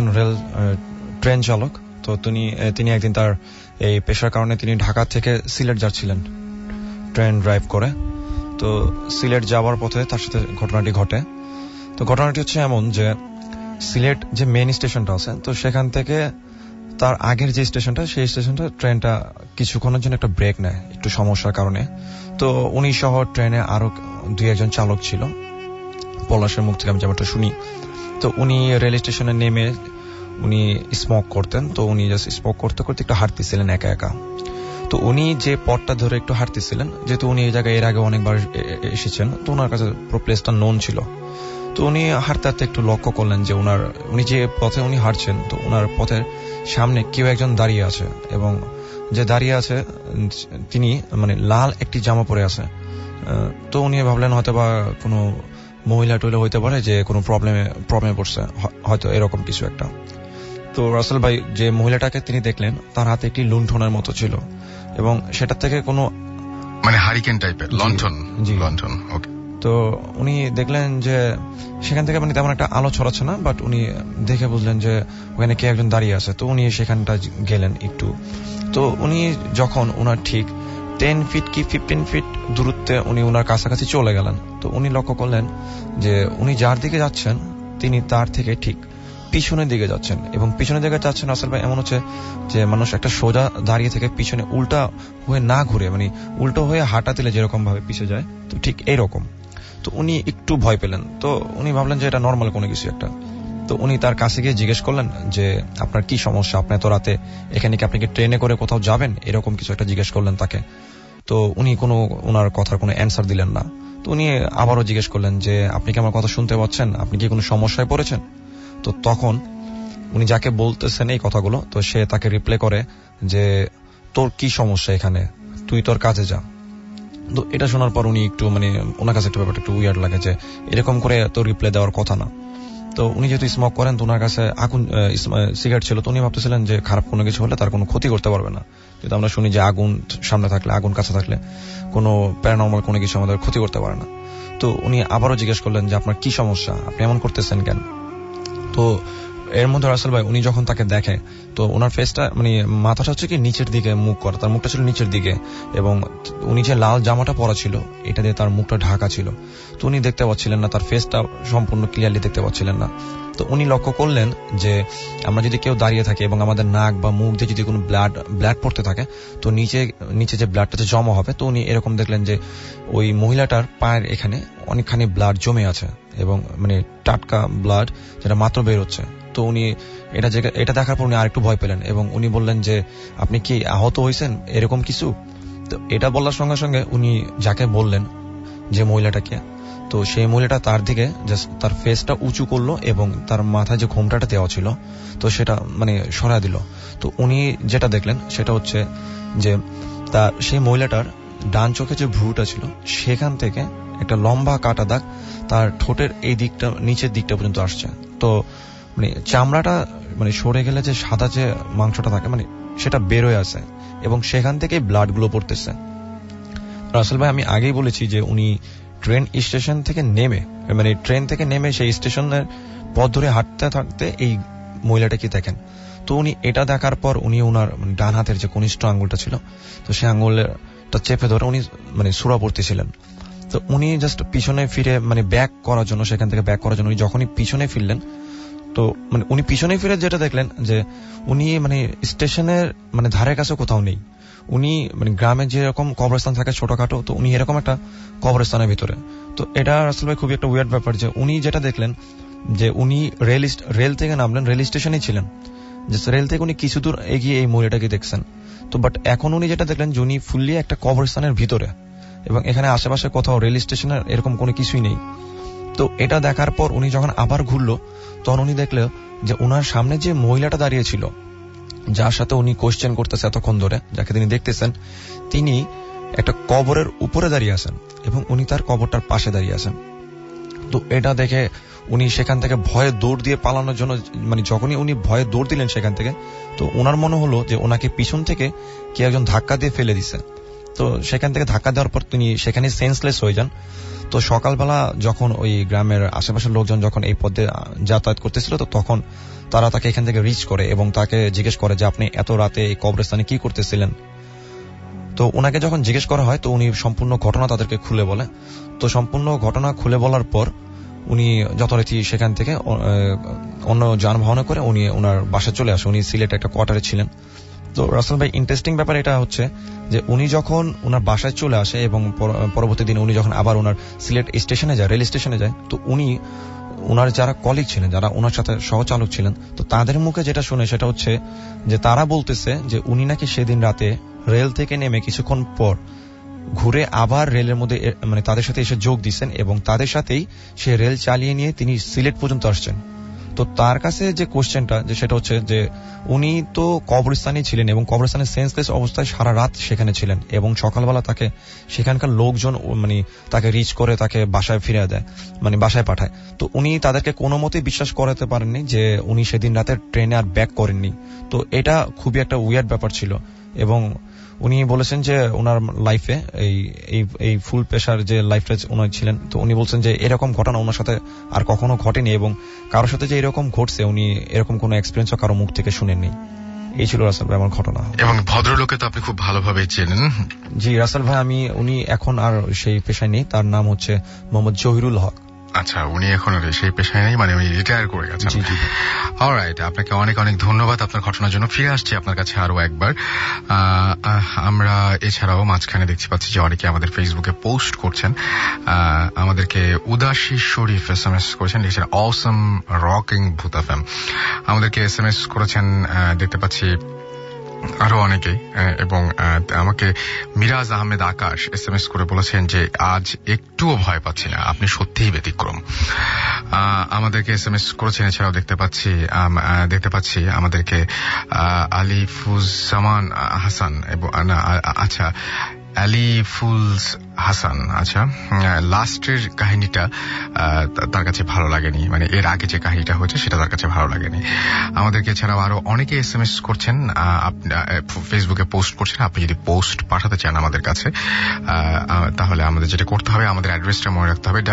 ট্রেন চালক। তো তিনি একদিন তার এই পেশার কারণে তিনি ঢাকা থেকে সিলেট যাচ্ছিলেন ট্রেন ড্রাইভ করে। তো সিলেট যাওয়ার পথে তার সাথে ঘটনাটি ঘটে। তো ঘটনাটি হচ্ছে এমন যে সিলেট যে মেইন স্টেশনটা আছে, তো সেখান থেকে তার আগের যে স্টেশনটা, সেই স্টেশনটা ট্রেনটা কিছুক্ষণের জন্য একটা ব্রেক নেয় একটু সমস্যার কারণে। তো উনি সহ ট্রেনে আরো 2-1 চালক ছিল। পলাশের মুখ থেকে আমি যেমনটা শুনি, তো উনি রেল স্টেশনে নেমে উনি স্মোক করতেন। তো উনি জাস্ট স্মোক করতে করতে একটু হাঁটতেছিলেন একা একা। তো উনি যে পথটা ধরে একটু হাঁটতেছিলেন, যেহেতু উনি এই জায়গায় এর আগে অনেকবার এসেছেন, তো ওনার কাছে পুরো প্লেসটা নোন ছিল। তো উনি হাঁটতে হাঁটতে একটু লক্ষ্য করলেন যে উনি যে পথে উনি হাঁটছেন, তো ওনার পথের সামনে কেউ একজন দাঁড়িয়ে আছে, এবং যে দাঁড়িয়ে আছে তিনি লাল একটি জামা পরে আছে। তো উনি ভাবলেন হয়তো বা কোনো মহিলা টইলা হইতে পারে, যে কোনো প্রবলেমে পড়ছে, হয়তো এরকম কিছু একটা। তো রাসেল ভাই যে মহিলাটাকে তিনি দেখলেন, তার হাতে একটি লুণ্ঠনের মতো ছিল, এবং সেটা থেকে কোনো হারিকেন টাইপের লণ্ঠন। ওকে। তো উনি দেখলেন যে সেখান থেকে তেমন একটা আলো ছড়াচ্ছে না, বাট উনি দেখে বুঝলেন যে ওখানে কে একজন দাঁড়িয়ে আছে। তো উনি সেখানটা গেলেন একটু। তো উনি যখন ওনার ঠিক 10 ফিট কি 15 ফিট দূরত্বে উনি ওনার কাছাকাছি চলে গেলেন, তো উনি লক্ষ্য করলেন যে উনি যার দিকে যাচ্ছেন তিনি তার থেকে ঠিক পিছনের দিকে যাচ্ছেন। এবং পিছনের দিকে যাচ্ছেন আসল ভাই এমন হচ্ছে যে মানুষ একটা সোজা দাঁড়িয়ে থেকে পিছনে উল্টা হয়ে না ঘুরে, উল্টো হয়ে হাঁটা দিলে যেরকম ভাবে পিছিয়ে যায়, তো ঠিক এইরকম। তো উনি একটু ভয় পেলেন। তো উনি ভাবলেন যে এটা নর্মাল কোনো কিছু একটা। তো উনি তার কাছে গিয়ে জিজ্ঞেস করলেন যে আপনার কি সমস্যা, আপনি এত রাতে এখানে কি, আপনি কি ট্রেনে করে কোথাও যাবেন, এরকম কিছু একটা জিজ্ঞেস করলেন তাকে। তো উনি ওনার কথার কোনো অ্যান্সার দিলেন না। তো উনি আবারও জিজ্ঞেস করলেন যে আপনি কি আমার কথা শুনতে পাচ্ছেন, আপনি কি কোনো সমস্যায় পড়েছেন? তো তখন উনি যাকে বলতেছেন এই কথাগুলো, তো সে তাকে রিপ্লাই করে যে তোর কি সমস্যা এখানে, তুই তোর কাজে যা। তো এটা শোনার পর উনি একটু ওনার কাছে একটা ব্যাপারটা একটু উইয়ার্ড লাগে যে এরকম করে তো রিপ্লাই দেওয়ার কথা না। তো উনি যেহেতু স্মোক করেন, তো ওনার কাছে সিগারেট ছিল, তো উনি ভাবতেছিলেন যে খারাপ কোনো কিছু হলে তার কোনো ক্ষতি করতে পারবে না। কিন্তু আমরা শুনি যে আগুন সামনে থাকলে, আগুন কাছে থাকলে কোনো প্যারানর্মাল কোনো কিছু আমাদের ক্ষতি করতে পারে না। তো উনি আবারও জিজ্ঞেস করলেন যে আপনার কি সমস্যা, আপনি এমন করতেছেন কেন? তো এর মধ্যে রাসেল ভাই উনি যখন তাকে দেখে, তো ওনার ফেসটা মাথাটা হচ্ছে কি নিচের দিকে মুখ করা, তার মুখটা ছিল নিচের দিকে, এবং উনি যে লাল জামাটা পরা ছিল এটা দিয়ে তার মুখটা ঢাকা ছিল। তো উনি দেখতে পাচ্ছিলেন না, তার ফেসটা সম্পূর্ণ ক্লিয়ারলি দেখতে পাচ্ছিলেন না। তো উনি লক্ষ্য করলেন যে আমরা যদি কেউ দাঁড়িয়ে থাকে এবং আমাদের নাক বা মুখ দিয়ে যদি কোনো ব্লাড পড়তে থাকে, তো নিচে যে ব্লাডটা জমা হবে, তো উনি এরকম দেখলেন যে ওই মহিলাটার পায়ের এখানে অনেকখানি ব্লাড জমে আছে, এবং টাটকা ব্লাড যেটা মাত্র বের হচ্ছে। তো উনি এটা দেখার পর উনি আরেকটু ভয় পেলেন, এবং উনি বললেন যে আপনি কি আহত হয়েছেন, এরকম কিছু? তো এটা বলার সঙ্গে সঙ্গে উনি যাকে বললেন যে মহিলাটাকে, তো সেই মহিলাটা তার দিকে তার ফেসটা উঁচু করলো এবং তার মাথায় যে ঘোমটাটা দেওয়া ছিল তো সেটা সরায় দিল। তো উনি যেটা দেখলেন সেটা হচ্ছে যে সেই মহিলাটার ডান চোখে যে ভ্রুটা ছিল সেখান থেকে একটা লম্বা কাটা দাগ তার ঠোঁটের এই দিকটা, নিচের দিকটা পর্যন্ত আসছে। তো চামড়াটা সরে গেলে যে সাদা যে মাংসটা থাকে সেটা বের হয়ে আসে, এবং সেখান থেকে ব্লাড গুলো পড়তেছে। রাসেল ভাই আমি আগেই বলেছি যে উনি ট্রেন স্টেশন থেকে নেমে সেই স্টেশনের পথ ধরে হাঁটতে থাকতে এই মহিলাটাকে দেখেন। তো উনি এটা দেখার পর উনি ওনার ডান হাতের যে কনিষ্ঠ আঙ্গুলটা ছিল, তো সেই আঙ্গুলটা চেপে ধরে উনি সূরা পড়তেছিলেন। তো উনি জাস্ট পিছনে ফিরে ব্যাক করার জন্য, সেখান থেকে ব্যাক করার জন্য উনি যখনই পিছনে ফিরলেন, তো উনি পিছনে ফিরে যেটা দেখলেন যে উনি স্টেশনের ধারের কাছে কোথাও নেই। উনি গ্রামে যেরকম কবরস্থান থাকে ছোটখাটো, তো উনি এরকম একটা কবরস্থানের ভিতরে। তো এটা আসলে খুবই একটা উইয়ার্ড ব্যাপার যে উনি যেটা দেখলেন যে উনি রেল থেকে নামলেন, রেল স্টেশনেই ছিলেন, যে রেল থেকে উনি কিছু দূর এগিয়ে এই মহিলাটাকে দেখছেন। তো বাট এখন উনি যেটা দেখলেন যে উনি ফুললি একটা কবরস্থানের ভিতরে, এবং এখানে আশেপাশে কোথাও রেল স্টেশনের এরকম কোনো কিছুই নেই। তো এটা দেখার পর উনি যখন আবার ঘুরলো, তখন উনি দেখলো যে ওনার সামনে যে মহিলাটা দাঁড়িয়েছিল, যার সাথে উনি কোশ্চেন করতেছে এতক্ষণ ধরে, যাকে তিনি দেখতেছেন, তিনি একটা কবরের উপরে দাঁড়িয়ে আছেন এবং উনি তার কবরটার পাশে দাঁড়িয়ে আছেন। তো এটা দেখে উনি সেখান থেকে ভয়ে দৌড় দিয়ে পালানোর জন্য, যখনই উনি ভয়ে দৌড় দিলেন সেখান থেকে, তো ওনার মনে হলো যে ওনাকে পিছন থেকে কে একজন ধাক্কা দিয়ে ফেলে দিছে। তো সেখান থেকে ধাক্কা দেওয়ার পর তিনি সেখানে সেন্সলেস হয়ে যান। তো সকালবেলা যখন ওই গ্রামের আশেপাশের লোকজন যখন এই পথে যাতায়াত করতেছিল, তো তখন তারা তাকে এখান থেকে রিচ করে এবং তাকে জিজ্ঞেস করে যে আপনি এত রাতে এই কবরস্থানে কি করতেছিলেন। তো ওনাকে যখন জিজ্ঞেস করা হয়, তো উনি সম্পূর্ণ ঘটনা তাদেরকে খুলে বলে। তো সম্পূর্ণ ঘটনা খুলে বলার পর উনি যথারীতি সেখান থেকে অন্য যানবাহনে করে উনি ওনার বাসায় চলে আসে। উনি সিলেটে একটা কোয়ার্টারে ছিলেন। তো রাসেল ভাই ইন্টারেস্টিং ব্যাপার এটা হচ্ছে যে উনি যখন ওনার বাসায় চলে আসে এবং পরবর্তী দিনে উনি যখন আবার ওনার সিলেট স্টেশনে যায়, রেল স্টেশনে যায়, তো উনি ওনার যারা কলিগ ছিলেন, যারা ওনার সাথে সহচালক ছিলেন, তো তাদের মুখে যেটা শুনে সেটা হচ্ছে যে তারা বলতেছে যে উনি নাকি সেদিন রাতে রেল থেকে নেমে কিছুক্ষণ পর ঘুরে আবার রেলের মধ্যে তাদের সাথে এসে যোগ দিচ্ছেন, এবং তাদের সাথেই সে রেল চালিয়ে নিয়ে তিনি সিলেট পর্যন্ত আসছেন। তো তার কাছে যে কোশ্চেনটা যে সেটা হচ্ছে যে উনি তো কবরস্থানে ছিলেন এবং কবরস্থানের সেন্সলেস অবস্থায় সারা রাত সেখানে ছিলেন, এবং সকালবেলা তাকে সেখানকার লোকজন তাকে রিচ করে তাকে বাসায় ফিরে দেয়, বাসায় পাঠায়। তো উনি তাদেরকে কোনো মতেই বিশ্বাস করাতে পারেননি যে উনি সেদিন রাতে ট্রেনে আর ব্যাক করেননি। তো এটা খুবই একটা উইয়ার্ড ব্যাপার ছিল, এবং উনি বলেছেন যে ওনার লাইফে এই ফুল পেশার যে লাইফটা উনি ছিলেন, তো উনি বলছেন যে এরকম ঘটনা ওনার সাথে আর কখনো ঘটেনি, এবং কারোর সাথে যে এরকম ঘটছে উনি এরকম কোনো এক্সপিরিয়েন্সও কারো মুখ থেকে শুনেননি। এই ছিল রাসেল ভাই আমার ঘটনা। এবং ভদ্রলোকে তো আপনি খুব ভালোভাবে চেনেন। জি রাসেল ভাই, উনি এখন আর সেই পেশায় নেই। তার নাম হচ্ছে মোহাম্মদ জহিরুল হক। আচ্ছা, উনি এখন সেই পেশায় নেই, মানে উনি রিটায়ার করে গেছেন। অলরাইট, আপনাকে অনেক অনেক ধন্যবাদ আপনার ঘটনার জন্য। ফিরে আসছি আপনার কাছে আরো একবার। আমরা এছাড়াও মাঝখানে দেখতে পাচ্ছি যে অনেকে আমাদের ফেসবুকে পোস্ট করছেন। আমাদেরকে উদাসী শরীফ SMS করেছেন, লিখেছেন অসম রকিং ভূত এফএম। আমাদেরকে SMS করেছেন দেখতে পাচ্ছি আরো অনেকেই, এবং আমাকে মিরাজ আহমেদ আকাশ SMS করে বলেছেন যে আজ একটুও ভয় পাচ্ছি না, আপনি সত্যিই ব্যতিক্রম। আমাদেরকে SMS করেছেন এছাড়াও দেখতে পাচ্ছি আমাদেরকে আলিফুজ্জামান হাসান এবং আচ্ছা আলিফুলস হাসান। আচ্ছা, লাস্টের কাহিনীটা তার কাছে ভালো লাগেনি, মানে এর আগে যে কাহিনীটা হয়েছে সেটা তার কাছে ভালো লাগেনি। আমাদেরকে এছাড়াও আরো অনেকে SMS করছেন, ফেসবুকে পোস্ট করছেন। আপনি যদি পোস্ট পাঠাতে চান আমাদের কাছে, তাহলে আমাদের যেটা করতে হবে, আমাদের অ্যাড্রেসটা মনে রাখতে হবে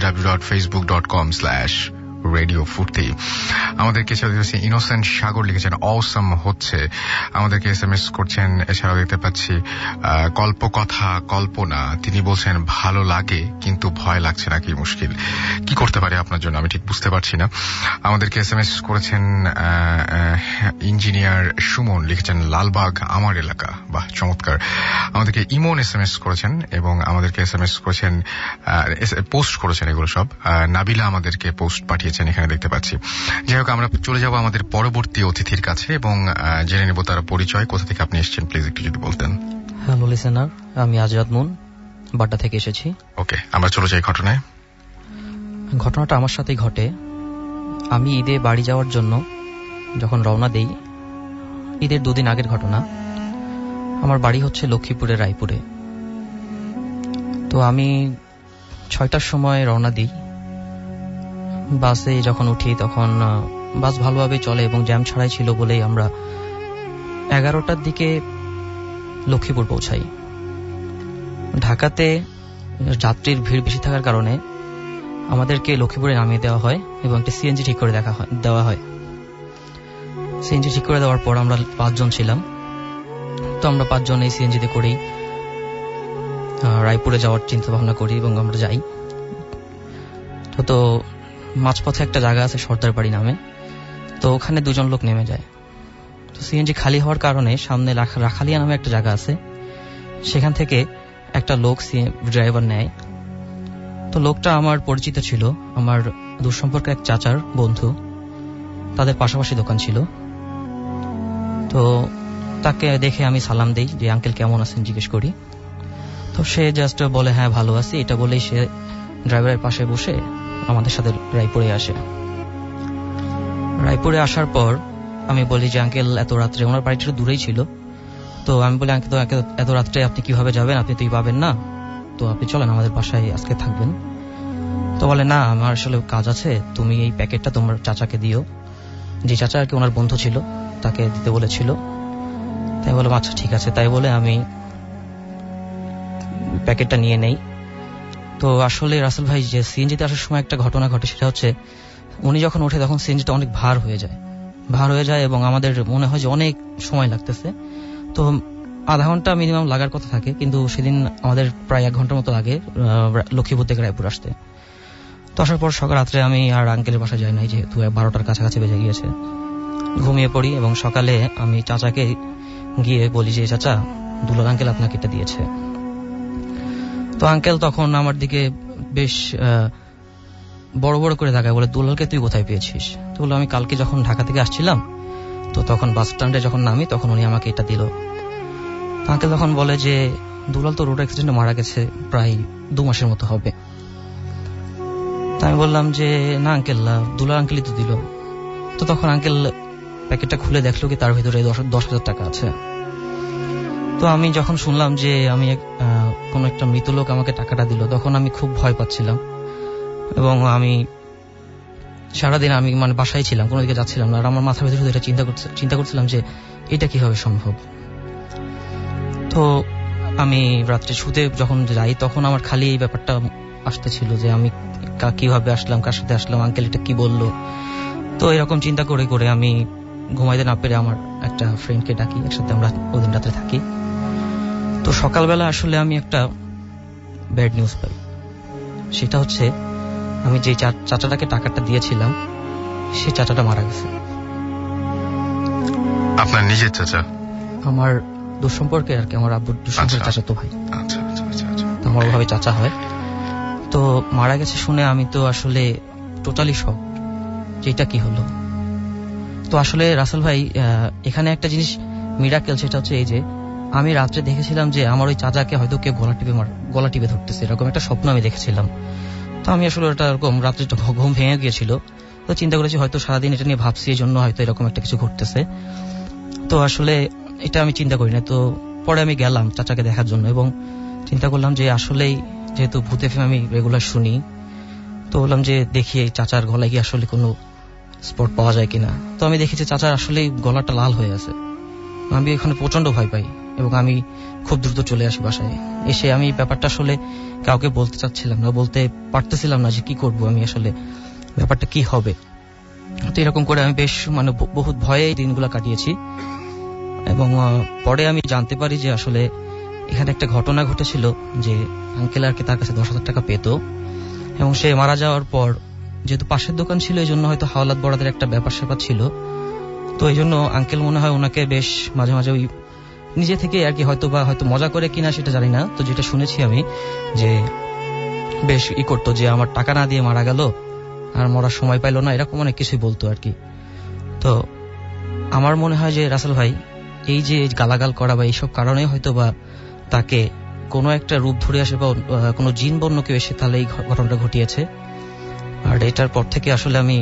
www.facebook.com/রেডিও ফুর্তি। আমাদেরকে ইনোসেন্ট সাগর লিখেছেন অসম হচ্ছে, আমাদেরকে SMS করছেন। এছাড়াও দেখতে পাচ্ছি কল্পকথা কল্পনা, তিনি বলছেন ভালো লাগে কিন্তু ভয় লাগছে না, কি মুশকিল, কি করতে পারে আপনার জন্য আমি ঠিক বুঝতে পারছি না। আমাদেরকে SMS করেছেন ইঞ্জিনিয়ার সুমন, লিখেছেন লালবাগ আমার এলাকা, বাহ চমৎকার। আমাদেরকে ইমন SMS করেছেন এবং আমাদেরকে SMS করেছেন, পোস্ট করেছেন, এগুলো সব নাবিলা আমাদেরকে পোস্ট পাঠিয়েছেন এখানে দেখতে পাচ্ছি। যাই হোক, আমরা চলে যাব আমাদের পরবর্তী অতিথির কাছে এবং জেনে নেব তার পরিচয়, কোথা থেকে আপনি এসেছেন, প্লিজ একটু যদি বলতেন। হ্যালো লিসেনার, আমি আজাদ মুন, বাড্ডা থেকে এসেছি। ওকে, আমরা চলে যাই ঘটনায়। ঘটনাটা আমার সাথেই ঘটে। আমি ঈদে বাড়ি যাওয়ার জন্য যখন রওনা দেই, ঈদের 2 দিন আগের ঘটনা। আমার বাড়ি হচ্ছে লক্ষ্মীপুরের রায়পুরে। তো আমি 6টার সময় রওনা দিই। বাসে যখন উঠি তখন বাস ভালোভাবে চলে এবং জ্যাম ছাড়াই ছিল বলেই আমরা 11টার দিকে লক্ষ্মীপুর পৌঁছাই। ঢাকাতে যাত্রীর ভিড় বেশি থাকার কারণে আমাদেরকে লক্ষ্মীপুরে নামিয়ে দেওয়া হয় এবং একটি সিএনজি ঠিক করে দেওয়া হয়। সিএনজি ঠিক করে দেওয়ার পর আমরা 5 জন ছিলাম। তো আমরা 5 জন এই সিএনজিতে করেই রায়পুরে যাওয়ার চিন্তা ভাবনা করি এবং আমরা যাই। তো মাঝপথে একটা জায়গা আছে সর্দার বাড়ি নামে, তো ওখানে 2 জন লোক নেমে যায়। তো সিএনজি খালি হওয়ার কারণে সামনে রাখালিয়া নামে একটা জায়গা আছে, সেখান থেকে একটা লোক ড্রাইভার নেয়। তো লোকটা আমার পরিচিত ছিল, আমার দূরসম্পর্কে এক চাচার বন্ধু, তাদের পাশাপাশি দোকান ছিল। তো তাকে দেখে আমি সালাম দেই যে আঙ্কেল কেমন আছেন জিজ্ঞেস করি। তো সে জাস্ট বলে হ্যাঁ ভালো আছি, এটা বলেই সে ড্রাইভারের পাশে বসে আমাদের সাথে রায়পুরে আসে। রায়পুরে আসার পর আমি বলি যে আঙ্কেল এত রাত্রে, ওনার বাড়িটা দূরেই ছিল, তো আমি বলি আঙ্কেল এত রাত্রে আপনি কিভাবে যাবেন, আপনি তুই পাবেন না, তো আপনি চলেন আমাদের বাসায় আজকে থাকবেন। তো বলে না আমার আসলে কাজ আছে, তুমি এই প্যাকেটটা তোমার চাচাকে দিও, যে চাচা আর কি ওনার বন্ধু ছিল তাকে দিতে বলেছিল। তাই বললাম আচ্ছা ঠিক আছে। তাই বলে আমি প্যাকেটটা নিয়ে নেই। তো আসলে রাসেল ভাই, যে সিএনজিতে আসার সময় একটা ঘটনা ঘটে, সেটা হচ্ছে উনি যখন ওঠে তখন সিএনজিটা অনেক ভার হয়ে যায় এবং আমাদের মনে হয় যে অনেক সময় লাগতেছে। তো আধা ঘন্টা মিনিমাম লাগার কথা থাকে, কিন্তু সেদিন আমাদের প্রায় 1 ঘন্টার মতো লাগে লক্ষ্মীপুর থেকে রায়পুর আসতে। তো আসার পর সকাল রাত্রে আমি আর আঙ্কেলের বাসায় যাই নাই, যেহেতু 12টার কাছাকাছি বেজে গিয়েছে। ঘুমিয়ে পড়ি এবং সকালে আমি চাচাকে গিয়ে বলি যে চাচা, দুলাল আঙ্কেল আপনাকে এটা দিয়েছে। তো আঙ্কেল তখন আমার দিকে বেশ বড় বড় করে তাকায়, বলে দুলালকে তুই কোথায় পেয়েছিস? তো বললো আমি কালকে যখন ঢাকা থেকে আসছিলাম, তো তখন বাস স্ট্যান্ডে যখন নামি তখন উনি আমাকে এটা দিল। আঙ্কেল তখন বলে যে দুলাল তো রোড অ্যাক্সিডেন্টে মারা গেছে, প্রায় 2 মাসের মতো হবে। তা আমি বললাম যে না আঙ্কেল, দুলাল আঙ্কেলই তো দিল। তো তখন আঙ্কেল প্যাকেটটা খুলে দেখলো কি তার ভিতরে 10,000 টাকা আছে। তো আমি যখন শুনলাম যে আমি কোন একটা মৃত লোক আমাকে টাকাটা দিল, তখন আমি খুব ভয় পাচ্ছিলাম এবং আমি সারাদিন আমি বাসায় ছিলাম, কোনো দিকে যাচ্ছিলাম না। আর আমার মাথার ভিতরে এটা চিন্তা করছিলাম যে এটা কিভাবে সম্ভব। তো আমি রাত্রে শুতে যখন যাই তখন আমার খালি এই ব্যাপারটা আসতেছিল যে আমি কিভাবে আসলাম, কার সাথে আসলাম, আঙ্কেল এটা কি বললো। তো এরকম চিন্তা করে করে আমি ঘুমাইতে না পেরে আমার একটা ফ্রেন্ডকে ডাকি, একসাথে আমরা ওদিন রাত্রে থাকি। তো সকালবেলা আসলে আমি একটা ব্যাড নিউজ পাই, সেটা হচ্ছে আমি যে চাচাটাকে টাকাটা দিয়েছিলাম সেই চাচাটা মারা গেছে। আপনার নিজের চাচা? আমার দুঃসম্পর্কে আর কি, আমার আব্বুর দুঃসম্পর্কে চাচা তো ভাই। আচ্ছা, আমার ভাবে চাচা হয়। তো মারা গেছে শুনে আমি তো আসলে টোটালি শক, যেটা কি হলো। তো আসলে রাসেল ভাই এখানে একটা জিনিস মিরাকেল, সেটা হচ্ছে এই যে আমি রাত্রে দেখেছিলাম যে আমার ওই চাচাকে হয়তো কেউ গলা টিপে ধরতেছে, এরকম একটা স্বপ্ন আমি দেখেছিলাম। তো আমি আসলে ওটা এরকম রাত্রে ঘুম ভেঙে গিয়েছিল, তো চিন্তা করেছি হয়তো সারাদিন এটা নিয়ে ভাবছি, এই জন্য হয়তো এরকম একটা কিছু ঘটতেছে। তো আসলে এটা আমি চিন্তা করি না। তো পরে আমি গেলাম চাচাকে দেখার জন্য এবং চিন্তা করলাম যে আসলেই যেহেতু ভূত এফএম আমি রেগুলার শুনি, তো বললাম যে দেখি এই চাচার গলায় কি আসলে কোনো স্পট পাওয়া যায় কিনা। তো আমি দেখেছি চাচার আসলেই গলাটা লাল হয়ে আছে। আমি এখানে প্রচন্ড ভয় পাই এবং আমি খুব দ্রুত চলে আসি বাসায়। এসে আমি ব্যাপারটা আসলে কাউকে বলতে চাচ্ছিলাম না, বলতে পারতেছিলাম না যে কি করব, আমি আসলে ব্যাপারটা কি হবে। তো এরকম করে আমি বেশ বহুত ভয়ে এই দিনগুলো কাটিয়েছি। এবং পরে আমি জানতে পারি যে আসলে এখানে একটা ঘটনা ঘটেছিল যে আঙ্কেল আর কি তার কাছে 10,000 টাকা পেত এবং সে মারা যাওয়ার পর যেহেতু পাশের দোকান ছিল এই জন্য হয়তো হাওলাত বরাদের একটা ব্যাপার স্যাপার ছিল। তো এই জন্য আঙ্কেল মনে হয় ওনাকে বেশ মাঝে মাঝে ওই নিজে থেকে আর কি হয়তো মজা করে কিনা সেটা জানি না, তো যেটা শুনেছি আমি যে বেশ করতো যে আমার টাকা না দিয়ে মারা গেল আর মরার সময় পাইলো না, এরকম অনেক কিছুই বলতো আর কি। তো আমার মনে হয় যে রাসেল ভাই এই যে গালাগাল করা বা এইসব কারণে হয়তো বা তাকে কোনো একটা রূপ ধরে আসে বা কোনো জিন বন্য কেউ এসে তাহলে এই ঘটনাটা ঘটিয়েছে। আর এটার পর থেকে আসলে আমি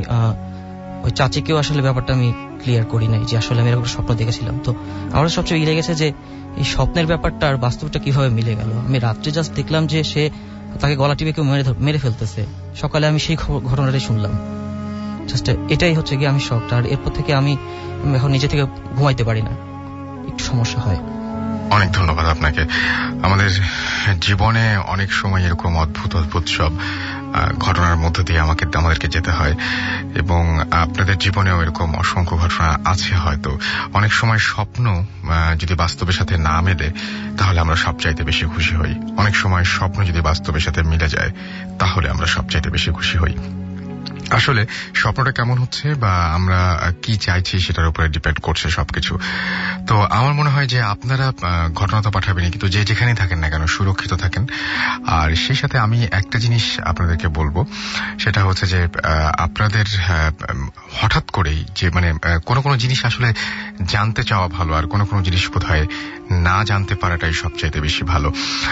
ওই চাচিকেও আসলে ব্যাপারটা আমি ক্লিয়ার করি নাই যে আসলে আমি এরকম স্বপ্ন দেখেছিলাম। তো আমার সবচেয়ে মিলে গেছে যে এই স্বপ্নের ব্যাপারটা আর বাস্তবটা কিভাবে মিলে গেল। আমি রাত্রে জাস্ট দেখলাম যে সে তাকে গলা টিপে কেউ মেরে ফেলতেছে, সকালে আমি সেই ঘটনাটাই শুনলাম। জাস্ট এটাই হচ্ছে কি আমি শকড। আর এরপর থেকে আমি এখন নিজে থেকে ঘুমাইতে পারি না, একটু সমস্যা হয়। অনেক ধন্যবাদ আপনাকে। আমাদের জীবনে অনেক সময় এরকম অদ্ভুত অদ্ভুত সব ঘটনার মধ্য দিয়ে আমাদেরকে যেতে হয় এবং আপনাদের জীবনেও এরকম অসংখ্য ঘটনা আছে। হয়তো অনেক সময় স্বপ্ন যদি বাস্তবের সাথে না মেলে তাহলে আমরা সবচাইতে বেশি খুশি হই। অনেক সময় স্বপ্ন যদি বাস্তবের সাথে মিলে যায় তাহলে আমরা সবচাইতে বেশি খুশি হই। আসলে স্বপ্নটা কেমন হচ্ছে বা আমরা কি চাইছি সেটার উপরে ডিপেন্ড করছে সবকিছু। তো আমার মনে হয় যে আপনারা ঘটনা তো পাঠাবেনই, কিন্তু যে যেখানেই থাকেন না কেন সুরক্ষিত থাকেন। আর সেই সাথে আমি একটা জিনিস আপনাদেরকে বলবো, সেটা হচ্ছে যে আপনাদের হঠাৎ করেই যে কোনো জিনিস আসলে জানতে চাওয়া ভালো, আর কোনো জিনিস বোধহয় না জানতে পারাটাই সবচাইতে বেশি ভালো।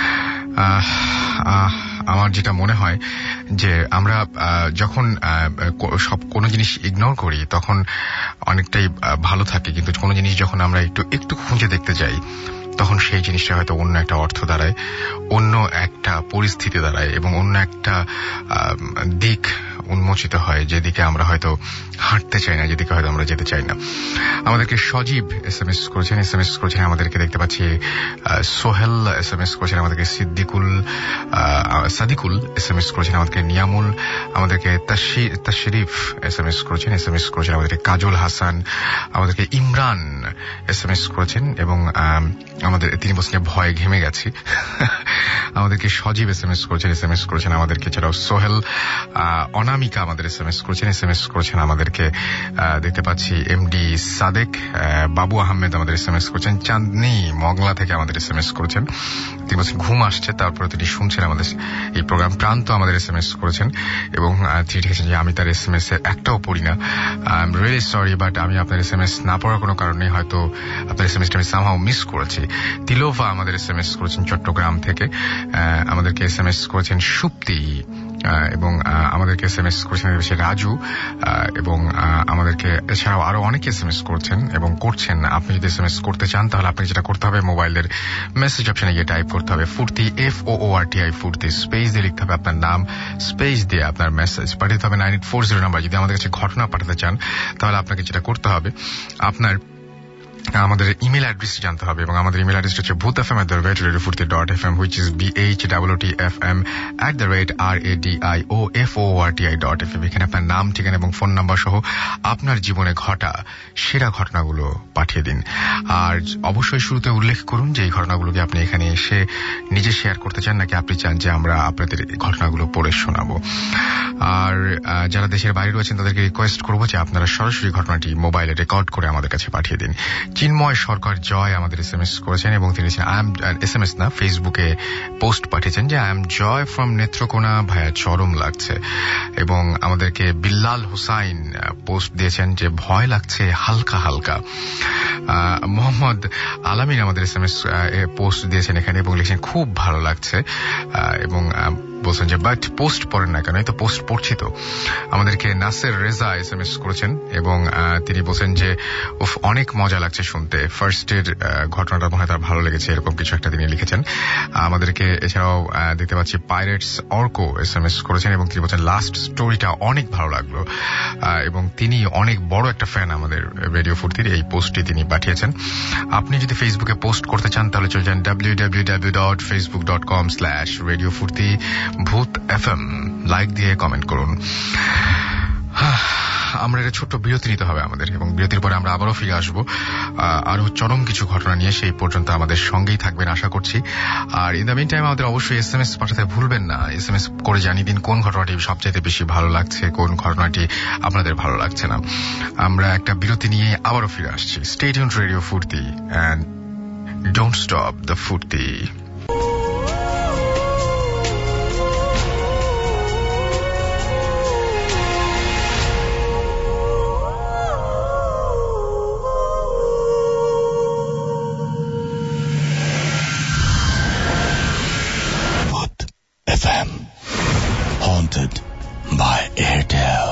আমার যেটা মনে হয় যে আমরা যখন কোনো জিনিস ইগনোর করি তখন অনেকটাই ভালো থাকে, কিন্তু কোনো জিনিস যখন আমরা একটু খুঁজে দেখতে যাই তখন সেই জিনিসটা হয়তো অন্য একটা অর্থ দাঁড়ায়, অন্য একটা পরিস্থিতি দাঁড়ায় এবং অন্য একটা দিক উন্মোচিত হয় যেদিকে আমরা হয়তো হাঁটতে চাই না, যেদিকে হয়তো আমরা যেতে চাই না। আমাদেরকে সজীব এসএমএস করেছেন আমাদেরকে দেখতে পাচ্ছি। সোহেল এসএমএস করেছেন আমাদেরকে, সাদিকুল এসএমএস করেছেন আমাদেরকে, নিয়ামুল আমাদেরকে, তাশরিফ এসএমএস করেছেন আমাদেরকে, কাজল হাসান আমাদেরকে, ইমরান এসএমএস করেছেন এবং তিনি বলছেন ভয়ে ঘেমে গেছি। আমাদেরকে সজীব এসএমএস করেছেন আমাদেরকে, এছাড়াও সোহেল, অনামিকা আমাদের এসএমএস করেছেন আমাদেরকে দেখতে পাচ্ছি। এমডি সাদেক, বাবু আহমেদ আমাদের এসএমএস করেছেন, চাঁদনি মংলা থেকে আমাদের এসএমএস করেছেন। তিনি বলছেন ঘুম আসছে, তারপরে তিনি শুনছেন আমাদের এই প্রোগ্রাম। প্রান্ত আমাদের এসএমএস করেছেন এবং তিনি লিখেছেন যে আমি তার এসএমএস এর একটাও পড়ি না। I am really sorry, but আমি আপনার এসএমএস না পড়ার কোনো কারণে হয়তো আপনার এসএমএসটা আমি সামহাউ মিস করেছি। তিলোফা আমাদের এসএমএস করেছেন চট্টগ্রাম থেকে, আমাদেরকে এসএমএস করেছেন সুপ্তি এবং আমাদেরকে এসএমএস করেছেন রাজু এবং আমাদেরকে এছাড়াও আরো অনেকে এসএমএস করছেন এবং করছেন। আপনি যদি এসএমএস করতে চান তাহলে আপনি যেটা করতে হবে, মোবাইলের মেসেজ অপশনে গিয়ে টাইপ করতে হবে ফুর্তি, FOORTI ফুর্তি, স্পেস দিয়ে লিখতে হবে আপনার নাম, স্পেস দিয়ে আপনার মেসেজ পাঠাতে হবে 9840 নাম্বার। যদি আমাদের কাছে ঘটনা পাঠাতে চান তাহলে আপনাকে যেটা করতে হবে, আপনার আমাদের ইমেল অ্যাড্রেস জানতে হবে, এবং আমাদের ইমেল অ্যাড্রেস হচ্ছে bhutfm@radiofurti.fm, which is BHWTFM@radiofurti.fm। এখানে আপনার নাম, ঠিকানা এবং ফোন নাম্বার সহ আপনার জীবনে ঘটা সেরা ঘটনাগুলো পাঠিয়ে দিন। আর অবশ্যই শুরুতে উল্লেখ করুন যে এই ঘটনাগুলোকে আপনি এখানে এসে নিজে শেয়ার করতে চান, নাকি আপনি চান যে আমরা আপনাদের ঘটনাগুলো পড়ে শোনাবো। আর যারা দেশের বাইরে রয়েছেন তাদেরকে রিকোয়েস্ট করবো যে আপনারা সরাসরি ঘটনাটি মোবাইলে রেকর্ড করে আমাদের কাছে পাঠিয়ে দিন। চিন্ময় সরকার জয় আমাদের SMS করেছেন, এবং তিনি SMS না, ফেসবুকে পোস্ট পাঠিয়েছেন যে I am Joy from Netrokona, ভাইয়া চরম লাগছে। এবং আমাদেরকে বিল্লাল হুসাইন পোস্ট দিয়েছেন যে ভয় লাগছে হালকা হালকা। মোহাম্মদ আলামিন আমাদের SMS পোস্ট দিয়েছেন এখানে এবং লিখেছেন খুব ভালো লাগছে, এবং বলছেন যে বাট পোস্ট পড়েন না কেন, এই তো পোস্ট পড়ছি তো। আমাদেরকে নাসের রেজা SMS করেছেন এবং তিনি বলছেন যে অনেক মজা লাগছে শুনতে, ফার্স্টের ঘটনাটা মনে হয় তার ভালো লেগেছে, এরকম কিছু একটা তিনি লিখেছেন। আমাদেরকে এছাড়াও দেখতে পাচ্ছি পাইরেটস অর্কো SMS করেছেন এবং তিনি বলছেন লাস্ট স্টোরিটা অনেক ভালো লাগলো, এবং তিনি অনেক বড় একটা ফ্যান আমাদের রেডিও ফুর্তির, এই পোস্টটি তিনি পাঠিয়েছেন। আপনি যদি ফেসবুকে পোস্ট করতে চান তাহলে চলে যান www.facebook.com/radiofurti ভূত FM, লাইক দিয়ে কমেন্ট করুন। আমরা একটা ছোট্ট বিরতি নিতে হবে আমাদের, এবং বিরতির পরে আমরা আবারও ফিরে আসবো আরো চরম কিছু ঘটনা নিয়ে। সেই পর্যন্ত আমাদের সঙ্গেই থাকবেন আশা করছি। আর ইন দ্য মিন টাইম আমাদের অবশ্যই SMS পাঠাতে ভুলবেন না। SMS করে জানিয়ে দিন কোন ঘটনাটি সবচেয়ে বেশি ভালো লাগছে, কোন ঘটনাটি আপনাদের ভালো লাগছে না। আমরা একটা বিরতি নিয়ে আবারও ফিরে আসছি। Stay tuned radio Foorti and don't stop the Foorti. FM, haunted by Airtel.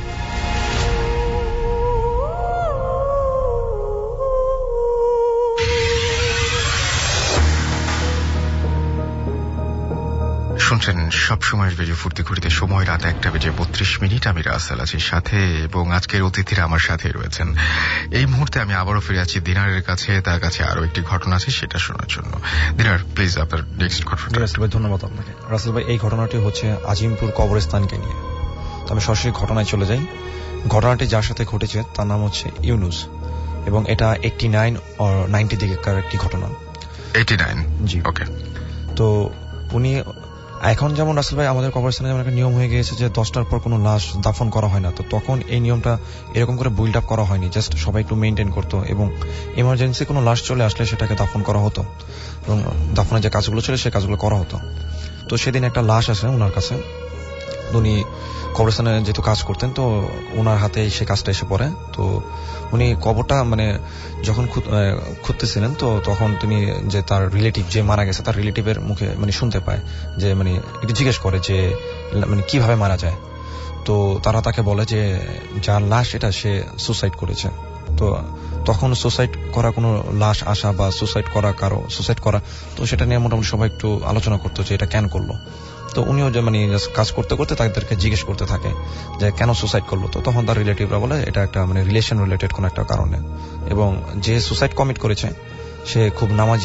শুনছেন সবসময় রেডিও ফুর্তি ঘুরিতে, সময় রাত 1:32। আমি রাসেল আছি সাথে, এবং আজকের অতিথিরা আমার সাথে রয়েছেন। এই মুহূর্তে আমি আবারও ফিরে আছি দিনারের কাছে, তার কাছে আরো একটি ঘটনা আছে সেটা শোনার জন্য। দিনার প্লিজ আপনার নেক্সট ঘটনা। ধন্যবাদ আপনাকে রাসেল ভাই। এই ঘটনাটি হচ্ছে আজিমপুর কবরস্থানকে নিয়ে। তো আমি সরাসরি ঘটনায় চলে যাই। ঘটনাটি যার সাথে ঘটেছে তার নাম হচ্ছে ইউনুস, এবং এটা 89 or 90 দিকের একটি ঘটনা। 89? জি, ওকে। তো উনি এখন যেমন রাসেল ভাই আমাদের কবরস্থানে যেমন একটা নিয়ম হয়ে গিয়েছে যে 10টার পর কোনো লাশ দাফন করা হয় না, তো তখন এই নিয়মটা এরকম করে বিল্ড আপ করা হয়নি, জাস্ট সবাই একটু মেনটেন করতো, এবং ইমার্জেন্সি কোনো লাশ চলে আসলে সেটাকে দাফন করা হতো, এবং দাফনের যে কাজগুলো ছিল সেই কাজগুলো করা হতো। তো সেদিন একটা লাশ আসে ওনার কাছে, উনি কবরস্থানে যেহেতু কাজ করতেন তো ওনার হাতে সে কাজটা এসে পড়ে। তো উনি কবরটা মানে যখন খুঁজতেছিলেন তো তখন তিনি যে তার রিলেটিভ যে মারা গেছে তার রিলেটিভের মুখে মানে শুনতে পায় যে মানে একটু জিজ্ঞেস করে যে মানে কিভাবে মারা যায়। তো তারা তাকে বলে যে যার লাশ এটা সে সুসাইড করেছে। তো তখন সুসাইড করা কোনো লাশ আসা বা সুসাইড করা তো সেটা নিয়ে মোটামুটি সবাই একটু আলোচনা করতো যে এটা কেন করলো। তো উনিও যে মানে কাজ করতে করতে তাদেরকে জিজ্ঞেস করতে থাকে যে কেন সুসাইড করলো। তো তখন তার রিলেটিভরা বলে এটা একটা মানে রিলেশন রিলেটেড কোন একটা কারণে, এবং যে সুসাইড কমিট করেছে সে খুব নামাজি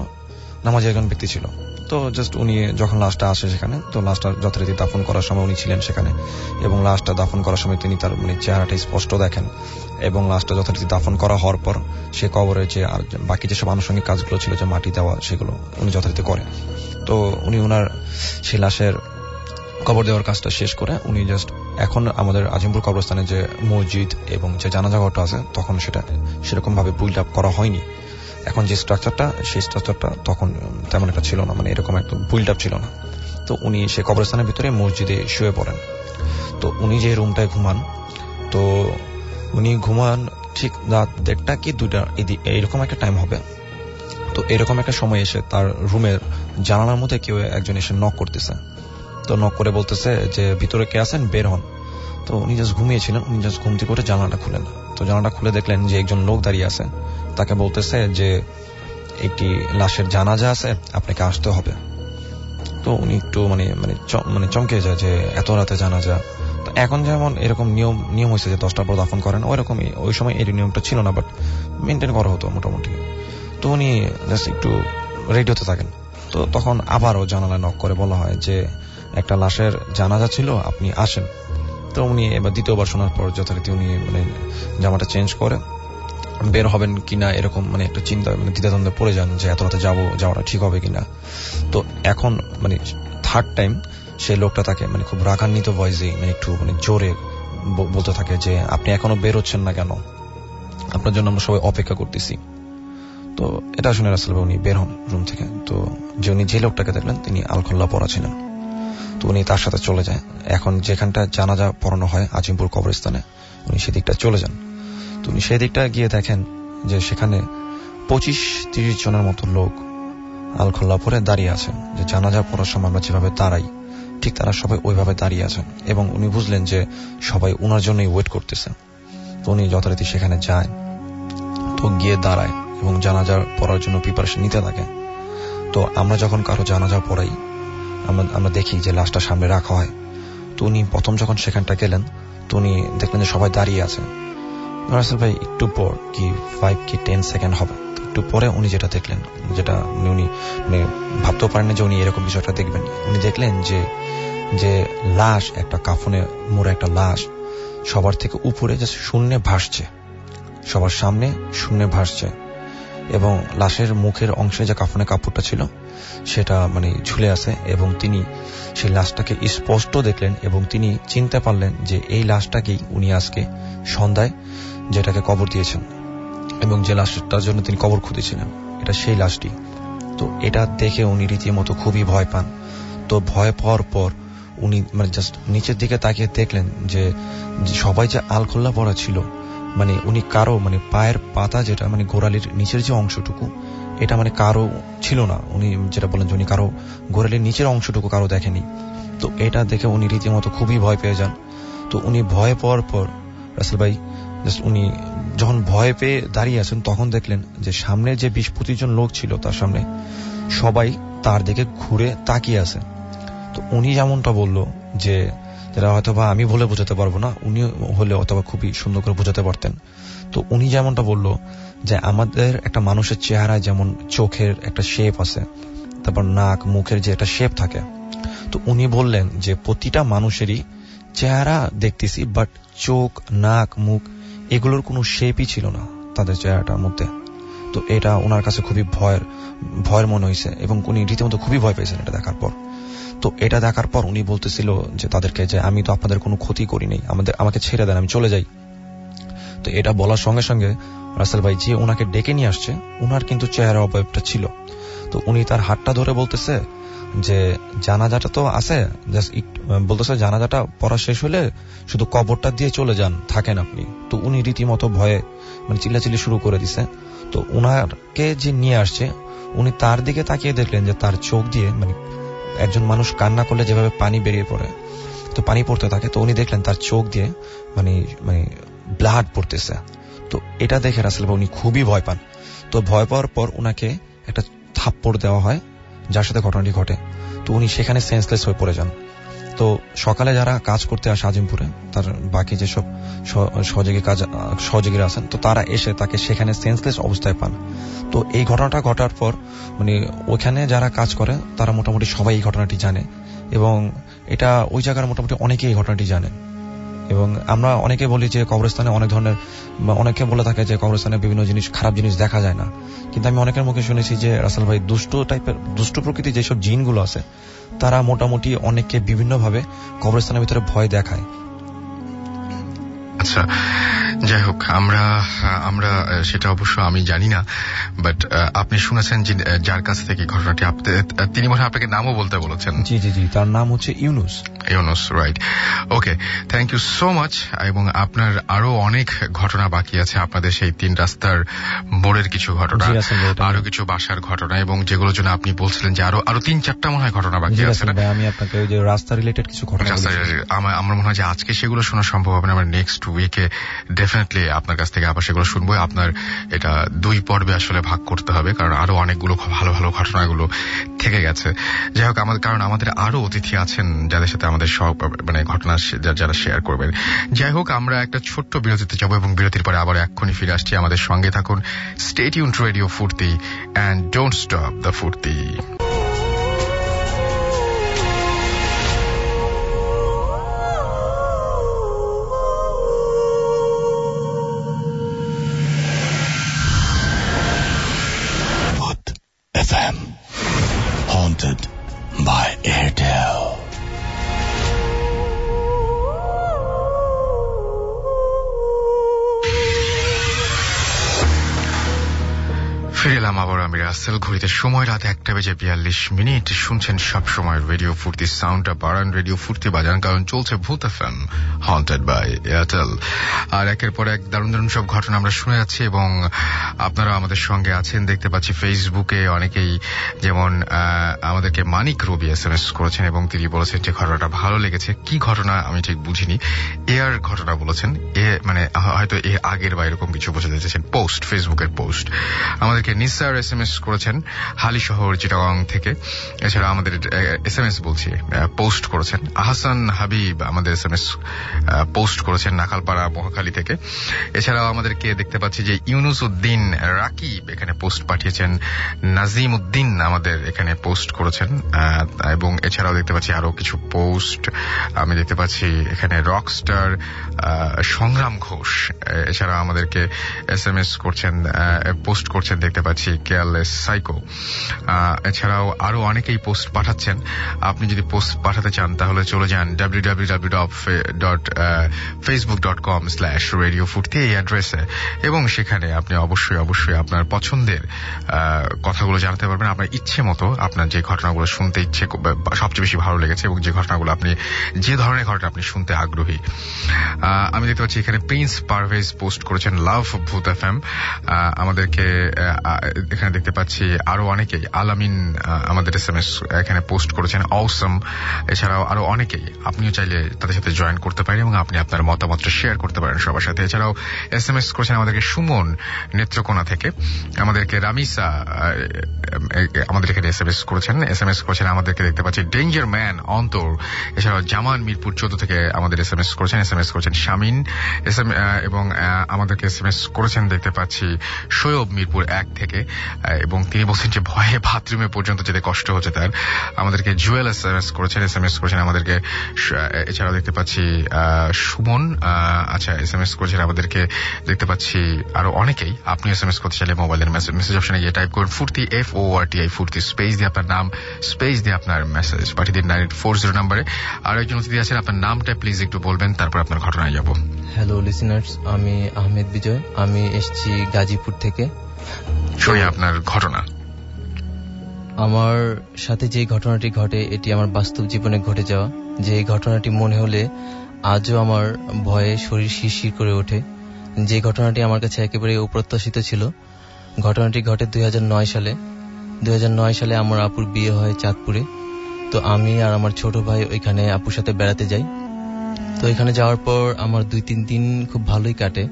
একজন ব্যক্তি ছিল। তো জাস্ট উনি যখন লাশটা আসে সেখানে, তো লাশটা যথারীতি দাফন করার সময় উনি ছিলেন সেখানে, এবং লাশটা দাফন করার সময় তিনি তার মানে চেহারাটা স্পষ্ট দেখেন, এবং লাশটা যথারীতি দাফন করা হওয়ার পর সে কবরে যে আর বাকি যেসব আনুষঙ্গিক কাজগুলো ছিল যে মাটি দেওয়া সেগুলো উনি যথারীতি করেন। তো উনি ওনার সেই লাশের কবর দেওয়ার কাজটা শেষ করে উনি জাস্ট এখন আমাদের আজিমপুর কবরস্থানে যে মসজিদ এবং যে জানাজা ঘরটা আছে তখন সেটা সেরকম ভাবে বিল্ড আপ করা হয়নি। এখন যে স্ট্রাকচারটা সেই স্ট্রাকচারটা তখন তেমন একটা ছিল না, মানে এরকম একটা বিল্ড আপ ছিল না। তো উনি সে কবরস্থানের ভিতরে মসজিদে শুয়ে পড়েন। তো উনি যে রুমটায় ঘুমান, তো উনি ঘুমান ঠিক রাত 1:30 কি 2টা এইরকম একটা টাইম হবে। তো এরকম একটা সময় এসে তার রুমের জানালার মধ্যে কেউ একজন এসে নক করতেছে। তো নক করে বলতেছে যে ভিতরে কে আছেন, বের হন। তো উনি জাস্ট ঘুমিয়েছিলেন, উনি জাস্ট ঘুম থেকে উঠে জানালাটা খুলেন। তো জানালাটা খুলে দেখলেন যে একজন লোক দাঁড়িয়ে আছে, তাকে বলতেছে যে একটি লাশের জানাজা আছে, আপনাকে আসতে হবে। তো উনি একটু মানে চমকে যায় যে এত রাতে জানাজা। তো এখন যেমন এরকম নিয়ম হয়েছে যে 10টার পর দাফন করেন, ওইরকমই ওই সময় এই নিয়মটা ছিল না, বাট মেনটেন করা হতো মোটামুটি। তো উনি জাস্ট একটু রেডিওতে থাকেন। তো তখন আবারও জানালায় নক করে বলা হয় যে একটা লাশের জানাজা ছিল, আপনি আসেন। তো উনি এবার দ্বিতীয়বার শোনার পর যথারীতি উনি মানে জামাটা চেঞ্জ করে বের হবেন কিনা এরকম মানে একটা চিন্তা মানে দ্বিধাদ্বন্দ্বে পড়ে যান যে এত রাতে যাওয়াটা ঠিক হবে কিনা। তো এখন মানে থার্ড টাইম সেই লোকটা তাকে মানে খুব রাগান্বিত ভয়েসে মানে একটু মানে জোরে বলতে থাকে যে আপনি এখনো বের হচ্ছেন না কেন, আপনার জন্য আমরা সবাই অপেক্ষা করতেছি। তো এটা শুনে রাসেল ভাই উনি বের হন রুম থেকে। তো উনি যে লোকটাকে দেখলেন তিনি আলখোল্লা পরা ছিলেন। তো উনি তার সাথে চলে যায়। এখন যেখানটা জানাজা পড়ানো হয় আজিমপুর কবরস্থানে, উনি সেদিকটা চলে যান। তো উনি সেই দিকটা গিয়ে দেখেন যে সেখানে 25-30 জনের মতো লোক আলখোল্লা পরে দাঁড়িয়ে আছেন। যে জানাজা পড়ার সময় আমরা যেভাবে দাঁড়াই ঠিক তারা সবাই ওইভাবে দাঁড়িয়ে আছেন, এবং উনি বুঝলেন যে সবাই উনার জন্যই ওয়েট করতেছে। তো উনি যথারীতি সেখানে যায়, তো গিয়ে দাঁড়ায় এবং জানাজা পড়ার জন্য প্রিপারেশন নিতে থাকে। তো আমরা যখন কারো জানাজা পড়াই আমরা দেখি যে লাশটা সামনে রাখা হয়। তো উনি প্রথম যখন সেখানটা গেলেন তো উনি দেখলেন যে সবাই দাঁড়িয়ে আছে। রাসেল ভাই একটু পর কি 5 কি 10 সেকেন্ড হবে, একটু পরে উনি যেটা দেখলেন, যেটা উনি মানে ভাবতেও পারেন না যে উনি এরকম বিষয়টা দেখবেন। উনি দেখলেন যে লাশ, একটা কাফনে মোড়া একটা লাশ সবার থেকে উপরে জাস্ট শূন্যে ভাসছে, সবার সামনে শূন্যে ভাসছে, এবং লাশের মুখের অংশে যে কাফনে কাপড়টা ছিল সেটা মানে ঝুলে আছে, এবং তিনি সেই লাশটাকে স্পষ্ট দেখলেন এবং তিনি চিনতে পারলেন যে এই লাশটাকেই উনি আজকে সন্ধ্যায় যেটাকে কবর দিয়েছেন এবং যে লাশটার জন্য তিনি কবর খুঁজেছিলেন এটা সেই লাশটি। তো এটা দেখে উনি রীতিমতো খুবই ভয় পান। তো ভয় পাওয়ার পর উনি মানে জাস্ট নিচের দিকে তাকিয়ে দেখলেন যে সবাই যে আলখোল্লা পরা ছিল, মানে উনি কারো মানে পায়ের পাতা যেটা মানে গোড়ালির নিচের যে অংশটুকু এটা মানে কারো ছিল না। উনি যেটা বলেন যে উনি কারো গোড়ালির নিচের অংশটুকু কারো দেখেনি। তো এটা দেখে উনি রীতিমতো খুবই ভয় পেয়ে যান। তো উনি ভয় পাওয়ার পর রাসেল ভাই জাস্ট উনি যখন ভয় পেয়ে দাঁড়িয়ে আছেন তখন দেখলেন যে সামনে যে 20-25 জন লোক ছিল তার সামনে সবাই তার দিকে ঘুরে তাকিয়ে আছে। তো উনি যেমনটা বলল যে যেটা হয়তো বা আমি বলে বোঝাতে পারবো না, উনি হলে অথবা খুবই সুন্দর করে বোঝাতে পারতেন। তো উনি যেমনটা বলল যে আমাদের একটা মানুষের চেহারায় যেমন চোখের একটা শেপ আছে, তারপর নাক মুখের যে একটা শেপ থাকে, তো উনি বললেন যে প্রতিটা মানুষেরই চেহারা দেখতেছি বাট চোখ নাক মুখ এগুলোর কোনো শেপই ছিল না তাদের চেহারাটার মধ্যে। তো এটা ওনার কাছে খুবই ভয়ের মনে হয়েছে এবং উনি রীতিমতো খুবই ভয় পেয়েছেন এটা দেখার পর। তো এটা দেখার পর উনি বলতেছিল যে তাদেরকে যে আমি তো আপনাদের কোনো ক্ষতি করি নাই, আমাকে ছেড়ে দেন, আমি চলে যাই। তো এটা বলার সঙ্গে সঙ্গে রাসেল ভাই যে ওনাকে ডেকে নিয়ে আসছে ওনার কিন্তু চেহারা অবয়বটা ছিল। তো উনি তার হাতটা ধরে বলতেছে যে জানাজাটা তো আছে, বলতেছে জানাজাটা পড়া শেষ হলে শুধু কবরটা দিয়ে চলে যান, থাকেন আপনি। তো উনি রীতিমতো ভয়ে মানে চিল্লাচিল্লি শুরু করে দিছে। তো ওনাকে যে নিয়ে আসছে উনি তার দিকে তাকিয়ে দেখলেন যে তার চোখ দিয়ে মানে একজন মানুষ কান্না করলে যেভাবে পানি বেরিয়ে পড়ে তো পানি পড়তে থাকে, তো উনি দেখলেন তার চোখ দিয়ে মানে ব্লাড পড়তেছে। তো এটা দেখে রাসেল ভাই উনি খুবই ভয় পান। তো ভয় পাওয়ার পর উনাকে একটা থাপ্পড় দেওয়া হয় যার সাথে ঘটনাটি ঘটে। তো উনি সেখানে সেন্সলেস হয়ে পড়ে যান। তো সকালে যারা কাজ করতে আসে আজিমপুরে তার বাকি যেসব সহযোগীরা আছেন তো তারা এসে তাকে সেখানে সেন্সলেস অবস্থায় পান। তো এই ঘটনাটা ঘটার পর মানে ওইখানে যারা কাজ করে তারা মোটামুটি সবাই এই ঘটনাটি জানে এবং এটা ওই জায়গার মোটামুটি অনেকেই এই ঘটনাটি জানেন। এবং আমরা অনেকে বলি যে কবরস্থানে অনেক ধরনের, অনেকে বলে থাকে যে কবরস্থানে বিভিন্ন জিনিস খারাপ জিনিস দেখা যায় না, কিন্তু আমি অনেকের মুখে শুনেছি যে রাসেল ভাই দুষ্ট প্রকৃতির যেসব জিনগুলো আছে তারা মোটামুটি অনেককে বিভিন্নভাবে কবরস্থানের ভিতরে ভয় দেখায়। আচ্ছা, যাই হোক, আমরা সেটা অবশ্য আমি জানি না, বাট আপনি শুনেছেন যার কাছ থেকে ঘটনাটি, তিনি মনে হয় আপনাকে নামও বলতে বলেছেন। জি জি জি, তার নাম হচ্ছে Yunus, right. Okay, thank you so much. এবং আপনার আরো অনেক ঘটনা বাকি আছে, আপনাদের সেই 3 রাস্তার মোড়ের কিছু ঘটনা, আরো কিছু বাসার ঘটনা, এবং যেগুলোর জন্য আপনি বলছিলেন যে আরো 3-4টা মনে হয় ঘটনা বাকি আছে। আমি আপনাকে ওই যে রাস্তা রিলেটেড কিছু ঘটনা, আমার মনে হয় যে আজকে সেগুলো শোনা সম্ভব হবে না, আমরা নেক্সট উইকে ডেফিনেটলি আপনার কাছ থেকে আবার সেগুলো শুনবো। আপনার এটা 2 পর্বে আসলে ভাগ করতে হবে, কারণ আরো অনেকগুলো ভালো ভালো ঘটনাগুলো থেকে গেছে। যাই হোক, কারণ আমাদের আরো অতিথি আছেন যাদের সাথে আমাদের সব ঘটনা যারা শেয়ার করবেন। যাই হোক, আমরা একটা ছোট্ট বিরতিতে যাবো এবং বিরতির পরে আবার এক্ষুনি ফিরে আসছি। আমাদের সঙ্গে থাকুন। Stay tuned radio Foorti and don't stop the Foorti. FM, haunted by Airtel. ফিরে এলাম আবার আমি রাসেল। ঘড়িতে সময় রাত 1:42। শুনছেন সব সময় রেডিও ফুর্তি। সাউন্ডটা বাড়ান, রেডিও ফুর্তি বাজান, কারণ চলছে Bhoot FM haunted by Airtel. আর একের পর এক দারুণ দারুণ সব ঘটনা আমরা শুনে যাচ্ছি এবং আপনারা আমাদের সঙ্গে আছেন। দেখতে পাচ্ছি ফেসবুকে অনেকেই, যেমন আমাদেরকে মানিক রবি SMS করেছেন এবং তিনি বলেছেন যে ঘটনাটা ভালো লেগেছে। কি ঘটনা আমি ঠিক বুঝিনি, এর ঘটনা বলেছেন, হয়তো এর আগের বা এরকম কিছু বোঝাতে চেয়েছেন। পোস্ট, ফেসবুকের পোস্ট। আমাদেরকে নিসার SMS করেছেন হালি শহর চিটাগাং থেকে। এছাড়া আমাদের SMS বলছি পোস্ট করেছেন আহসান হাবিব, আমাদের SMS পোস্ট করেছেন নাকালপাড়া মহাখালী থেকে। এছাড়াও আমাদেরকে দেখতে পাচ্ছি যে ইউনুস উদ্দিন রাকিব এখানে পোস্ট পাঠিয়েছেন। নাজিম উদ্দিন আমাদের এখানে পোস্ট করেছেন এবং এছাড়াও দেখতে পাচ্ছি আরো কিছু পোস্ট আমি দেখতে পাচ্ছি এখানে। রকস্টার সংগ্রাম ঘোষ এছাড়া আমাদেরকে SMS করছেন, পোস্ট করছেন দেখতে পাচ্ছি। কেয়ারলেস সাইকো এছাড়াও আরো অনেকেই পোস্ট পাঠাচ্ছেন। আপনি যদি পোস্ট পাঠাতে চান তাহলে চলে যান www.facebook.com/radiofurti এই অ্যাড্রেসে এবং সেখানে আপনি অবশ্যই আপনার পছন্দের কথাগুলো জানাতে পারবেন। আপনার ইচ্ছে মতো আপনার যে ঘটনাগুলো শুনতে ইচ্ছে সবচেয়ে বেশি ভালো লেগেছে এবং যে ঘটনাগুলো আপনি যে ধরনের ঘটনা আপনি শুনতে আগ্রহী। আমি দেখতে পাচ্ছি এখানে প্রিন্স পারভেজ পোস্ট করেছেন লাভ ভূত এফএম। আমাদেরকে এখানে দেখতে পাচ্ছি আরো অনেকেই। আলামিন আমাদের SMS এখানে পোস্ট করেছেন অসম। এছাড়াও আরো অনেকেই, আপনিও চাইলে তাদের সাথে জয়েন করতে পারেন এবং আপনি আপনার মতামতটা শেয়ার করতে পারেন সবার সাথে। এছাড়াও SMS করেছেন আমাদেরকে সুমন নেত্রকোনা থেকে। আমাদেরকে রামিসা আমাদের এখানে SMS করেছেন আমাদেরকে দেখতে পাচ্ছি ডেঞ্জার ম্যান অন্তর। এছাড়াও জামান মিরপুর 14 থেকে আমাদের SMS করেছেন শামিন এবং আমাদেরকে SMS করেছেন দেখতে পাচ্ছি সৈয়ব মিরপুর 1 থেকে এবং তিনি বলছেন যে ভয়ে বাথরুমে পর্যন্ত যেতে কষ্ট হচ্ছে তার। আমাদেরকে জুয়েল SMS করেছেন আমাদেরকে। এছাড়াও দেখতে পাচ্ছি সুমন SMS করেছেন আমাদেরকে দেখতে পাচ্ছি আরো অনেকেই। আপনি SMS করতে চাইলে মোবাইলের মেসেজ অপশনে গিয়ে টাইপ করুন ফুর্তি FORTI ফুর্তি, স্পেস দিয়ে আপনার নাম, স্পেস দিয়ে আপনার মেসেজ পাঠিয়ে দিন 9840 নম্বরে। আর একজন অতিথি আছেন, আপনার নামটা প্লিজ একটু বলবেন, তারপর আপনার ঘটনায় যাব। হ্যালো লিসেনার্স, আমি আহমেদ বিজয়, আমি এসেছি গাজীপুর থেকে। শুনি আপনার ঘটনা। আমার সাথে যে ঘটনাটি ঘটে এটি আমার বাস্তব জীবনে ঘটে যাওয়া। যে ঘটনাটি মনে হলে আজও আমার ভয়ে শরীর শিরশির করে ওঠে। যে ঘটনাটি আমার কাছে একেবারে অপ্রত্যাশিত ছিল। ঘটনাটি ঘটে 2009 সালে। 2009 সালে আমার আপুর বিয়ে হয় চাঁদপুরে। তো আমি আর আমার ছোট ভাই ওইখানে আপুর সাথে বেড়াতে যাই। তো এখানে যাওয়ার পর আমার 2-3 দিন খুব ভালোই কাটে।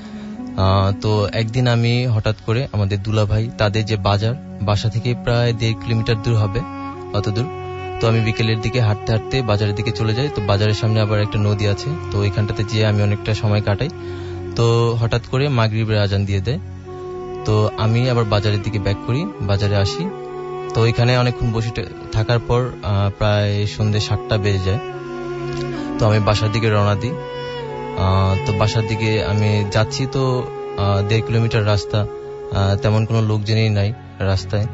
তো একদিন আমি হঠাৎ করে আমাদের দুলা ভাই, তাদের যে বাসা থেকে প্রায় 1.5 কিলোমিটার দূর হবে, অত দূর। তো আমি বিকেলের দিকে হাঁটতে হাঁটতে বাজারের দিকে চলে যাই। তো বাজারের সামনে আবার একটা নদী আছে, তো ওইখানটাতে যেয়ে আমি অনেকটা সময় কাটাই। তো হঠাৎ করে মাগরিবের আজান দিয়ে দেয়। তো আমি আবার বাজারের দিকে ব্যাক করি, বাজারে আসি। তো ওইখানে অনেকক্ষণ বসে থাকার পর প্রায় সন্ধ্যে 7টা বেজে যায়। তো আমি বাসার দিকে রওনা দিই। তো বাসার দিকে আমি যাচ্ছি, তো 1.5 কিলোমিটার রাস্তা, তেমন কোনো লোকজনই নাই রাস্তায়।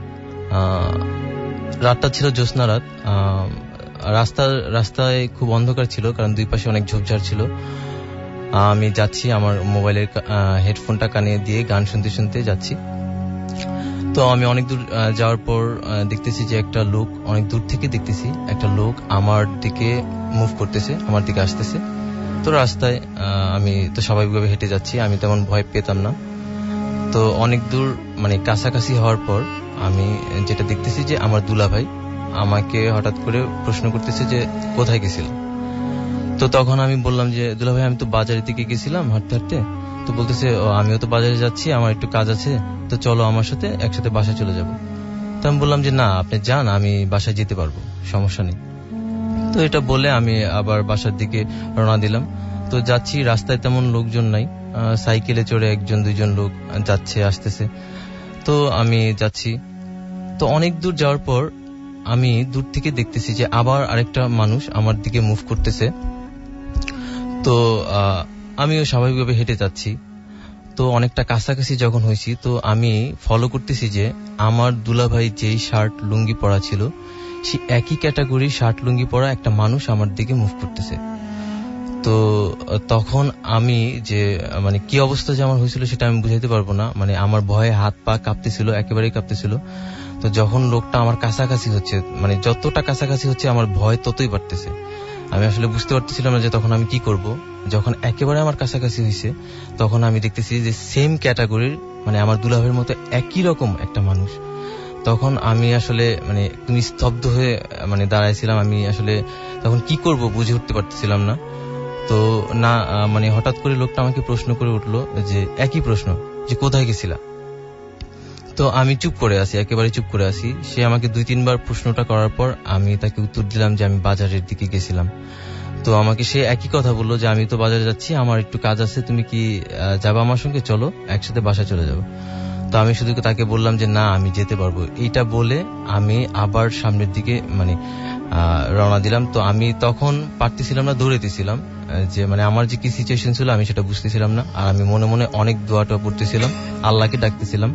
রাতটা ছিল জ্যোৎস্না রাত। রাস্তায় খুব অন্ধকার ছিল, কারণ দুই পাশে অনেক ঝোপঝাড় ছিল। আমি যাচ্ছি, আমার মোবাইলের হেডফোনটা কানে দিয়ে গান শুনতে শুনতে যাচ্ছি। তো আমি অনেক দূর যাওয়ার পর দেখতেছি যে একটা লোক, অনেক দূর থেকে দেখতেছি একটা লোক আমার দিকে মুভ করতেছে, আমার দিকে আসতেছে। তো রাস্তায় আমি তো স্বাভাবিকভাবে হেঁটে যাচ্ছি, আমি তেমন ভয় পেতাম না। তো অনেক দূর কাছাকাছি হওয়ার পর আমি যেটা দেখতেছি যে আমার দুলা ভাই আমাকে হঠাৎ করে প্রশ্ন করতেছে যে কোথায় গেছিল। তো তখন আমি বললাম যে দুলা ভাই আমি তো বাজারের দিকে গেছিলাম হাঁটতে হাঁটতে, তো বলতেছে আমিও তো বাজারে যাচ্ছি, আমার একটু কাজ আছে, তো চলো আমার সাথে একসাথে বাসায় চলে যাব। তো আমি বললাম যে না আপনি যান, আমি বাসায় যেতে পারবো, সমস্যা নেই। তো এটা বলে আমি আবার বাসার দিকে রওনা দিলাম। তো যাচ্ছি, রাস্তায় তেমন লোকজন নাই, সাইকেলে চড়ে 1-2 জন লোক যাচ্ছে আসতেছে। তো আমি যাচ্ছি, তো অনেক দূর যাওয়ার পর আমি দূর থেকে দেখতেছি যে আবার আরেকটা মানুষ আমার দিকে মুভ করতেছে। তো আমিও স্বাভাবিকভাবে হেঁটে যাচ্ছি। তো অনেকটা কাছাকাছি যখন হয়েছি, তো আমি ফলো করতেছি যে আমার দুলাভাই যেই শার্ট লুঙ্গি পরা ছিল, সেই একই ক্যাটাগরির শার্ট লুঙ্গি পরা একটা মানুষ আমার দিকে মুভ করতেছে। তো তখন আমি যে মানে কি অবস্থা যে আমার হয়েছিল সেটা আমি বুঝাইতে পারবো না, মানে আমার ভয়ে হাত পা কাঁপতেছিল, একেবারেই কাঁপতেছিল। তো যখন লোকটা আমার কাছাকাছি হচ্ছে, মানে যতটা কাছাকাছি হচ্ছে আমার ভয় ততই বাড়তেছে। আমি আসলে বুঝতে পারতেছিলাম না যে তখন আমি কি করব। যখন একেবারে আমার কাছাকাছি হয়েছে তখন আমি দেখতেছি যে সেম ক্যাটাগরির, মানে আমার দুলাভাইয়ের মতো একই রকম একটা মানুষ। তখন আমি আসলে মানে তুমি স্তব্ধ হয়ে মানে দাঁড়াইছিলাম। আমি আসলে তখন কি করব বুঝে উঠতে পারতেছিলাম না। তো না মানে হঠাৎ করে লোকটা আমাকে প্রশ্ন করে উঠলো, যে একই প্রশ্ন, যে কোথায় গেছিলা। তো আমি চুপ করে আছি, একেবারে চুপ করে আছি। সে আমাকে 2-3 বার প্রশ্নটা করার পর আমি তাকে উত্তর দিলাম যে আমি বাজারের দিকে গেছিলাম। তো আমাকে সে একই কথা বললো যে আমি তো বাজারে যাচ্ছি, আমার একটু কাজ আছে, তুমি কি যাবা আমার সঙ্গে, চলো একসাথে বাসা চলে যাবো। তো আমি শুধু তাকে বললাম যে না আমি যেতে পারবো। এইটা বলে আমি আবার সামনের দিকে মানে রওনা দিলাম। তো আমি তখন পারতেছিলাম না, দৌড়াইতেছিলাম, যে মানে আমার যে কি সিচুয়েশন ছিল আমি সেটা বুঝতেছিলাম না। আর আমি মনে মনে অনেক দোয়াটা পড়তেছিলাম, আল্লাহকে ডাকতেছিলাম।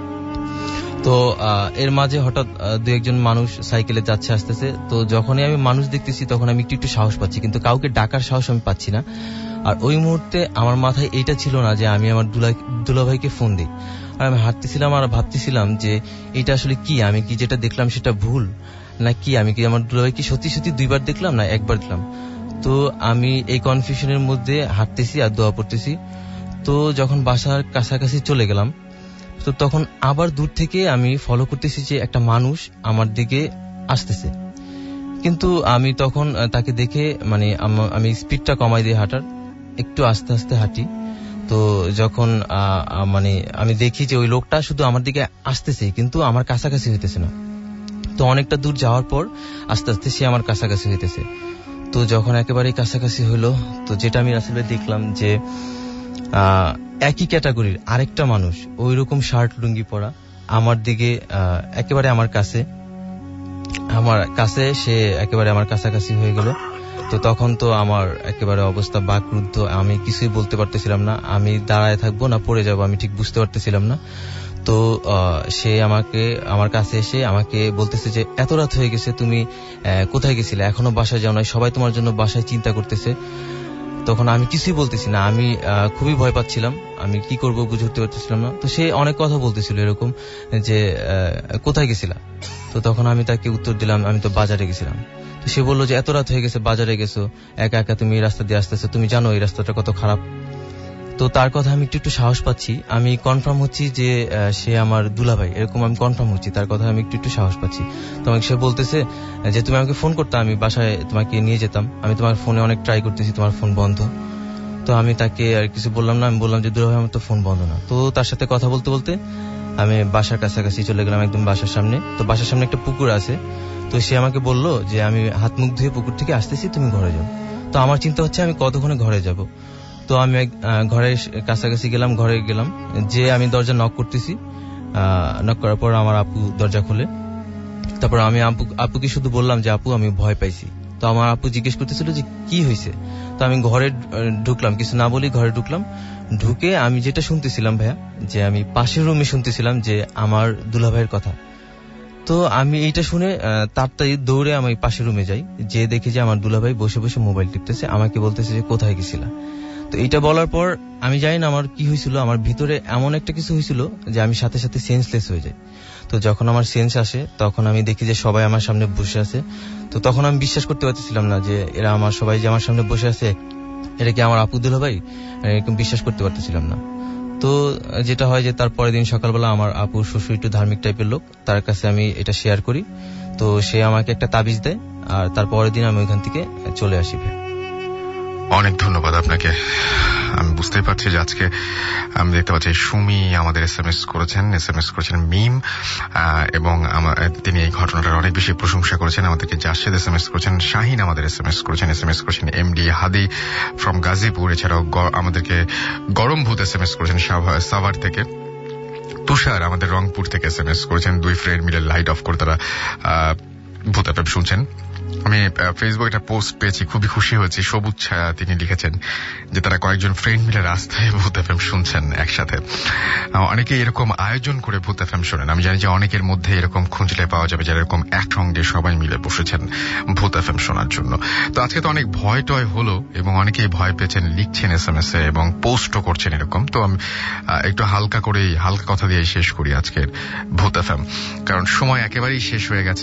তো এর মাঝে হঠাৎ 2-1 জন মানুষ সাইকেলে যাচ্ছে আসতেছে। তো যখনই আমি মানুষ দেখতেছি তখন আমি একটু সাহস পাচ্ছি, কিন্তু কাউকে ডাকার সাহস আমি পাচ্ছি না। আর ওই মুহূর্তে আমার মাথায় এইটা ছিল না যে আমি আমার দুলাভাইকে ফোন দিই। আর আমি হাঁটতেছিলাম আর ভাবতেছিলাম যে এটা আসলে কি, আমি কি যেটা দেখলাম সেটা ভুল না কি, আমি কি আমার দুলাভাইকে সত্যি সত্যি 2বার দেখলাম না 1বার দেখলাম। তো আমি এই কনফিউশনের মধ্যে হাঁটতেছি আর দোয়া পড়তেছি। তো যখন বাসার কাছাকাছি চলে গেলাম, তো তখন আবার দূর থেকে আমি ফলো করতেছি যে একটা মানুষ আমার দিকে আসতেছে। কিন্তু আমি তখন তাকে দেখে মানে আমি স্পিডটা কমাই দিয়ে হাঁটার, একটু আস্তে আস্তে হাঁটি। তো যখন মানে আমি দেখি যে ওই লোকটা শুধু আমার দিকে আসতেছে কিন্তু আমার কাছাকাছি হইতেছে না। তো অনেকটা দূর যাওয়ার পর আস্তে আস্তে সে আমার কাছাকাছি হইতেছে। তো যখন একেবারেই কাছাকাছি হইলো, তো যেটা আমি আসলে দেখলাম যে একই ক্যাটাগরির আরেকটা মানুষ ওই রকম শার্ট লুঙ্গি পরা আমার দিকে একেবারে আমার কাছে সে একেবারে আমার কাছাকাছি হয়ে গেল। তো তখন তো আমার একেবারে অবস্থা বাকরুদ্ধ, আমি কিছুই বলতে পারতেছিলাম না। আমি দাঁড়ায় থাকবো না পড়ে যাবো আমি ঠিক বুঝতে পারতেছিলাম না। তো সে আমার কাছে এসে আমাকে বলতেছে যে এত রাত হয়ে গেছে, তুমি কোথায় গেছিলে, এখনো বাসায় যাও নাই, সবাই তোমার জন্য বাসায় চিন্তা করতেছে। তখন আমি কিছুই বলতেছি না, আমি খুবই ভয় পাচ্ছিলাম, আমি কি করব বুঝে উঠতে পারতেছিলাম না। তো সে অনেক কথা বলতেছিল এরকম যে কোথায় গেছিলা। তো তখন আমি তাকে উত্তর দিলাম আমি তো বাজারে গেছিলাম। তো সে বললো যে এত রাত হয়ে গেছে, বাজারে গেছো একা একা, তুমি এই রাস্তা দিয়ে আসতেছো, তুমি জানো এই রাস্তাটা কত খারাপ। তো তার কথা আমি একটু সাহস পাচ্ছি, আমি কনফার্ম হচ্ছি যে সে আমার দুলাভাই, এরকম আমি কনফার্ম হচ্ছি, তার কথা আমি একটু সাহস পাচ্ছি। তো আমাকে সে বলতেছে যে তুমি আমাকে ফোন করতে, আমি বাসায় তোমাকে নিয়ে যেতাম, আমি তোমার ফোনে অনেক ট্রাই করতেছি, তোমার ফোন বন্ধ। তো আমি তাকে আর কিছু বললাম না, আমি বললাম যে দুলাভাই আমার তো ফোন বন্ধ না। তো তার সাথে কথা বলতে বলতে আমি বাসার কাছাকাছি চলে গেলাম, একদম বাসার সামনে। তো বাসার সামনে একটা পুকুর আছে। তো সে আমাকে বললো যে আমি হাত মুখ ধুয়ে পুকুর থেকে আসতেছি, তুমি ঘরে যাও। তো আমার চিন্তা হচ্ছে আমি কতক্ষণে ঘরে যাব। তো আমি ঘরের কাছাকাছি গেলাম, ঘরে গেলাম, যে আমি দরজা নক করতেছি, নক করার পর আমার আপু দরজা খোলে। তারপর আমি আপুকে শুধু বললাম যে আপু আমি ভয় পাইছি। তো আমার আপু জিজ্ঞেস করতেছিল যে কি হয়েছে। তো আমি ঘরে ঢুকলাম, কিছু না বলি ঘরে ঢুকলাম। ঢুকে আমি যেটা শুনতেছিলাম ভাইয়া, যে আমি পাশের রুমে শুনতেছিলাম যে আমার দুলাভাইয়ের কথা। তো আমি এইটা শুনে তাড়াতাড়ি দৌড়ে আমি পাশের রুমে যাই, যে দেখি যে আমার দুলাভাই বসে বসে মোবাইল টিপতেছে, আমাকে বলতেছে যে কোথায় গেছিলা। তো এইটা বলার পর আমি জানি না আমার কি হয়েছিল, আমার ভিতরে এমন একটা কিছু হয়েছিল যে আমি সাথে সাথে সেন্সলেস হয়ে যাই। তো যখন আমার সেন্স আসে তখন আমি দেখি যে সবাই আমার সামনে বসে আছে। তো তখন আমি বিশ্বাস করতে পারতেছিলাম না যে এরা আমার সবাই যে আমার সামনে বসে আছে, এটা কি আমার আপু দুলাভাই, এরকম বিশ্বাস করতে পারতেছিলাম না। তো যেটা হয় যে তার পরের দিন সকালবেলা আমার আপুর শ্বশুর একটু ধার্মিক টাইপের লোক, তার কাছে আমি এটা শেয়ার করি। তো সে আমাকে একটা তাবিজ দেয়, আর তার পরের দিন আমি ওইখান থেকে চলে আসি। অনেক ধন্যবাদ আপনাকে। আমি বুঝতেই পারছি যে আজকে আমি দেখতে পাচ্ছি সুমি আমাদের এসএমএস করেছেন মিম, এবং তিনি এই ঘটনাটার অনেক বেশি প্রশংসা করেছেন। আমাদেরকে জাসেদ এসএমএস করেছেন, শাহিন আমাদের এসএমএস করেছেন এমডি হাদি ফ্রম গাজীপুর, এছাড়াও আমাদেরকে গরম ভূত এসএমএস করেছেন সাভার থেকে, তুষার আমাদের রংপুর থেকে এসএমএস করেছেন। 2 ফ্রেন্ড মিলে লাইট অফ করে তারা ভূত এফএম শুনছেন। আমি ফেসবুকে একটা পোস্ট পেয়েছি, খুবই খুশি হয়েছি। সবুজ ছায়া তিনি লিখেছেন যে তারা কয়েকজন ফ্রেন্ড মিলে রাস্তায় ভূত এফএম শুনছেন একসাথে। অনেকে এরকম আয়োজন করে ভূত এফএম শোনেন। আমি জানি যে অনেকের মধ্যে এরকম খুঁজলে পাওয়া যাবে যারা এরকম একসঙ্গে সবাই মিলে বসেছেন ভূত এফএম শোনার জন্য। তো আজকে তো অনেক ভয় টয় হলো এবং অনেকেই ভয় পেয়েছেন, লিখছেন এসএমএস এ এবং পোস্টও করছেন এরকম। তো আমি একটু হালকা কথা দিয়ে শেষ করি আজকের ভূত এফএম, কারণ সময় একেবারেই শেষ হয়ে গেছে।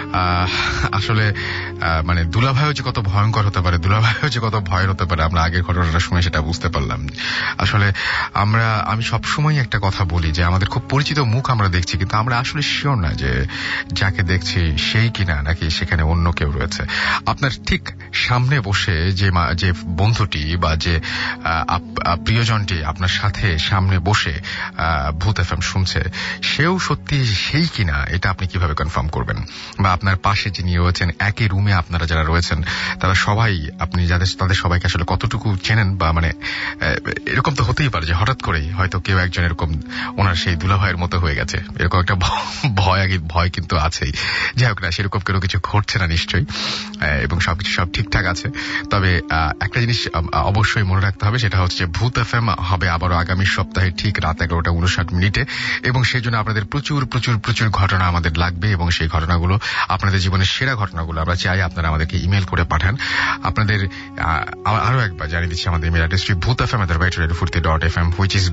আসলে মানে দুলাভাইও যে কত ভয়ঙ্কর হতে পারে, দুলাভাইও যে কত ভয়ের হতে পারে, আমরা আগের ঘটনাটা শুনে সেটা বুঝতে পারলাম। আসলে আমি সবসময় একটা কথা বলি যে আমাদের খুব পরিচিত মুখ আমরা দেখছি, কিন্তু আমরা আসলে শিওর না যে যাকে দেখছি সেই কিনা নাকি সেখানে অন্য কেউ রয়েছে। আপনার ঠিক সামনে বসে যে বন্ধুটি বা যে প্রিয়জনটি আপনার সাথে সামনে বসে ভূত এফএম শুনছে, সেও সত্যি সেই কিনা এটা আপনি কিভাবে কনফার্ম করবেন? বা আপনার পাশে যিনি রয়েছেন, একই রুমে আপনারা যারা রয়েছেন, তারা সবাই আপনি তাদের সবাইকে আসলে কতটুকু চেনেন? বা মানে এরকম তো হতেই পারে যে হঠাৎ করেই হয়তো কেউ একজন এরকম ওনার সেই দুলাভাইয়ের মতো হয়ে গেছে, এরকম একটা ভয় কিন্তু আছেই। যাই হোক না, সেরকম কোনো কিছু ঘটছে না নিশ্চয়ই, এবং সবকিছু সব ঠিকঠাক আছে। তবে একটা জিনিস অবশ্যই মনে রাখতে হবে, সেটা হচ্ছে ভূত এফএম হবে আবারও আগামী সপ্তাহে ঠিক রাত 11:59 এবং সেই জন্য আপনাদের প্রচুর প্রচুর প্রচুর ঘটনা আমাদের লাগবে, এবং সেই ঘটনাগুলো আপনাদের জীবনের সেরা ঘটনাগুলো আমরা চাই আপনারা আমাদেরকে ইমেল করে পাঠান। আপনাদের আরো একবার জানিয়ে দিচ্ছি আমাদের ইমেল অ্যাড্রেসটি bhutfm@radiofurti.fm, which is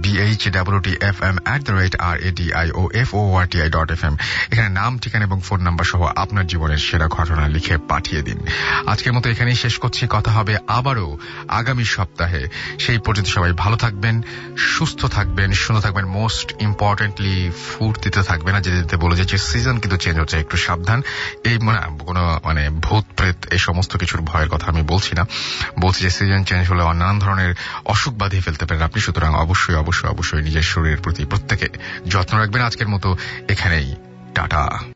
bhutfm@radiofurti.fm। এখানে নাম, ঠিকানা এবং ফোন নাম্বার সহ আপনার জীবনের সেরা ঘটনা লিখে পাঠিয়ে দিন। আজকের মতো এখানেই শেষ করছি। কথা হবে আবারও আগামী সপ্তাহে। সেই পর্যন্ত সবাই ভালো থাকবেন, সুস্থ থাকবেন, সুন্দর থাকবেন, মোস্ট ইম্পর্টেন্টলি ফুর্তিতে থাকবেন। আর যেতে বলে যে সিজন কিন্তু চেঞ্জ হচ্ছে, একটু সাবধান। এই কোনো ভূত প্রেত এই সমস্ত কিছুর ভয়ের কথা আমি বলছি না, বলছি যে সিজন চেঞ্জ হলে নানান ধরনের অসুখ বাঁধিয়ে ফেলতে পারেন আপনি। সুতরাং অবশ্যই অবশ্যই অবশ্যই নিজের শরীরের প্রতি প্রত্যেকে যত্ন রাখবেন। আজকের মতো এখানেই টাটা।